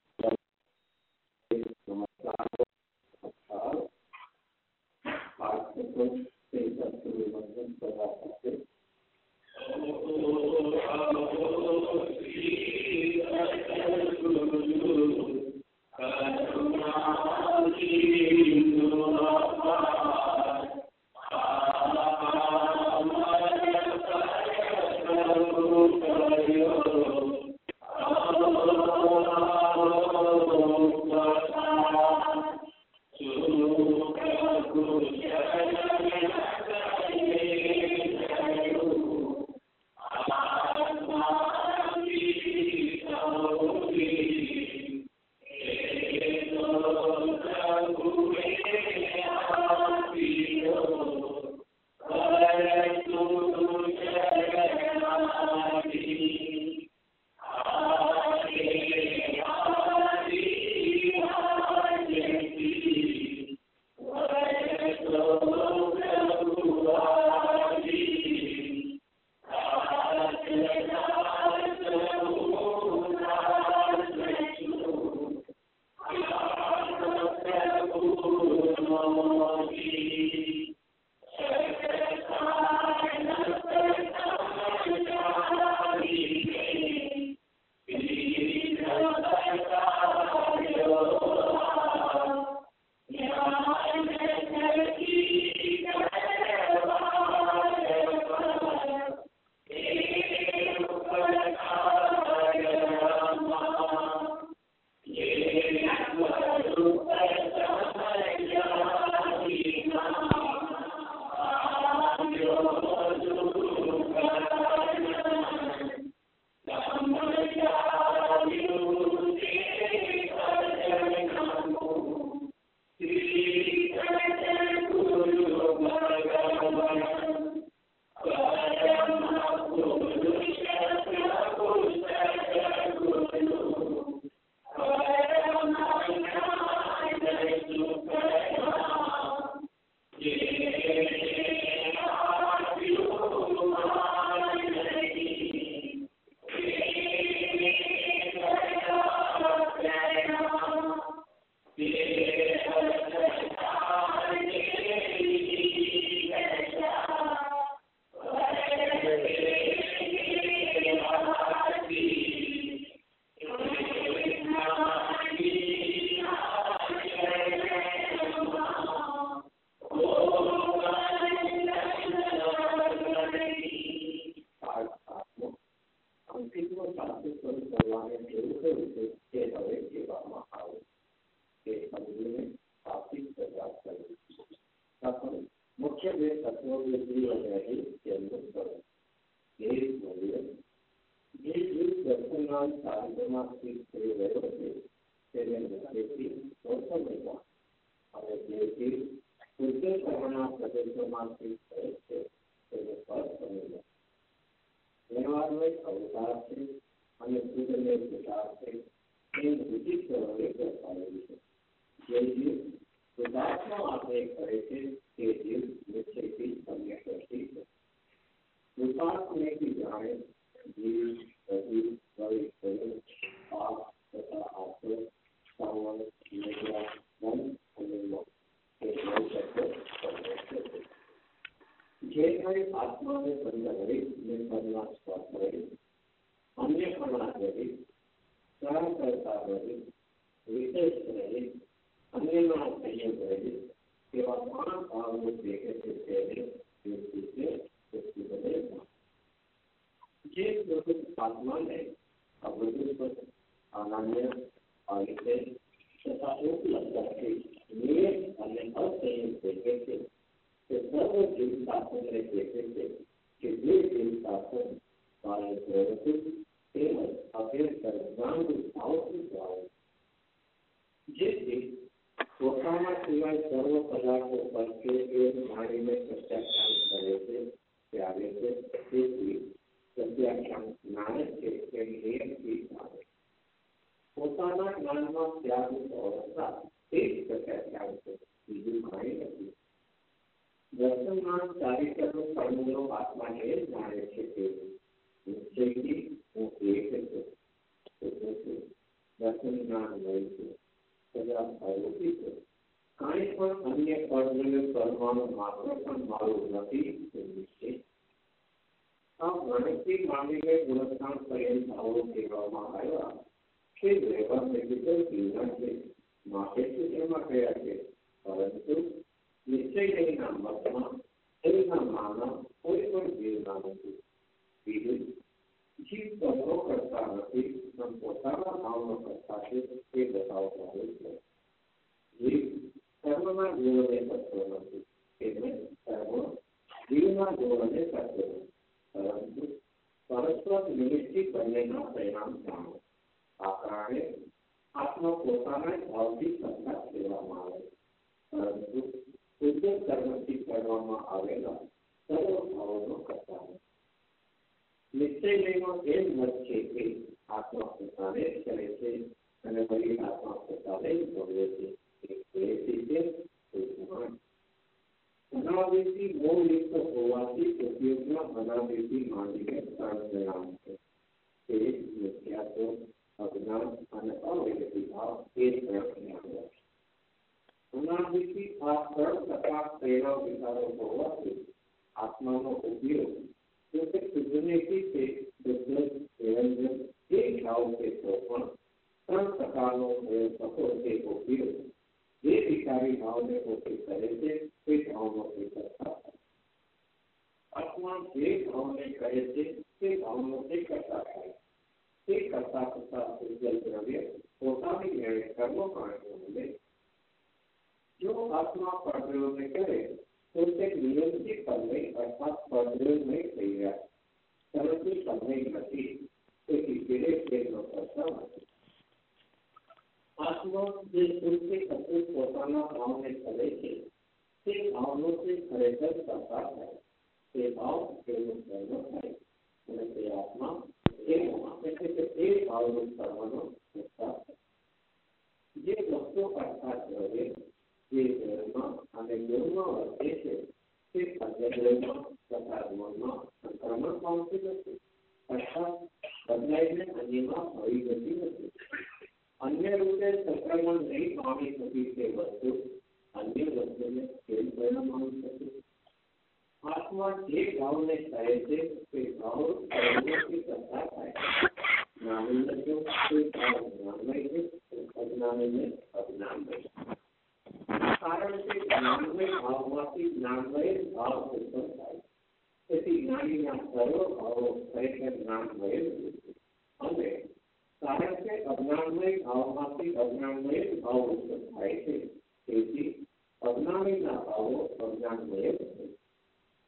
નમસ્કાર પાઠ તે સત્પુરુષ વંદન કરવા સાથે આત્મબુદ્ધિ વગેરે તેમનું કરો. એ જ મૂલ્ય જે જીવ દર્શનના કાર્યમાં સ્થિત થઈ રહ્યો છે તેને નજરેથી ઓછો લેવા અને જે જીવ શુદ્ધ કર્મના પ્રદેશોમાં સ્થિત થયો છે તેને પર સમજવા. વ્યવહારનો અવતાર છે અને શુદ્ધને વિચાર છે એ વિચિત્ર રીતે દર્શાવેલું છે. જે જીવ શુદ્ધાત્મા આપણે કરે છે તે જીવ નિશ્ચયથી સમ્યકદર્શી છે. કૃપાત્મેથી જાણે જીવ સજીવ ભવિષ્ય પાપ તથા આત્મ સાવન નિદ્રા મન અને મોક્ષ એ નવ શબ્દો જે કોઈ આત્માને સંદર્ભે નિર્ભરના સ્પર્શ રહે અન્ય પણ રહે સહ કરતા રહે વિશેષ રહે અન્યના સંયોગ રહે તેવા પાંચ ભાવો દેખે છે તેને વ્યક્તિ છે વ્યક્તિ બને. જે લોકો આત્માને અવધૂત અનન્ય આલિતે તથા ઉપલબ્ધથી નિયત અને અસંયમ દેખે છે તે સર્વ જીવ શાસનને દેખે છે કે જે જીવ શાસન પાલન પ્રવૃત્તિ તેમજ અભ્યંતર જ્ઞાન ભાવથી જાણે. જેથી પોતાના સિવાય સર્વ પદાર્થો પર કે એ મારીને પ્રત્યાખ્યાન કરે છે ત્યારે છે તેથી પ્રત્યાખ્યાન જ્ઞાન છે તે નિયમથી જાણે. પોતાના જ્ઞાનમાં ત્યાગની અવસ્થા તે જ પ્રત્યાખ્યાન છે, બીજું કાંઈ નથી. દર્શનમાન ચારિત્રનું કર્મનો આત્માને એ જાણે છે કે નિશ્ચયથી હું એક છું. દર્શન જ્ઞાન હોય છે સદા ભયથી છે. કાંઈ પણ અન્ય કર્મને કરવાનું માત્ર પણ મારું નથી તે નિશ્ચય. આ ગણતરી માંડીને ગુણસ્થાન કરેલ ભાવો કહેવામાં આવ્યા કે વ્યવહાર મેડિકલ જીવન છે માટે જ એમાં કયા છે, પરંતુ નિશ્ચયના મતમાં એના માનવ કોઈ પણ જીવના નથી. બીજું જીવ કર્મો કરતા નથી પણ પોતાના ભાવનો કરતા છે તે બતાવતા હોય છે. જીવ કર્મના ગુણોને કરતો નથી એટલે કર્મ જીવના ગુણોને કરતો નથી, પરંતુ પરસ્પર નિશ્ચિત બંનેના પરિણામ જાણો. આ કારણે આત્મા પોતાના ભાવથી સત્તા કહેવામાં આવે, પરંતુ શુદ્ધ કર્મથી કરવામાં આવેલા સર્વ ભાવોનો કરતા નથી. નિશ્ચય લઈનો એ મત છે કે આત્મા પોતાને જ કરે છે અને વળી આત્મા પોતાને જ ભોગવે છે. અનાદિથી મોહયુક્ત હોવાથી ઉપયોગમાં અનાદિથી માંડીને ત્રણ પરિણામ છે. તે મિથ્યાત્વ, અજ્ઞાન અને અવૈધિક ભાવ એ ત્રણ પરિણામો છે. અનાદિથી આ ત્રણ પ્રકાર પ્રેરણા વિચારો હોવાથી આત્માનો ઉપયોગ જોકે શુદ્ધનેથી તે શુદ્ધ નિરંજન એ ભાવ છે તો પણ ત્રણ પ્રકારનો પ્રયોગ થતો તે ઉપયોગ જે વિકારી ભાવને ઉપયોગ કરે છે તે ભાવનો ઉપયોગ કરતા આત્મા જે ભાવને કહે છે તે ભાવનો તે કરતા થાય. તે કરતા કરતા ઉજ્જવલ દ્રવ્ય પોતાની મેળે કર્મ પાણી લે. જો આત્મા પ્રયોગને કરે તો તે નિયમથી સમય અર્થાત પ્રયોગ નહીં થઈ રહ્યા, પરંતુ સમય નથી તેથી ધીરે ધીરે કરતા નથી. આત્મા જે શુદ્ધ અતુલ પોતાના ભાવને કરે છે તે ભાવનો તે ખરેખર કરતા થાય. તે ભાવ તેનું કર્મ થાય અને તે આત્મા એવું આપે છે કે તે ભાવનું કર્મનો કરતા થાય. જે વસ્તુ અર્થાત દ્રવ્ય જે ધર્મમાં અને ગુણમાં વર્તે છે તે પદ્ધતિમાં તથા ગુણમાં સંક્રમણ પામતી નથી, અર્થાત બદલાઈને અન્યમાં ભળી જતી નથી. અન્ય રૂપે સંક્રમણ નહીં પામી શકી તે વસ્તુ અન્ય વસ્તુને કેમ પરિણામ શકે? આત્મા જે ભાવને કહે છે તે ભાવ કર્મોથી કરતા થાય. જ્ઞાનીને તે ભાવ જ્ઞાનમય છે, અજ્ઞાનીને અજ્ઞાનમય. કારણ કે જ્ઞાનમય ભાવમાંથી જ્ઞાનમય ભાવ ઉત્પન્ન થાય. તેથી જ્ઞાનીના સર્વ ભાવો ખરેખર જ્ઞાનમય છે અને કારણ કે અજ્ઞાનમય ભાવમાંથી અજ્ઞાનમય ભાવ ઉત્પન્ન થાય છે તેથી અજ્ઞાનીના ભાવો અજ્ઞાનમય છે.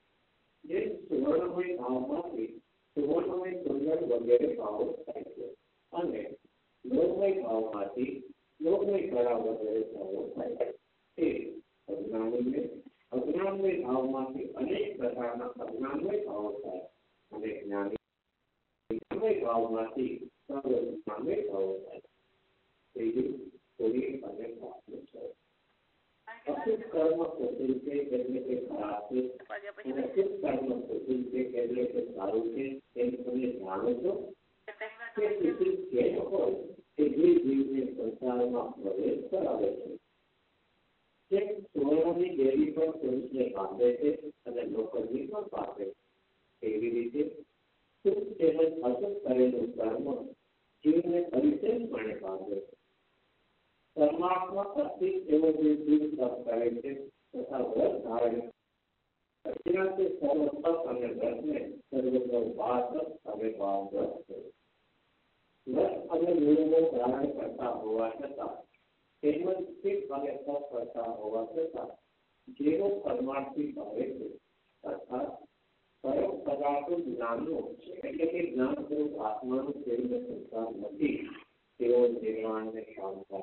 જે સુવર્ણમય ભાવમાંથી સુવર્ણમય સુંદર વગેરે ભાવો થાય છે અને લોહમય ભાવમાંથી લોહમય કળા વગેરે ભાવો થાય છે. તે અજ્ઞાનમય અજ્ઞાનમય ભાવમાંથી અનેક પ્રકારના અજ્ઞાનમય ભાવો થાય અને જ્ઞાની જ્ઞાનમય ભાવમાંથી સર્વજ્ઞાનમય ભાવો થાય. ત્રીજું પૂરી અને પ્રાપ્ત છે. અશુદ્ધ કર્મ કુશલ છે એટલે કે ખરાબ છે અને શુદ્ધ કર્મ કુશલ છે એટલે કે સારું છે એમ તમે જાણો છો. તે કુશલ કેમ હોય કે જે જીવને સંસારમાં પ્રવેશ કરાવે છે. જે સુવર્ણની દેવી પર પુરુષને બાંધે છે અને લોકોની પણ બાંધે છે. એવી રીતે શુદ્ધ તેમજ અશુદ્ધ કરેલું કર્મ જીવને પરિચયપણે બાંધે છે. પરમાત્મા અતિ એવો જે જીવ તપ કરે છે તથા વ્રત ધારણ અજ્ઞાતે સર્વ તપ અને વ્રતને સર્વનો વાત અને ભાવ વ્રત છે. વ્રત અને નિયમો ધારણ કરતા હોવા છતાં તેમજ શીખ અને તપ કરતા હોવા છતાં જેવો પરમાર્થી ભાવે છે અર્થાત પરમ પદાર્થો જ્ઞાનનો એટલે કે જ્ઞાન સ્વરૂપ આત્માનું તેમને સંસાર નથી તેઓ નિર્વાણને કામ કરે.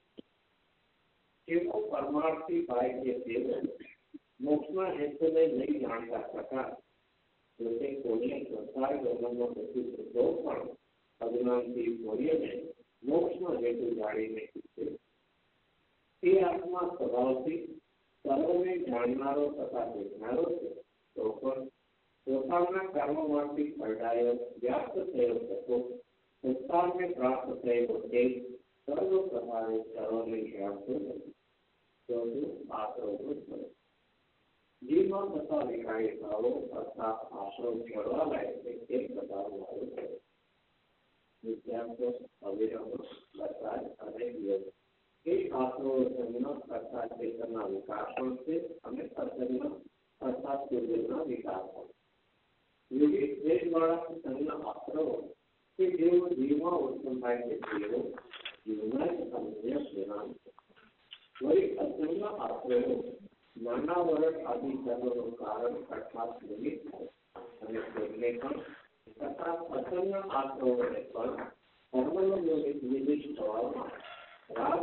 જેવો પરમાર્થી ભાઈ છે તેઓ મોક્ષના હેતુને નહીં જાણતા પ્રકાર જો તે કોઈને સંસાર ગમનનો હેતુ થતો પણ અજ્ઞાનથી કોઈને મોક્ષનો હેતુ જાણીને ઈચ્છે. તે આત્મા સ્વભાવથી સર્વને જાણનારો તથા દેખનારો છે તો પણ પોતાના કર્મમાંથી ખરડાયો વ્યાપ્ત થયો થતો સંસારને પ્રાપ્ત થયો તે સર્વ પ્રકારે સર્વને જાણતો નથી. ચોથું આશ્રવનું ફળ. જીવમાં થતા વિકારી ભાવો અર્થાત આશ્રવ છોડવા લાયક છે તે પ્રકારનું છે. વિદ્યાર્થો અવિરમ વરસાદ અને યોગ એ આશ્રવો જન્મ અર્થાત ચેતનના વિકાસ પણ છે અને અજન્મ અર્થાત સૂર્યના વિકાસ પણ. વિવિધ દેશવાળા સંઘના આશ્રવો કે જેઓ જીવમાં ઉત્પન્ન થાય છે તેઓ જીવના અન્ય પરિણામ છે. વળી અજન્મ આશ્રવો નાના વર્ષ આદિ કર્મનું કારણ અર્થાત નિમિત્ત થાય અને તેમને પણ તથા અજન્મ આશ્રવોને પણ કર્મનો નિમિત્ત થવામાં રાગ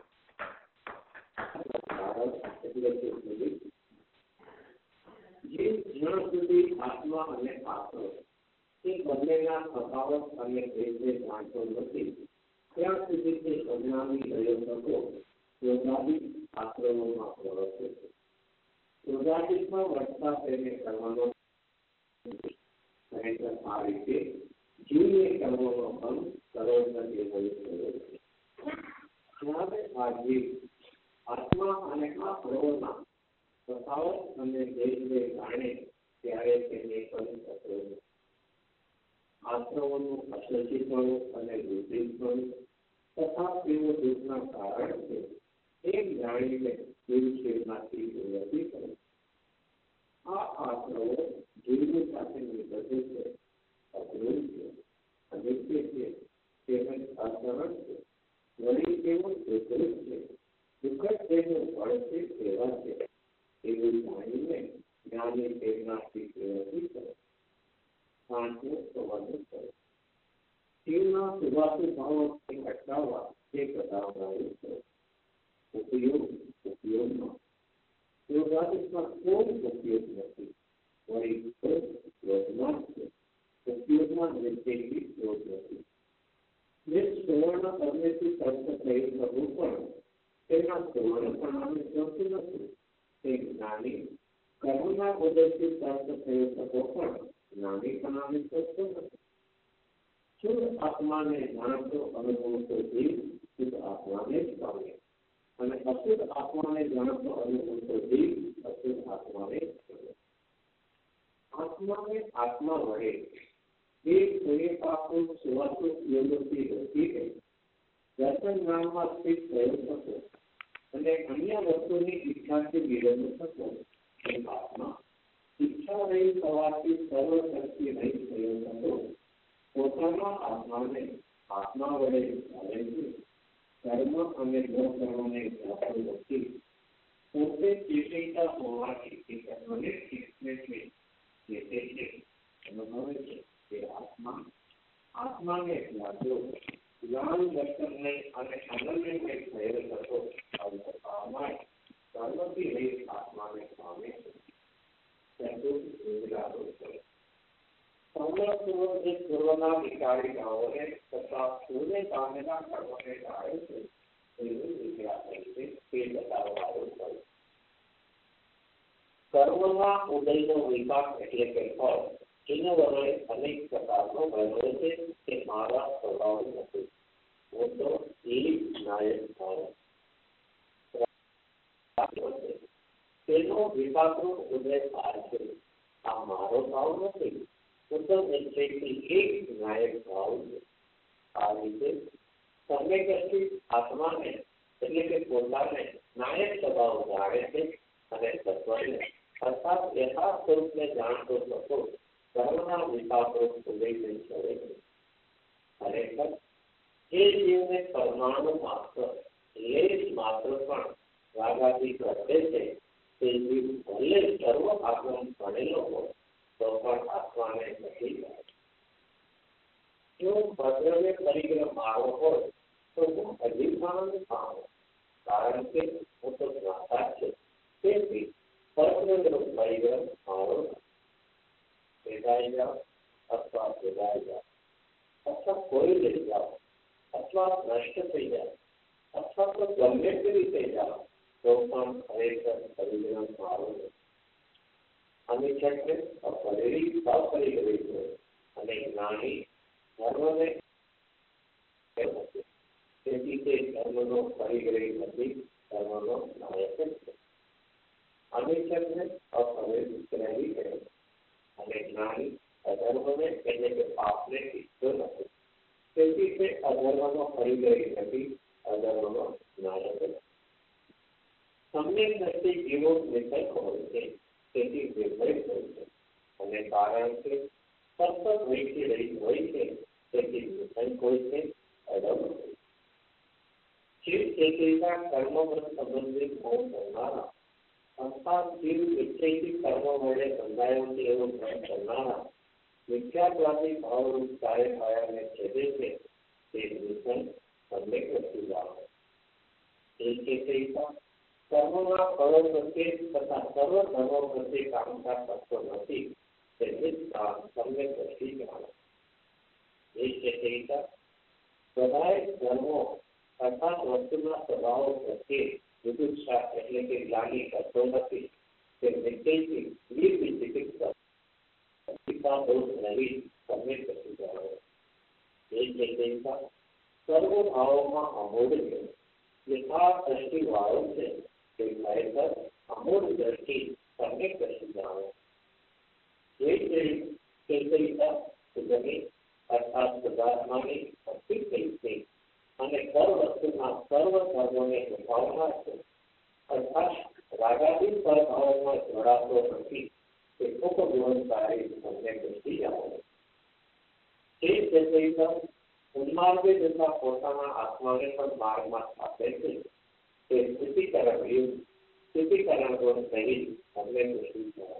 એટલે કે નિમિત્ત. જે જ્ઞાન સુધી આત્મા અને આશ્રવ એ બંનેના તફાવત અને ભેદને જાણતો નથી ત્યાં સુધી તે અજ્ઞાની રહ્યો હતો યોગાદિક આશ્રમોમાં પ્રવર્તે છે. યોગાદિકમાં વર્તતા તેને કરવાનો આ રીતે જીવને કર્મનો ભંગ સરળતાથી હોઈ થયો છે. જ્યારે આ જીવ આત્મા અને આશ્રવોના તફાવત અને ભેદને જાણે ત્યારે તેને કરી થતો નથી. આશ્રવોનું અસચિતપણું અને બુદ્ધિપણું તથા તેઓ દુઃખના કારણ છે એમ જાણીને જીવમાંથી ઉન્નતિ કરે. આ આશ્રવો જીવની સાથે નિબદ્ધ છે, અઘરું છે, અનિત્ય છે, તેમજ અસરણ છે. વળી તેઓ વિકૃત છે, દુઃખદ તેનું ફળ છે તેવા છે એવું જાણીને જ્ઞાની તેમનાથી ઉન્નતિ કરે. પાંચમું સંવર્ધન કરે. જીવના સુભાષિત ભાવોને અટકાવવા તે બતાવનારું છે. ઉપયોગ ઉપયોગમાં યોગાદિકમાં કોઈ ઉપયોગ નથી. વળી યોગમાં છે ઉપયોગમાં નિશ્ચયથી યોગ નથી. જે સુવર્ણ પદ્ધતિ તર્ક થઈ શકવું પણ તેના સુવર્ણપણાને જોતું નથી. તે જ્ઞાની કર્મના ઉદયથી તર્ક થઈ શકો પણ જ્ઞાનીપણાને જોતો નથી. શુદ્ધ આત્માને જાણતો અનુભવ તો જીવ શુદ્ધ આત્માને જ પામે અને અશુદ્ધ આત્માને જાણતો અનુભવ તો જીવ અશુદ્ધ આત્માને જ પામે. આત્માને આત્મા વડે એ સૂર્યપાકું સુવાસું યોગથી રોકી ગઈ દર્શન જ્ઞાનમાં સ્થિત થયો થતો અને અન્ય વસ્તુની ઈચ્છાથી વિરોધ થતો એ આત્મા ઈચ્છા રહી થવાથી સર્વશક્તિ રહી થયો થતો પોતાના આત્માને આત્મા વડે વિચારે છે. કર્મ અને ગૌકર્મને જાતો નથી. પોતે ચેતયતા હોવાથી એ કર્મને શીખવે છે જે તે છે અનુભવે છે તે આત્મા આત્માને લાગ્યો જ્ઞાન દર્શનને અને આનંદને ભેર થતો અવસ્થામાં સર્વથી રહિત આત્માને પામે છે. પૂર્વના વિચારિકાઓને તથા પૂર્વે પામેલા કર્મને ટાળે છે એવી વિદ્યા તરીકે તે બતાવવાનું થયું. કર્મના ઉદયનો વિપાક એટલે કે ફળ એનો વડે અનેક પ્રકારનો બન્યો છે તે મારા સ્વભાવ નથી. હું તો એ નાયક ભાવ તેનો વિપાકનો ઉદય થાય છે. આ મારો ભાવ નથી. ઉત્તમ નિશ્ચયથી એક નાયક ભાવ છે. આ રીતે સમ્યકથી આત્માને એટલે કે પોતાને નાયક સ્વભાવ જાણે છે અને તત્વને અર્થાત યથાર્થ સ્વરૂપને જાણતો થતો કર્મના વિપાકો ઉદય થઈ કરે છે. ખરેખર એ જીવને પરમાણુ માત્ર લેશ માત્ર પણ રાગાથી ઘટે છે. તે જીવ ભલે સર્વ આત્મા ભણેલો હોય તો પણ આત્માને નથી જાય. જો ભદ્રને પરિગ્રહ મારો હોય તો હું હજી આનંદ પામું, કારણ કે હું તો જ્ઞાતા છે. તેથી પરબ્રહ્મનો પરિગ્રહ મારો ભેદાઈ જાઓ અથવા ભેદાઈ જાઓ અથવા કોઈ લઈ જાઓ અથવા નષ્ટ થઈ જાય અથવા તો ગમે તે રીતે જાઓ તો પણ ખરેખર પરિગ્રહ મારો અને છઠ્ઠે અપરિગ્રહિત અપરિગ્રહિત અને જ્ઞાની ધર્મને તેથી તે ધર્મનો પરિગ્રહિત નથી, ધર્મનો નાયક છે. અને છઠ્ઠે અપરિગ્રહિત અને જ્ઞાની અધર્મને એટલે કે પાપને ઈચ્છતો નથી. તેથી તે અધર્મનો પરિગ્રહિત નથી, અધર્મનો નાયક છે. સમ્યક દ્રષ્ટિ જીવો નિર્ભય હોય છે. તેથી નિર્ભય હોય છે અને કારણ કે સતત વૈકી રહી હોય છે તેથી નિર્ભય હોય છે, અડમ હોય છે. શિવ ચેતના કર્મ સંબંધિત મોહ કરનારા સંસાર જીવ નિશ્ચયથી કર્મ વડે બંધાયો છે એવો ભ્રમ કરનારા મિથ્યાત્વાદી ભાવરૂપ કાર્ય કાયાને છેદે છે તે નિર્ભય સમ્યક દ્રષ્ટિ લાવે. એ ચેતના કર્મના ફળો પ્રત્યે તથા સર્વ ધર્મો પ્રત્યે કામકાજ કરતો નથી તે નિષ્કામ સમ્યક દ્રષ્ટિ જાણે. એ ચેતના બધાએ ધર્મો અર્થાત વસ્તુના સ્વભાવો પ્રત્યે વિદુષા એટલે કે જ્ઞાની કરતો નથી. તે નિશ્ચયથી નિર્વિચિકિત્સા દોષ રહી સમ્યક દ્રષ્ટિ જાણે. એ ચેતના સર્વ ભાવોમાં અમૂળ છે. યથાર્થ દ્રષ્ટિ વાળો છે તે ખરેખર અમૂળ દ્રષ્ટિ સમ્યક દ્રષ્ટિ જાણે. જે ચેતના જમી અર્થાત પદાર્થમાંની ભક્તિ થઈ છે અને સર્વ વસ્તુના સર્વ ધર્મોને નિભાવનાર છે અર્થાત રાગાદી પરભાવોમાં જોડાતો નથી તે ખૂબ ગુણકારી સમ્યક દ્રષ્ટિ જાણે. એ ચેતના ઉન્માર્ગે જતા પોતાના આત્માને પણ માર્ગમાં સ્થાપે છે. તે સ્થિતિકરણ યુગ સ્થિતિકરણ ગુણ સહિત સમ્યક દ્રષ્ટિ જાણે.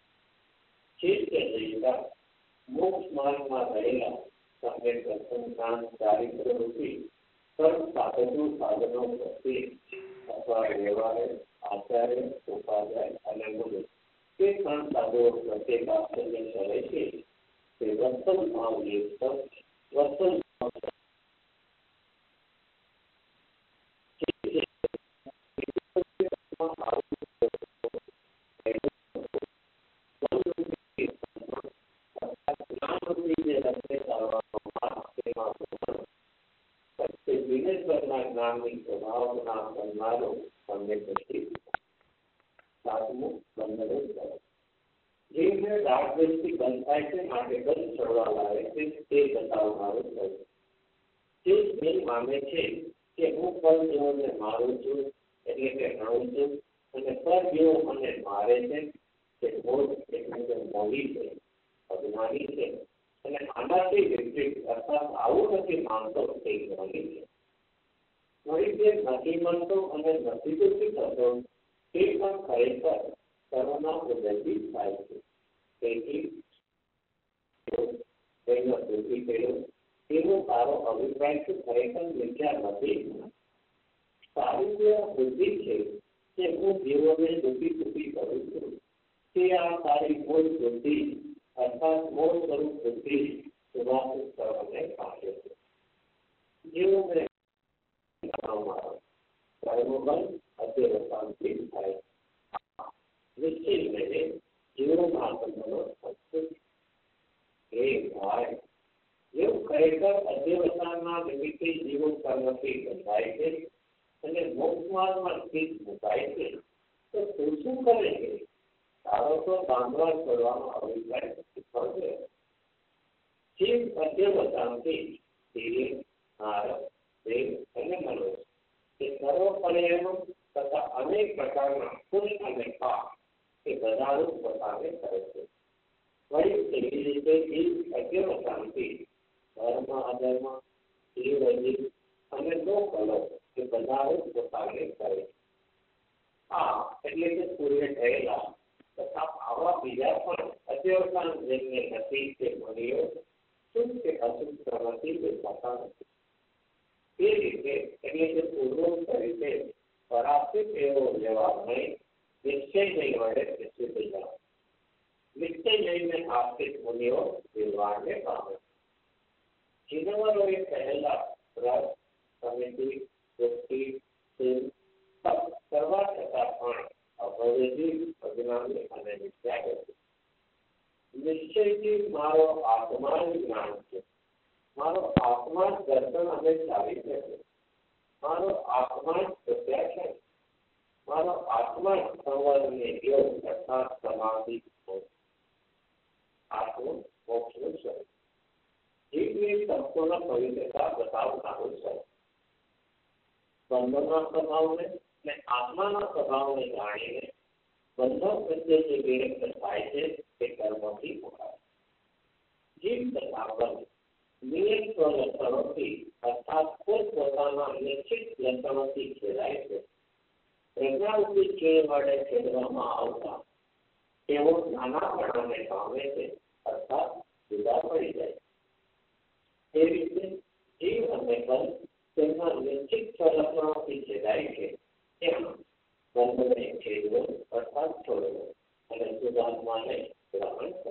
ચેતના મોક્ષ માર્ગમાં રહેલા સમ્યક દર્શન જ્ઞાન ચારિત્ર રૂપી સર્વ સાધનો સાધનો પ્રત્યે અથવા વ્યવહાર આચાર્ય ઉપાધ્યાય અને મુજબ તે ત્રણ સાધનો પ્રત્યે વાત્સલ્ય કરે છે. તે વત્સલ ભાવ યુક્ત વત્સલ જ્ઞાનની સ્વભાવના કરનારો સમ્યક દ્રષ્ટિ. સાતમું બંધન કરો. જીવને રાગ દ્રષ્ટિ બંધ થાય છે માટે બંધ છોડવા લાવે છે તે બતાવનારું થયું. જે સ્નેહ માને છે કે હું પર જીવોને મારું છું એટલે કે ગણું છું અને પર જીવો મને મારે છે તે મોઢ એટલે કે મોડી છે, અજ્ઞાની છે અને આનાથી વિપરીત અર્થાત આવું નથી માનતો તે જ્ઞાની છે. વળી જે નથી માનતો અને નથી દુઃખી થતો તે પણ ખરેખર કર્મના ઉદયથી થાય છે. તે તેથી તેનો દુઃખી થયો એવો તારો અભિપ્રાય તો ખરેખર મિથ્યા નથી. સારી જે બુદ્ધિ છે કે હું જીવોને દુઃખી દુઃખી કરું છું તે આ તારી મૂળ બુદ્ધિ અર્થાત મૂળ સ્વરૂપ બુદ્ધિ સુભાષિત કરવાને પામે છે. જીવોને કર્મબંધ અધ્યવસાનથી થાય નિશ્ચિત રહે જીવોમાં આત્મનો એ ભાઈ એવું ખરેખર અધ્યવસાનના નિમિત્તે જીવન કર્મથી બંધાય છે અને મોક્ષમાર્ગમાં સ્થિત મુકાય છે તો તું શું કરે છે? તારો તો બાંધવા છોડવાનો અભિપ્રાય શીખવશે. જીવ અધ્યવસાનથી ધીરે હાર દેવ અને મનોજ એ સર્વપર્યાયનો તથા અનેક પ્રકારના પુણ્ય અને પાપ એ બધાનું પોતાને કરે છે. વળી એવી રીતે જીવ અધ્યવસાનથી ધર્મ અધર્મ જીવ અજીવ અને લોક અલોક એ બધાનું પોતાને કરે છે. આ એટલે કે પૂર્વે થયેલા તથા આવા બીજા પણ અધ્યવસાન જેમને નથી તે મુનિઓ શુભ કે અશુભ કરવાથી દેખાતા નથી. એ રીતે એટલે કે પૂર્વોક્ત રીતે પરાસ્તિત એવો જવાબ નહીં, નિશ્ચય નહીં વડે નિશ્ચિત જવાબ. નિશ્ચય લઈને આસ્તિક મુનિઓ નિર્વાણને પામે. જીનવરોએ પહેલા રસ સમિતિ વૃત્તિ કરવા છતાં પણ અભવેદી અજ્ઞાની અને મિથ્યા હતી. નિશ્ચયથી મારો આત્મા જ જ્ઞાન છે, મારો આત્મા જ દર્શન અને ચારિત્ર્ય છે, મારો આત્મા જ પ્રત્યાખ્યાન, મારો આત્મા જ સંવાદને યોગ અર્થાત સમાધિ આત્મ મોક્ષનું સ્વરૂપ. જીવની સંપૂર્ણ પવિત્રતા બતાવનારું સ્વરૂપ. બંધોના સ્વભાવને અને આત્માના સ્વભાવને જાણીને બંધો પ્રત્યે જે વિરક્ત થાય છે તે કર્મથી મુકાય. જીવ તથા બંધ નિયત લક્ષણોથી અર્થાત પોતપોતાના નિશ્ચિત લક્ષણોથી ખેલાય છે. પ્રજ્ઞાવૃત્તિ ખેલ વડે ખેલવામાં આવતા તેઓ નાનાપણાને પામે છે અર્થાત જુદા પડી જાય. તે રીતે જીવ અને બંધ તેમના નિશ્ચિત લક્ષણોથી ખેલાય છે. તેમ બંધને ખેલવો અર્થાત છોડવો અને શુદ્ધાત્માને ગ્રહણ કરવો.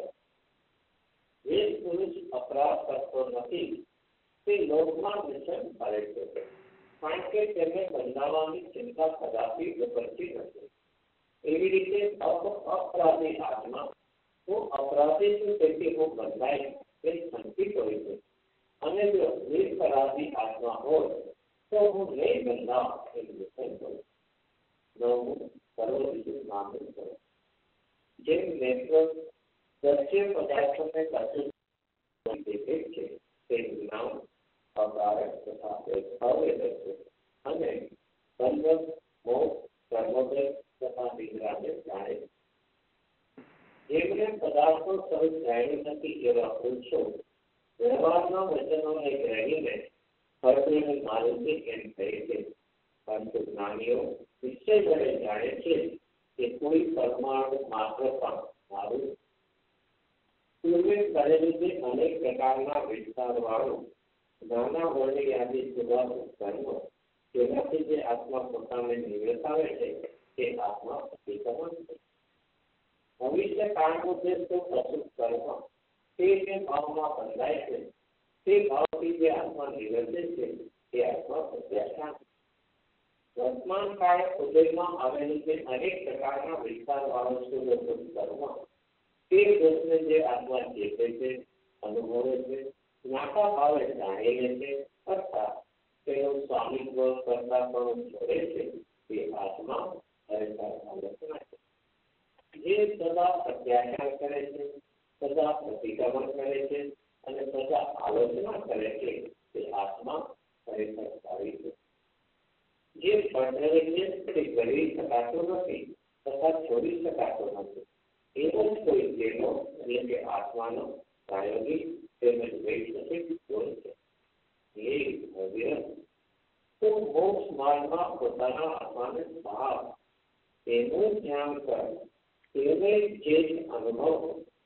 જે પુરુષ અપરાધ કરતો નથી તે લોકમાં દર્શન કરે છે, કારણ કે તેને બંધાવવાની ચિંતા કદાપી કરતી નથી. એવી રીતે અપરાધી આત્મા હું અપરાધી છું તેથી હું બંધાય તે સંકિત હોય છે, અને જો નિરપરાધી આત્મા હોય તો હું નહીં બંધાવ એ દર્શન કરું. નવમું સર્વવિષય મામલું કરો. જેમ નેત્ર દ્રશ્ય પદાર્થોને કશું દેખે છે તે જ્ઞાન અકારક તથા અવેદક છે, અને બંધન મોહ કર્મોદય તથા નિદ્રાને જાણે છે. જેમને પદાર્થો સહજ જાણી નથી એવા પુરુષો વ્યવહારના વચનોને ગ્રહીને ફળની મારુતિ એમ કહે છે, પરંતુ જ્ઞાનીઓ નિશ્ચય વડે જાણે છે કે કોઈ પરમાણુ માત્ર પણ મારું પૂર્વે કરેલી જે અનેક પ્રકારના વિસ્તાર વાળું નાના વર્ણિ યાદી સુધાર કર્મ તેનાથી જે આત્મા પોતાને નિવૃત્તાવે છે તે આત્મા અતિક્રમણ છે. ભવિષ્ય કાળનું જે સુખ અસુખ કર્મ તે જે ભાવમાં બંધાય છે તે ભાવથી જે આત્મા નિવૃત્તે છે તે આત્મા પ્રત્યાખ્યાન. વર્તમાન કાળે ઉદયમાં આવેલી જે અનેક પ્રકારના વિસ્તાર વાળો શુભ અશુભ કર્મ તે દોષને જે આત્મા ચેતે છે, અનુભવે છે, જ્ઞાતા ભાવે જાણી લે છે, અર્થાત તેનું સ્વામિત્વ કરતા પણ છોડે છે તે આત્મા ખરેખર આલોચના છે. જે સદા પ્રત્યાખ્યાન કરે છે, સદા પ્રતિક્રમણ કરે છે અને સદા આલોચના કરે છે તે આત્મા ખરેખર સારી છે. જે પડે છે તે કરી શકાતો નથી તથા છોડી શકાતો નથી એવો જ કોઈ તેનો એટલે કે આત્માનો પ્રાયોગિક તેમજ વૈશ્વિક ગુણ છે. એ ભવ્ય તો મોક્ષ માર્ગમાં પોતાના આત્માને ભાવ તેનું ધ્યાન કર, તેને જે અનુભવ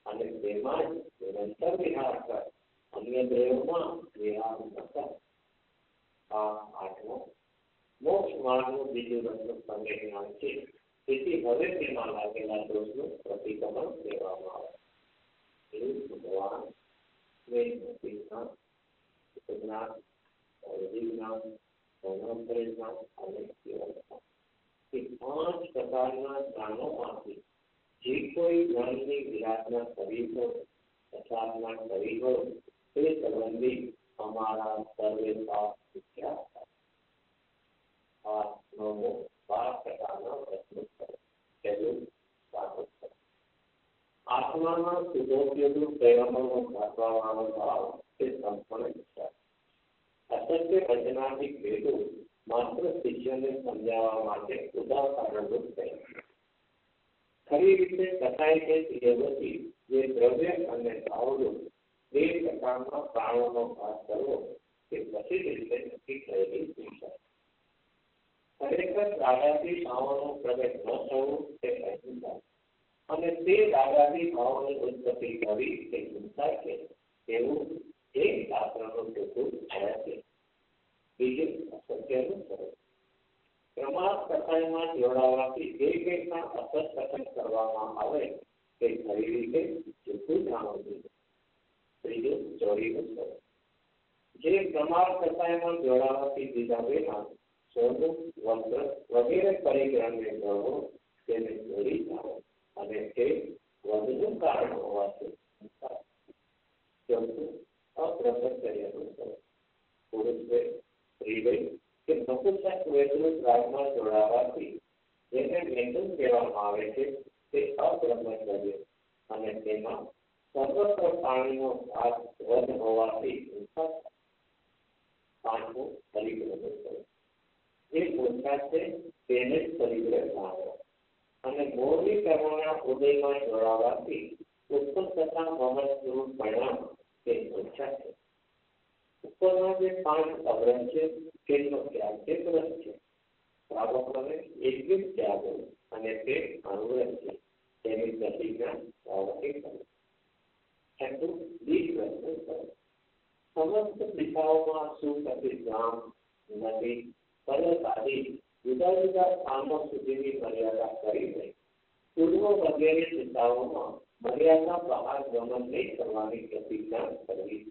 અને તેમાં જ નિરંતર વિહાર કર, અન્ય દેવમાં વિહાર ન કર. આ આઠમો મોક્ષ માર્ગનું બીજું રસ્તું સંવેદના છે. તેથી હવે તેમાં લાગેલા દોષનું પ્રતિક્રમણ કહેવામાં આવે. એવું ભગવાન વેદના જ્ઞાન, અધિજ્ઞાન, ધર્મપરિજ્ઞાન અને જીવનજ્ઞાન એ પાંચ પ્રકારના જ્ઞાનોમાંથી જે કોઈ જ્ઞાનની વિરાટના કરી હોય, પ્રસાદના કરી હોય, તે સંબંધી અમારા સર્વે પાપ શીખ્યા. આ નવમો બાર પ્રકારના પ્રશ્નો પહેલું સ્વાગત છે. આત્માના સુધોપયોગી પ્રેરણાનો ભાગવાનો ભાવ તે સંપૂર્ણ છે. અસત્ય વચનાથી ભેદો માત્ર શિષ્યને સમજાવવા માટે ઉદાહરણરૂપ થયા. ખરી રીતે કથાય છે યોગથી જે દ્રવ્ય અને ભાવરૂપ બે પ્રકારના પ્રાણોનો ભાગ કરવો તે પછી રીતે નક્કી થયેલી શિક્ષા. ખરેખર દાદાથી ભાવોનું પ્રગટ ન થવું તે અહિંસા અને તે દાદાથી ભાવોની ઉત્પત્તિ કરી તે હિંસા છે તેવું એક શાસ્ત્રનું ટૂંકું થયા છે. બીજું અસત્યનું સ્વરૂપ. પ્રમાદ કથામાં જોડાવાથી જે કંઈના અસત કથન કરવામાં આવે તે ખરી રીતે જૂઠું જાણવું જોઈએ. ત્રીજું ચોરીનું સ્વરૂપ. જે પ્રમાદ કથામાં જોડાવાથી દીધા વિના સોનું, વસ્ત્ર વગેરે પરિગ્રહને ગણવો તેને ચોરી જાણો અને તે વધુનું કારણ હોવાથી. ચોથું અપ્રસક્રિયાનું સ્વરૂપ. પુરુષે સ્ત્રી કે નપુંસક વેદનું રાજમાં જોડાવાથી જેને મેથુન કહેવામાં આવે છે તે અબ્રહ્મચર્ય અને તેમાં સર્વત્ર પાણીનો ભાગ વધુ હોવાથી હિંસા. પાંચમું પરિગ્રહનું સ્વરૂપ. જે પૂછા છે તેને જ પરિગ્રહ જાણવો અને મોરની કર્મોના ઉદયમાં જોડાવાથી ઉત્પન્ન થતા મમત સ્વરૂપ પરિણામ તે પૂછા છે. ઉપરના જે પાંચ અગ્રહ છે તેનો ત્યાગ તે વ્રત છે. પ્રાવક્રમે એકવીસ ત્યાગો અને તે અનુવ્રત છે તેની પ્રતિજ્ઞા પ્રાવકે કરે. છઠ્ઠું બીજ વ્રતનું સ્વરૂપ. સમસ્ત દિશાઓમાં સુપ્રસિદ્ધ ગામ, નદી, પર્વત આદિ જુદા જુદા સ્થાનો સુધીની મર્યાદા કરીને પૂર્વ વગેરે દિશાઓમાં મર્યાદા બહાર ગમન નહીં કરવાની પ્રતિજ્ઞા કરવી.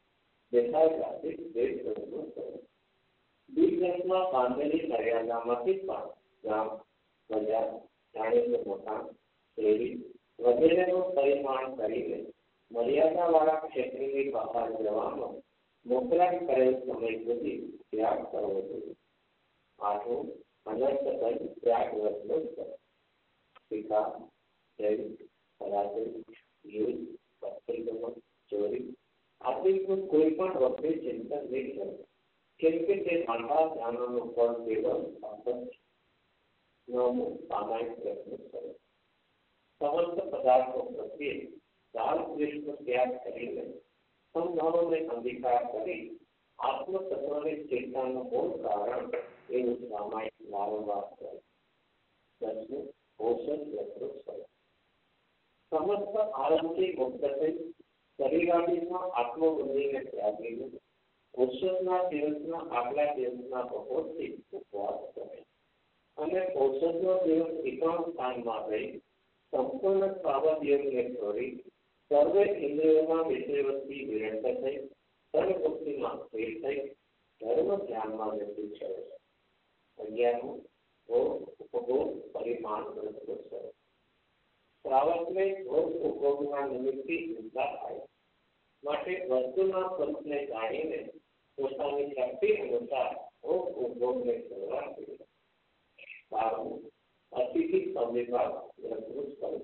બીજમાં બાંધેલી મર્યાદામાંથી પણ ગામ, બજાર, જાણીતું મકાન, શેરી વગેરેનું પરિમાણ કરીને મર્યાદા વાળા ક્ષેત્રની બહાર જવાનો મોકલાટ કરેલ સમય સુધી ત્યાગ કરવો જોઈએ. આઠમું અનર્થકર ત્યાગ વ્રતનું સ્વરૂપ. શિકાર, જૈન, પરાજય, યુદ્ધ, પત્રિકમાં ચોરી આદિનું કોઈ પણ વખતે ચિંતન નહીં કરવું કેમ કે તે માનવા જ્ઞાનોનું ફળ કેવળ સંપન્ન છે. નવમું સામાયિક પ્રયત્ન કરો. સમસ્ત પદાર્થો પ્રત્યે દાલ દ્વેષનો ત્યાગ કરીને સંભાવોને અંગીકાર કરી આત્મતત્વની ચેતનાનું મૂળ કારણ એવું સામાયિક વારંવાર કરે. દસમું ઔષધ યંત્રો સ્વરૂપ. સમસ્ત આરંભથી મુક્ત થઈ શરીરાદિમાં આત્મબુદ્ધિને ત્યાગીને ઔષધના દિવસના આગલા દિવસના બપોરથી ઉપવાસ કરે અને ઔષધનો દિવસ એકાંત સ્થાનમાં રહી સંપૂર્ણ સ્વાવધ્યને છોડી સર્વે ઇન્દ્રિયોના વિષયવસ્તી વિરક્ત થઈ સર્વભક્તિમાં સ્થિર થઈ ધર્મ ધ્યાનમાં વ્યક્તિ છે. અગિયારમું ઉપભોગ પરિમાણ વ્રતનું સ્વરૂપ. શ્રાવકને ભોગ ઉપભોગના નિમિત્તથી ચિંતા થાય માટે વસ્તુના સ્વરૂપને જાણીને પોતાની શક્તિ અનુસાર ભોગ ઉપભોગને કરવા જોઈએ. બારમું અતિથિ સંવિભાગ વ્રતનું સ્વરૂપ.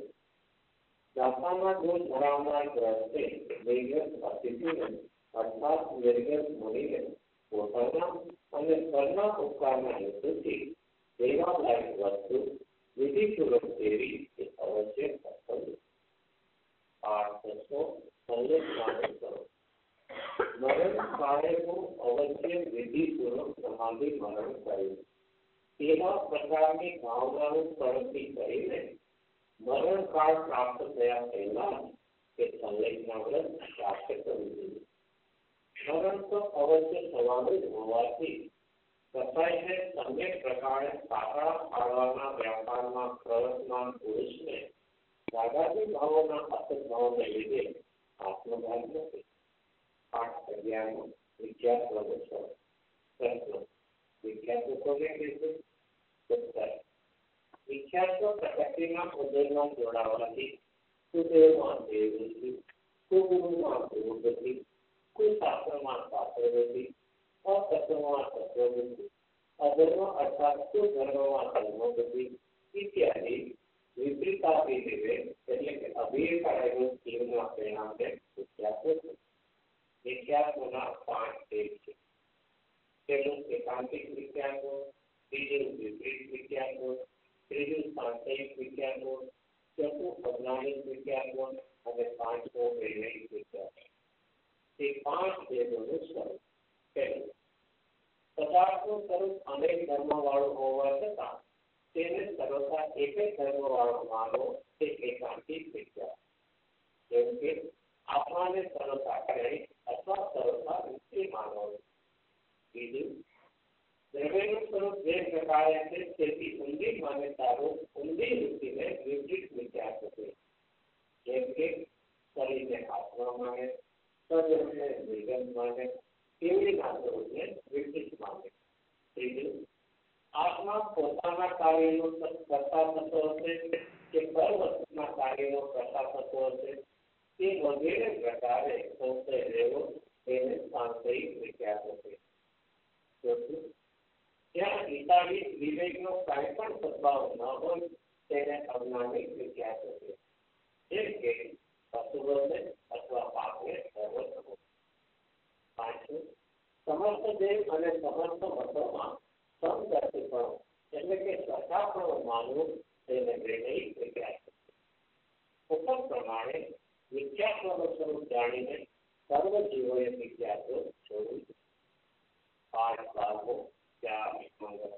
દાસાના દોષ ધરાવનાર ગ્રસ્તે નિર્ગત અતિથિને અર્થાત નિર્ગત મુનિને પોતાના અને ઘરના ઉપકારના હેતુથી દેવા લાયક વસ્તુ વિધિપૂર્વક દેવી એ અવશ્ય કર્તવ્ય. આઠ દસમો સંલેખવાનું કરો. મરણ કાળેનું અવશ્ય વિધિપૂર્વક સમાધિ મરણ કર્યું. એવા પ્રકારની ભાવનાનું પ્રવૃત્તિ કરીને મરણ કાળ પ્રાપ્ત થયા પહેલા કે સંલેખના વ્રત પ્રાપ્ત કરવું જોઈએ. સ્મરણ તો અવશ્ય થવાનું જ હોવાથી કસાઈને સમ્યક પ્રકારે પાકડા પાડવાના વ્યાપારમાં પ્રવર્તમાન પુરુષને દાદાજી ભાવોના અસદભાવને લીધે આત્મભાન નથી. પાઠ અગિયારનો વિખ્યાત પ્રદર્શનો. પ્રશ્ન: વિખ્યાતો કોને કહેશે? ઉત્તર: વિખ્યાતો પ્રકૃતિના ઉદયમાં જોડાવાથી સુદેવમાં દેવવૃત્તિ, કુગુરુમાં ગુરુવૃત્તિ, કુશાસ્ત્રમાં શાસ્ત્રવૃત્તિ, અતત્વમાં તત્વવૃત્તિ, અધર્મ અર્થાત કુધર્મમાં ધર્મવૃત્તિ ઇત્યાદિ વિપરીતાપી વિવેક એટલે કે અભિપ્રાયનું જીવના પરિણામે વિખ્યાતો છે. વિખ્યાતોના પાંચ ભેદ છે. પહેલું એકાંતિક વિખ્યાતો, બીજું વિપરીત વિખ્યાતો, ત્રીજું સાંખ્યિક વિખ્યાતો, ચોથું અજ્ઞાનિક વિખ્યાતો અને પાંચમું વૈનયિક વિખ્યાતો. તે પાંચ ભેદોનું સ્વરૂપ. પહેલું, પદાર્થનું સ્વરૂપ અનેક ધર્મવાળું હોવા છતાં તેને સર્વથા એક જ ધર્મવાળો માનવો તે એકાંતિક વિખ્યાત. જેમ કે આત્માને સર્વથા શ્રેણી અથવા સર્વથા વૃત્તિ માનવો. બીજું, દ્રવ્યનું સ્વરૂપ જે પ્રકારે છે તેથી ઊંડી માન્યતાઓ ઊંડી વૃત્તિને વિપરીત વિખ્યાત છે. જેમ કે શરીરને આત્મા માને, સર્વને નિગમ માને, કેવડીના સ્વરૂપને વિપરીત માને. ત્રીજું, આત્મા પોતાના કાર્યનો કરતા થતો હશે કે પર વસ્તુના કાર્યનો કરતા થતો હશે તે વગેરે પ્રકારે સંશય રહેવો તેને સાંશયિક વિખ્યાત છે. ચોથું, જ્યાં ગીતાવી વિવેકનો કાંઈ પણ સદભાવ ન હોય તેને અજ્ઞાનિક વિખ્યાત છે. જેમ કે પશુઓને અથવા પાકને સર્વ થવો. પાંચમું, સમસ્ત દેવ અને સમસ્ત મતોમાં સમદર્શીપણો એટલે કે સરખાપણું માનવું તેને વૈનયિક વિખ્યાત છે. ઉપર પ્રમાણે વિખ્યાતોનું સ્વરૂપ જાણીને સર્વ જીવોએ વિખ્યાતો છોડવું. પાઠ બારમો. ચાર મંગળ.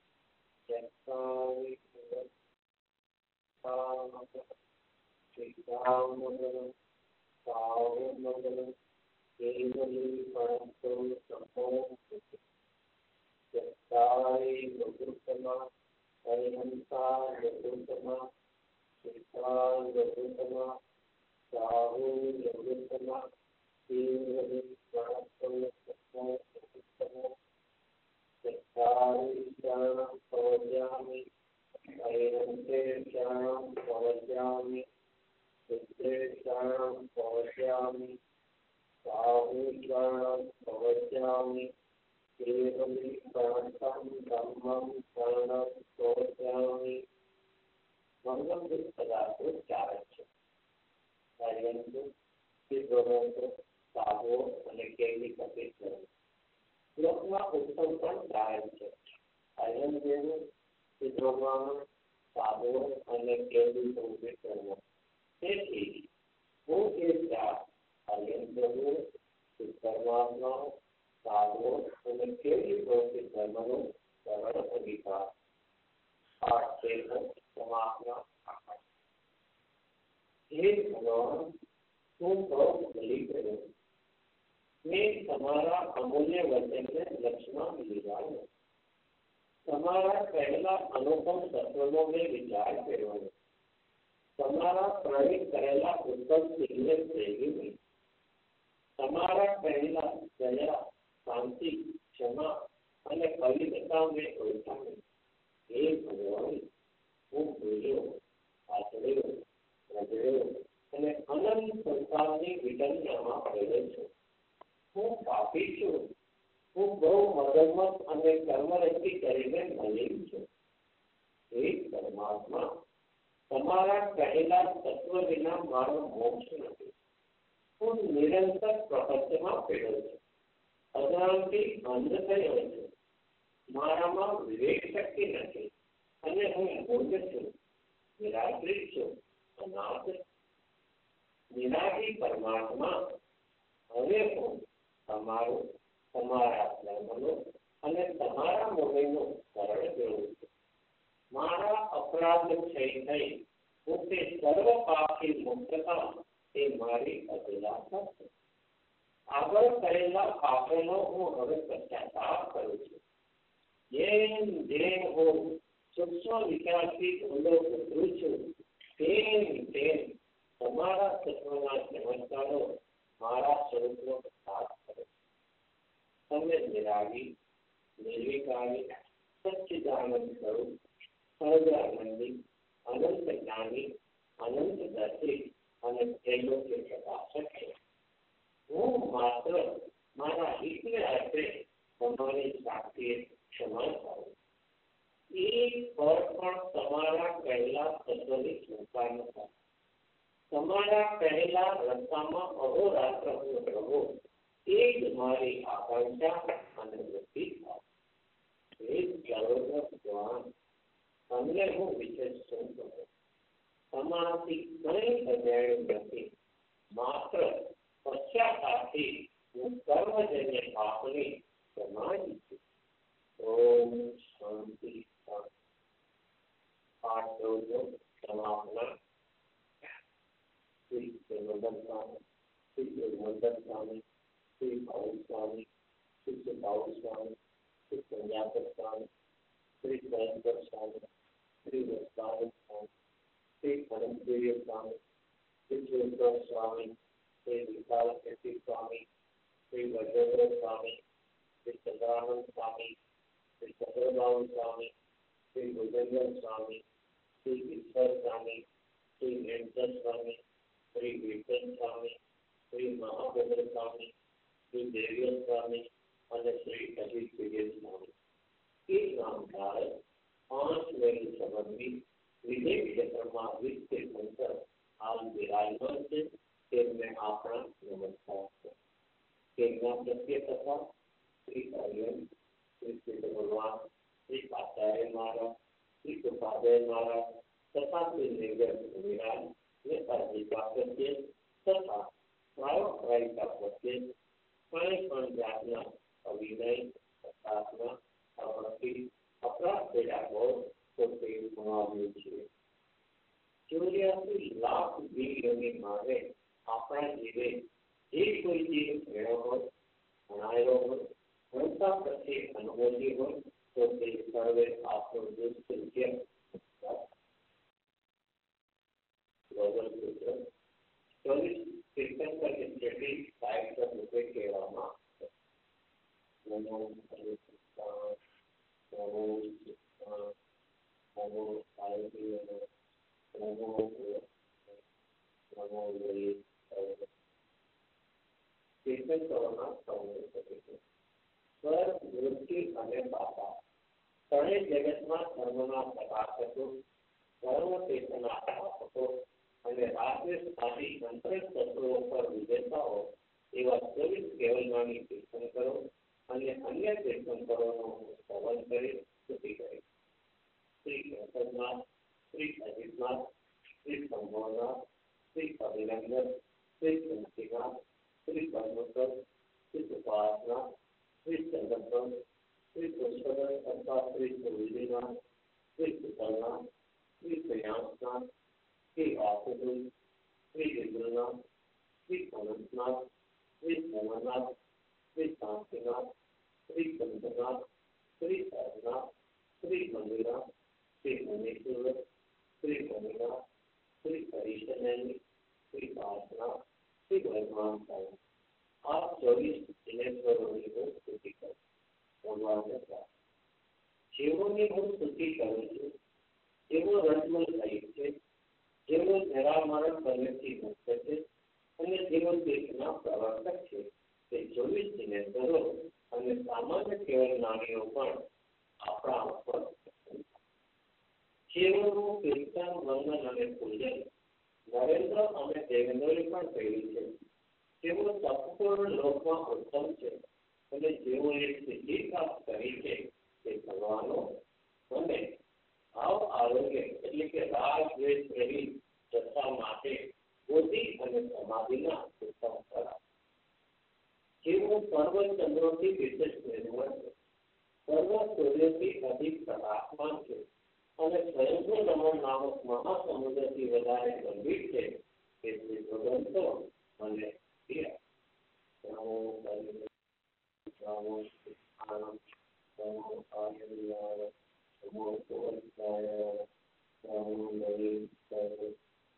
તમારા પહેલા અનુપમ તત્વનો મેં વિચાર કર્યો. તમારા પ્રવેશ કરેલા ઉત્તમ સિદ્ધને પ્રેમી નહીં. તમારા પહેલા દયા, શાંતિ, ક્ષમા અને પવિત્રતા મેં ઓળખાણી. હે ભગવાન, હું ભૂલ્યો, આચર્યો, રજડ્યો અને અનંત સંસારની વિડંબનામાં પડેલો છું. હું પાપી છું. હું બહુ મદદમત અને કર્મરતી કરીને મલિન છું. હે પરમાત્મા, તમારા કહેલા તત્વ વિના મારો મોક્ષ નથી. હું નિરંતર પ્રપંચમાં પડ્યો છું. અજાણથી અંધ થયો છું. મારામાં વિવેક શક્તિ નથી અને હું મૂર્ખ છું, નિરાશ્રિત છું, અનાથ છું. નિરાશી પરમાત્મા, હવે હું તમારું તમારા ધર્મનું અને તમારા મુનિનું શરણ જોઉં છું. મારા અપરાધ ક્ષય થઈ હું તે સર્વ પાપથી મુક્તતા એ મારી અભિલાષા છે. આગળ કરેલા પાપોનો હું હવે પશ્ચાતાપ કરું છું. જેમ જેમ હું સૂક્ષ્મ વિચારથી ઊંડો ઉતરું છું તેમ તેમ તમારા તત્વના ચમત્કારો મારા સ્વરૂપનો પ્રકાશ કરે. તમે નિરાગી, નિર્વિકારી, સચ્ચિદાનંદ સ્વરૂપ, સહજાનંદી, અનંત જ્ઞાની, અનંત દર્શી અને ત્રૈલોક્ય પ્રકાશક છે. હું માત્ર મારા હિતને અર્થે તમારી સાથે ક્ષમા કરું. એક પર પણ તમારા કહેલા તત્વની ચિંતા ન કરો. તમારા કહેલા રસ્તામાં અહોરાત્ર હું રહું એ જ મારી આકાંક્ષા અને વૃત્તિ થાય. ભગવાન તમને હું વિશેષ શું કરું? તમારાથી કંઈ અજાણ્યું નથી. માત્ર પશ્ચાતાપથી હું કર્મજન્ય પાપની ક્ષમા ઈચ્છું. ઓમ શાંતિ શાંતિ. પાઠ જોજો સમાપના. શ્રી મદન સ્વામી, શ્રી મદન સ્વામી, શ્રી ભાઉ સ્વામી, શ્રી ભાઉ સ્વામી, શ્રી સંજાપત સ્વામી, શ્રી ભયંકર સ્વામી, શ્રી વસ્વામી સ્વામી, શ્રી અનંતદેવ સ્વામી, શ્રી ચેતર સ્વામી, શ્રી વિશાલ કેતી સ્વામી, શ્રી વજેન્દ્ર સ્વામી, શ્રી ચંદ્રાનંદ સ્વામી, શ્રી ચંદ્રબાબુ સ્વામી, શ્રી ભુજેન્દ્ર સ્વામી, શ્રી ઈશ્વર સ્વામી, શ્રી વેંકટ સ્વામી, શ્રી વિઠ્ઠલ સ્વામી, શ્રી મહાભદ્ર સ્વામી, શ્રી દેવીય સ્વામી અને શ્રી અજીત વિજય સ્વામી. એ નામદાર પાંચ વેલ સંબંધી વિજય ક્ષેત્રમાં વિકસિત અંતર હાલ વિરાજમાન છે. તેમને આપણા નમસ્કાર છે. તેમના પ્રત્યે તથા શ્રી અર્જુન, શ્રી કૃષ્ણ ભગવાન, શ્રી આચાર્ય મહારાજ, શ્રી કૃપાદય મહારાજ તથા શ્રી નિર્ગર વિરાજ ને અર્જિકા પ્રત્યે તથા પ્રાયોગિકા પ્રત્યે કંઈ પણ જાતના અવિનય, પ્રાર્થના, અવનતિ, અપરાધ પેદા હોય તો તે ગુમાવ્યું છે. ચોર્યાસી લાખ વીરોની મારે આપણા જીવે જે કોઈ જીવ મેળવ્યો હોય, ભણાયેલો હોય, ભણતા પ્રત્યે અનુભવી હોય તો તે સર્વે આપણું દુષ્કૃત્ય ચોવીસ તીર્થંકર જેટલી સાહિત્ય રૂપે કહેવામાં નમો કૃષ્ણ, નમો કૃષ્ણ, નમો સાહિત્ય, નમો નમો તીર્થંકરોના સૌને સ્વર, વૃત્તિ અને બાપા ત્રણેય જગતમાં ધર્મના પ્રકાશકો, ધર્મ ચેતના સ્થાપકો અને રાષ્ટ્રીય મંત્ર તત્વો પર વિજેતાઓ એવા ચોવીસ કેવલવાણી તીર્થંકરો અને અન્ય તીર્થંકરોનો સ્મરણ કરી સ્તુતિ કરી. શ્રી કેશવનાથ, શ્રી અજીતનાથ, શ્રી શંભોનાથ, શ્રી અભિનંદન, શ્રી શાંતિનાથ, શ્રી પરમેશ્વર, શ્રી ઉપાસનાથ, શ્રી ચંદ્રપ્રભ, શ્રી પુષ્પદર અથવા શ્રી સુવિધિનાથ, શ્રી સુતલનાથ, શ્રી શ્રેયાંશનાથ, શ્રી વાસુદેવ, શ્રી વિદ્રુનાથ, શ્રી અનંતનાથ, શ્રી સોમનાથ, શ્રી શાંતિનાથ, શ્રી ચંદ્રનાથ, શ્રી સરનાથ, શ્રી મંદિરનાથ, શ્રી મણિપુર, શ્રી મણિનાથ, શ્રી હરિશનૈની, શ્રી પાસનાથ, શ્રી ભગવાન સાહેબ. આ ચોવીસ દિનેશ્વરોની હું સ્તુતિ કરું. ભગવાન જેઓની હું સ્તુતિ કરું છું જેઓ રજમલ થઈ છે, જેઓ નિરામરણ કરવાથી મુક્ત છે અને જેઓ દેશના પ્રવર્તક છે, તે ચોવીસ દિનેશ્વરો અને સામાન્ય કેવળ નાણીઓ પણ આપણા ઉપર જેઓનું કીર્તન, વંદન અને પૂજન નરેન્દ્ર અને દેવેન્દ્રે પણ કર્યું છે. જેઓ સંપૂર્ણ લોકમાં ઉત્તમ છે અને જેઓએ સિદ્ધિ પ્રાપ્ત કરી છે તે ભગવાનો અને ભાવ આરોગ્ય એટલે કે રાગ દ્વેષ રહિત જથ્થા માટે બોધિ અને સમાધિના ઉત્તમ કરા. જેઓ સર્વ ચંદ્રોથી વિશેષ નિર્મળ છે, સર્વ સૂર્યથી અધિક પ્રકાશમાન છે અને સ્વયંભૂ રમણ નામક મહાસમુદ્રથી વધારે ગંભીર છે, તેથી ભગવંતો મને ક્રિયા નમો નમો આનંદ નમો આયર્યાય નમો કોવંતાય નમો નવીન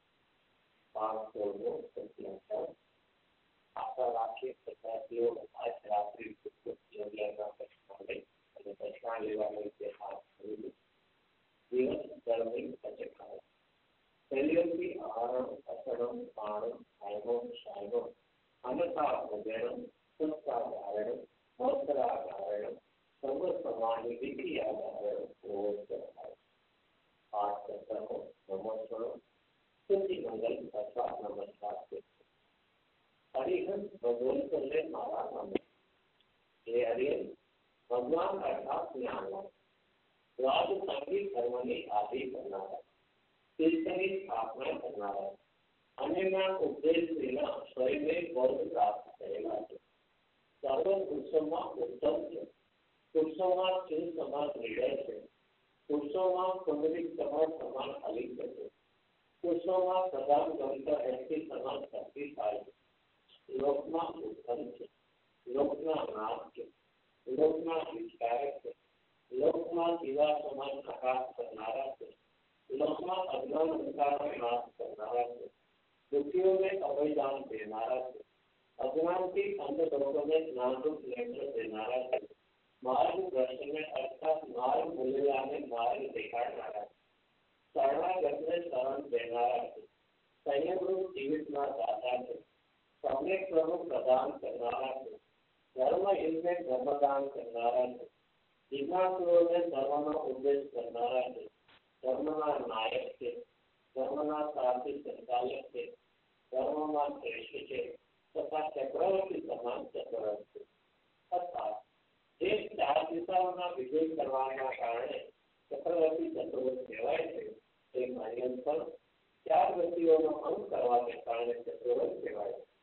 પાંચસો સત્યાચાર આશા રાખીએ તથા તેઓ આજ રાત્રિ જગ્યાના પ્રશ્નાલય અને પ્રશ્ના લેવા માટે હાથ ધરી દિવસ દરમિયાન પચકાય શૈલ્યથી આહાર અસરમ પાણમ સાયમો સાયમો અનતા ભોજનમ સંસ્કારાયણ મોક્ષરાધારણ સર્વ સમાની વિક્રિયાધારણ ઓમ પાઠ કરતા હો નમસ્કાર સ્તુતિ મંગલ અથવા નમસ્કાર હરિહંસ ભગવાન કરે મારા નામ હે હરિહંસ ભગવાન અર્થાત જ્ઞાન દ્વાદ સંગીત ધર્મની આદિ કરનારા તીર્થની સ્થાપના કરનારા અન્યના ઉપદેશ વિના સ્વયંને બૌદ્ધ પ્રાપ્ત થયેલા છે સર્વ પુરુષોમાં ઉત્તમ છે પુરુષોમાં સિંહ સમાન નિડર છે પુરુષોમાં સુંદરી સમાન સમાન અલિંગ છે પુરુષોમાં પ્રધાન ગમતા એસી સમાન શક્તિ થાય છે લોકમાં ઉત્તમ છે લોકના નાથ છે લોકના વિચારક છે લોકમાં દીવા સમાન પ્રકાશ કરનારા છે લોકમાં અજ્ઞાન અંધકારનો નાશ કરનારા છે દુઃખીઓને અભયદાન દેનારા છે અજ્ઞાનથી અંધ લોકોને જ્ઞાનરૂપ નેત્ર દેનારા છે માર્ગ દર્શનને અર્થાત માર્ગ ભૂલેલાને માર્ગ દેખાડનારા છે શરણાગતને શરણ દેનારા છે સંયમરૂપ જીવિતના દાતા છે સમ્યક પ્રભુ પ્રદાન કરનારા છે ધર્મ યુગને ધર્મદાન કરનારા છે જિજ્ઞાસુઓને ધર્મનો ઉપદેશ કરનારા છે ધર્મના નાયક છે ધર્મના સારથી સંચાલક છે ધર્મમાં શ્રેષ્ઠ છે તથા ચક્રવર્તી સમાન ચક્રવર્તી અર્થાત જે ચાર દિશાઓના વિજય કરવાના કારણે ચક્રવર્તી ચક્રવર્તી કહેવાય છે તે માન્યન પણ ચાર ગતિઓનો અંગ કરવાને કારણે ચક્રવર્તી કહેવાય છે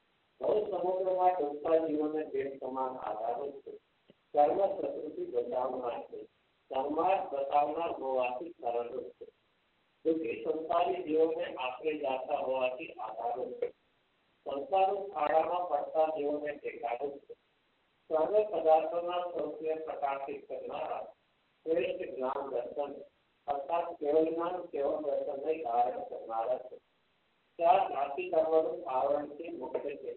ભવ સમુદ્રમાં ડૂબતા જીવોને દેશ સમાન આધારો છે કર્મ પ્રકૃતિ બચાવનાર છે સંવાદ બતાવનાર હોવાથી સરળ છે દુઃખી સંસારી જીવોને આખરે જાતા હોવાથી આધારો છે સંસાર ખાડામાં પડતા જીવોને ટેકારો છે સર્વ પદાર્થોના સ્વરૂપને પ્રકાશિત કરનારા શ્રેષ્ઠ જ્ઞાન દર્શન અર્થાત કેવળ જ્ઞાન કેવળ દર્શનને ધારણ કરનારા છે ચાર જ્ઞાતિ કર્મનું આવરણથી મુક્ત છે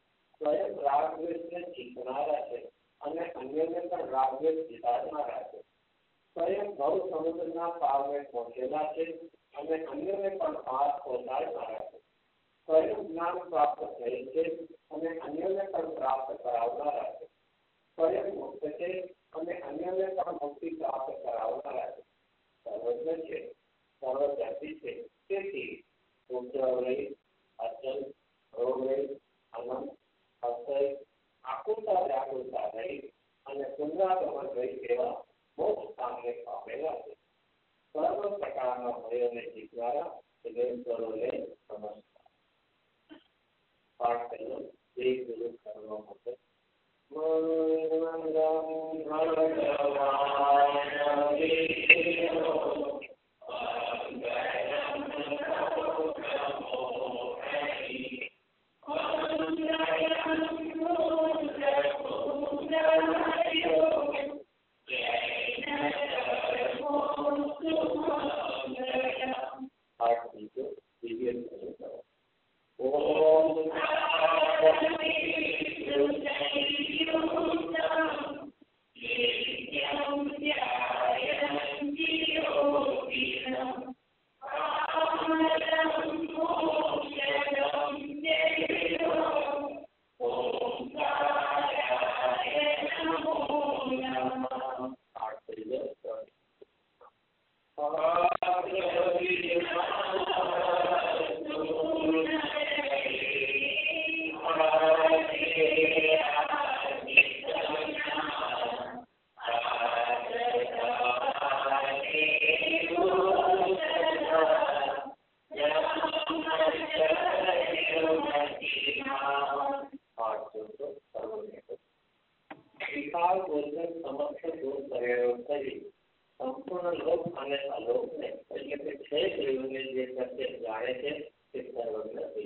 સ્વયં રાગ દ્વેષને જીતનારા છે અને અન્યને પણ રાગ દ્વેષ જીતાડનારા છે સ્વયં ભવ સમુદ્રના પારને પહોંચેલા છે અને અન્યને પણ પાર પહોંચાડનારા છે સ્વયં જ્ઞાન પ્રાપ્ત થયેલ છે અને અન્યને પણ પ્રાપ્ત કરાવનારા છે સ્વયં મુક્ત છે અને અન્યને પણ મુક્તિ પ્રાપ્ત કરાવનારા છે સર્વજ્ઞ છે સર્વવ્યાપી છે તેથી ઉપદ્રવરહિત અચલ રોગરહિત અનંત અક્ષય આકુલતા વ્યાકુલતા રહિત અને પુનરાગમન રહિત એવા મોક્ષ પામને પામેલા છે સર્વ પ્રકારના ભયોને જીતનારા જગતગુરુને નમસ્કાર પાઠ પહેલો જય ગુરુ કર્મ માટે સંપૂર્ણ લોક અને અલોકને એટલે કે છે જીવને જે સત્ય જાણે છે તે સર્વજ્ઞ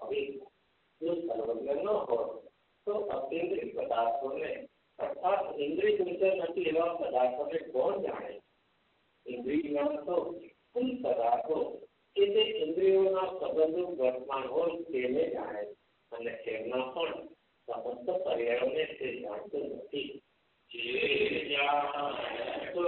ભાવિક જો સર્વજ્ઞ ન હોય તો અતિન્દ્રિય પદાર્થોને અર્થાત ઇન્દ્રિય ગોચર નથી એવા પદાર્થોને કોણ જાણે? ઇન્દ્રિય તો કુલ પદાર્થો કે જે ઇન્દ્રિયોના સંબંધો વર્તમાન હોય તેને જાણે અને એમના પણ સમસ્ત પર્યાયોને તે જાણતું નથી. જે જાણતો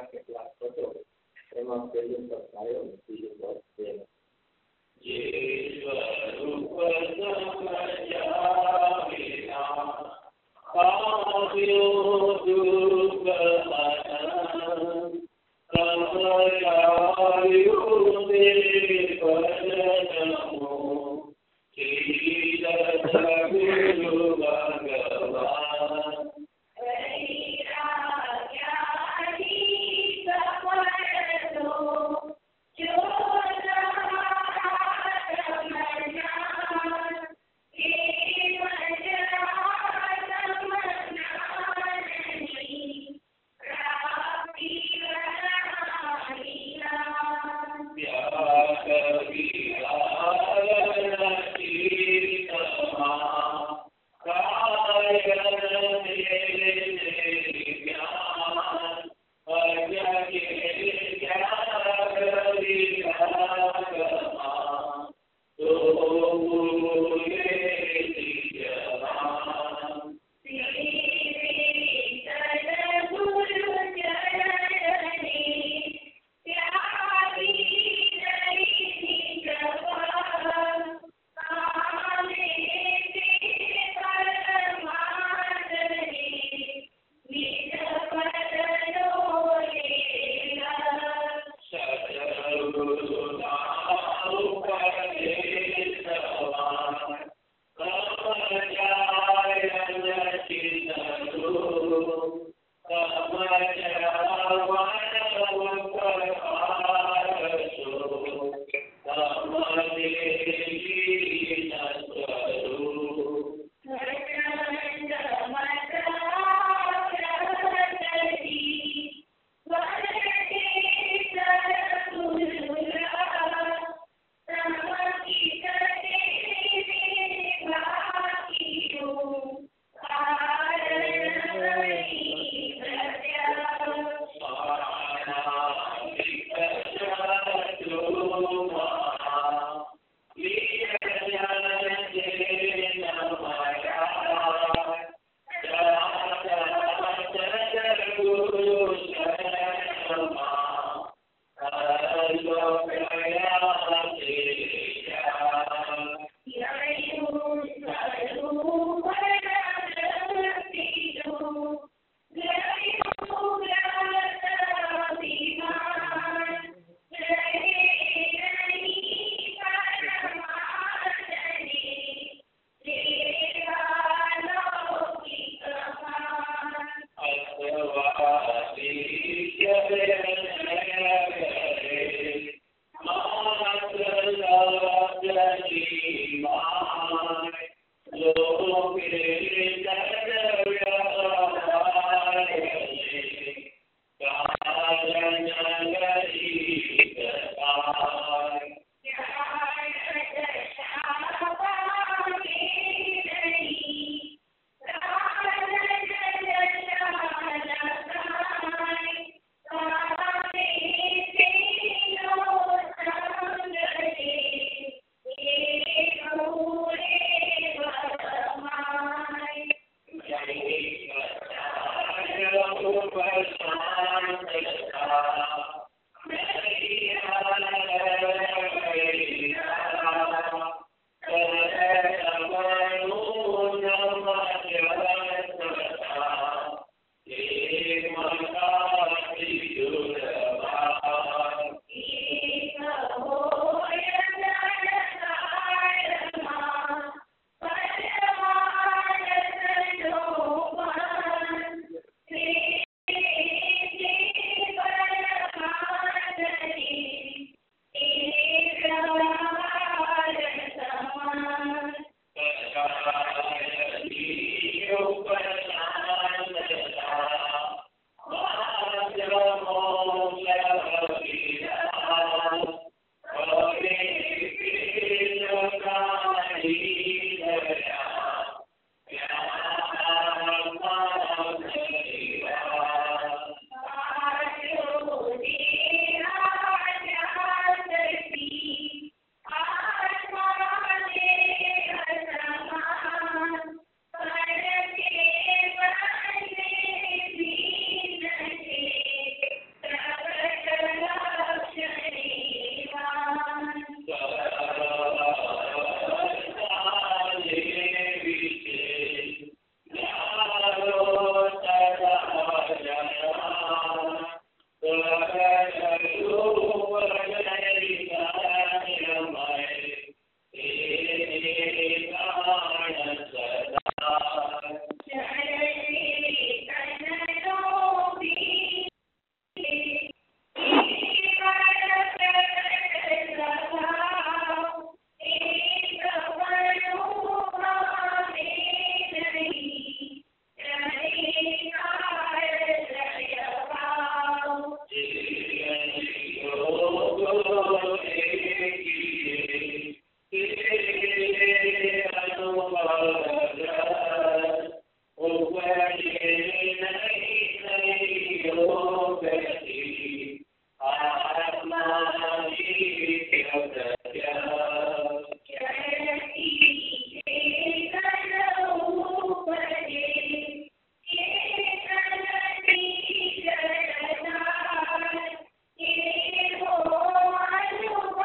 કેટલાક પદો એમાં પહેલું પદ ગાયો, બીજું પદ પ્રેમ. જે સ્વરૂપ સમજાવિના આવ્યો દુર્ગ કમયાયુ દે પદનમો ચીર ગુરુ ભગવાન Oh,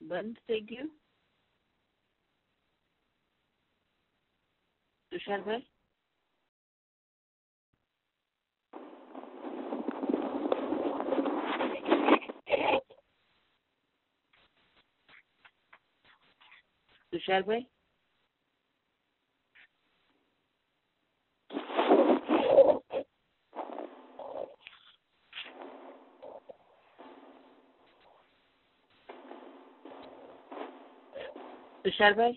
બંધ થઈ ગયું. તુષારભાઈ, તુષારભાઈ, તુષારભાઈ,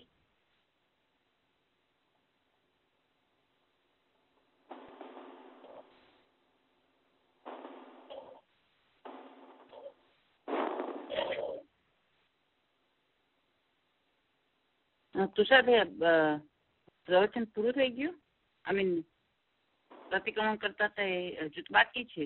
તુષારભાઈ, પ્રવચન પૂરું થઈ ગયું? આઈ મીન પ્રતિક્રમણ કરતા હતા એ હજુ બાકી છે.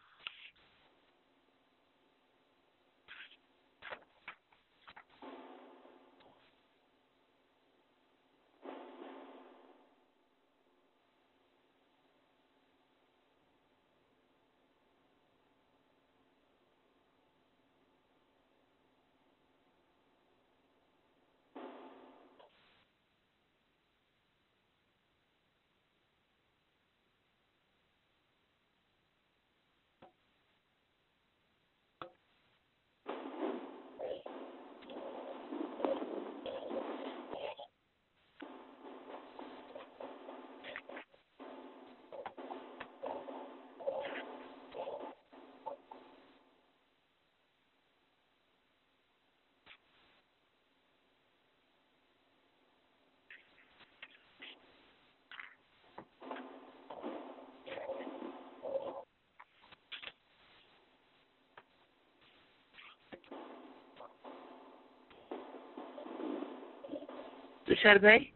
તુષારભાઈ,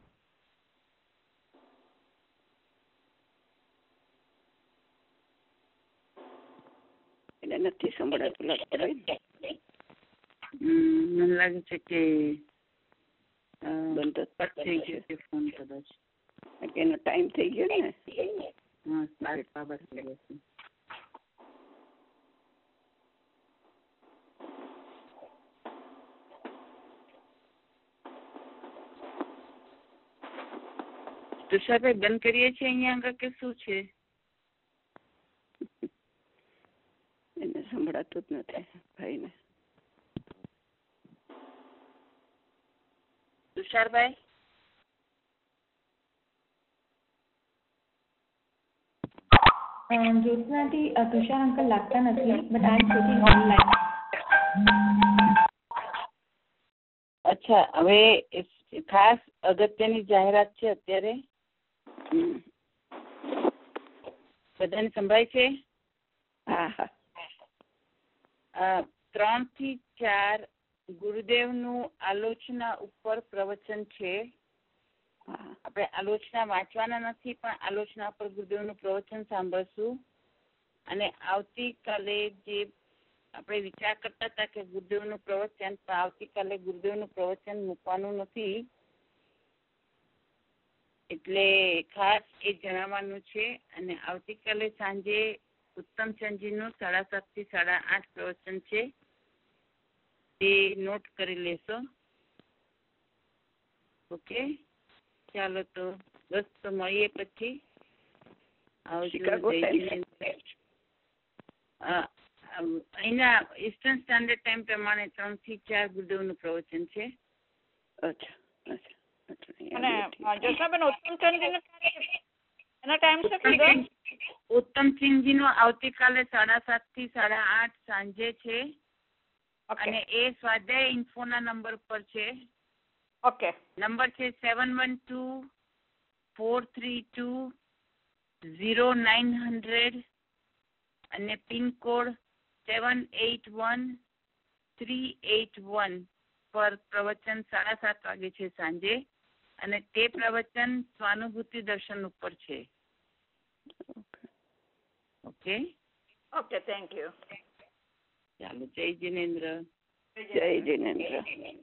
એને નથી સંભળાતું લાગતું. મને લાગે છે કે બંધ થઈ ગયો છે ફોન કદાચ. એનો ટાઈમ થઈ ગયો ને. હા, સાત બાબત થઈ ગયો છે. તુષારભાઈ, બંધ કરીએ છીએ અહીંયા આગળ કે શું છે? એને સંભળાતું જ નથી ભાઈને. તુષારભાઈ, જ્યોત્સનાથી તુષાર અંકલ લાગતા નથી, but I am checking online. અચ્છા, હવે ખાસ અગત્યની જાહેરાત છે અત્યારે. બધાને સંભળાય છે? હા હા. ત્રણ થી ચાર ગુરુદેવનું આલોચના ઉપર પ્રવચન છે. આપણે આલોચના વાંચવાના નથી, પણ આલોચના પર ગુરુદેવનું પ્રવચન સાંભળશું. અને આવતીકાલે જે આપણે વિચાર કરતા હતા કે ગુરુદેવનું પ્રવચન, પણ આવતીકાલે ગુરુદેવનું પ્રવચન મૂકવાનું નથી, એટલે ખાસ એ જણાવવાનું છે. અને આવતીકાલે સાંજે ઉત્તમચંદજીનું સાડા સાત થી સાડા આઠ પ્રવચન છે, તે નોટ કરી લેશો. ઓકે, ચાલો તો બસ તો મળીએ પછી. અહીંના ઈસ્ટર્ન સ્ટાન્ડર્ડ ટાઈમ પ્રમાણે ત્રણ થી ચાર ગુરુદેવનું પ્રવચન છે. અચ્છા અચ્છા. અને જસનાબેન, ઉત્તમચંદજીનો એનો ટાઈમ છે? ઉત્તમસિંહજીનો આવતીકાલે સાડા સાત થી સાડા આઠ સાંજે છે. અને એ સ્વાધ્યાય ઇન્ફોના નંબર પર છે. ઓકે. નંબર છે seven one two four three two zero nine hundred અને pincode seven eight one three eight one પર પ્રવચન સાડા સાત વાગે છે સાંજે. અને તે પ્રવચન સ્વાનુભૂતિ દર્શન ઉપર છે. Okay okay, thank you. ચાલો, જય જિનેન્દ્ર. જય જિનેન્દ્ર.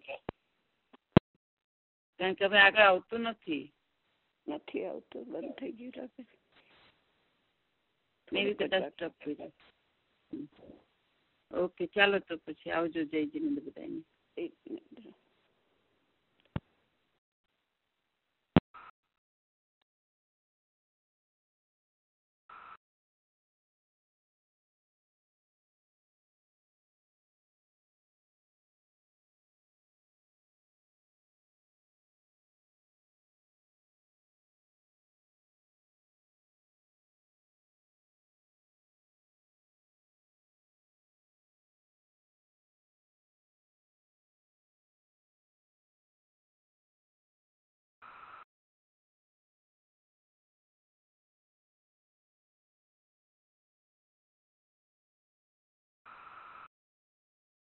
કારણ કે હવે આગળ આવતું નથી નથી આવતું, બંધ થઈ ગયું લાગે. મેં કદાચ સ્ટોપ કર્યું. ઓકે, ચાલો તો પછી આવજો. જય જિનેન્દ્ર બધાને. જય જિનેન્દ્ર.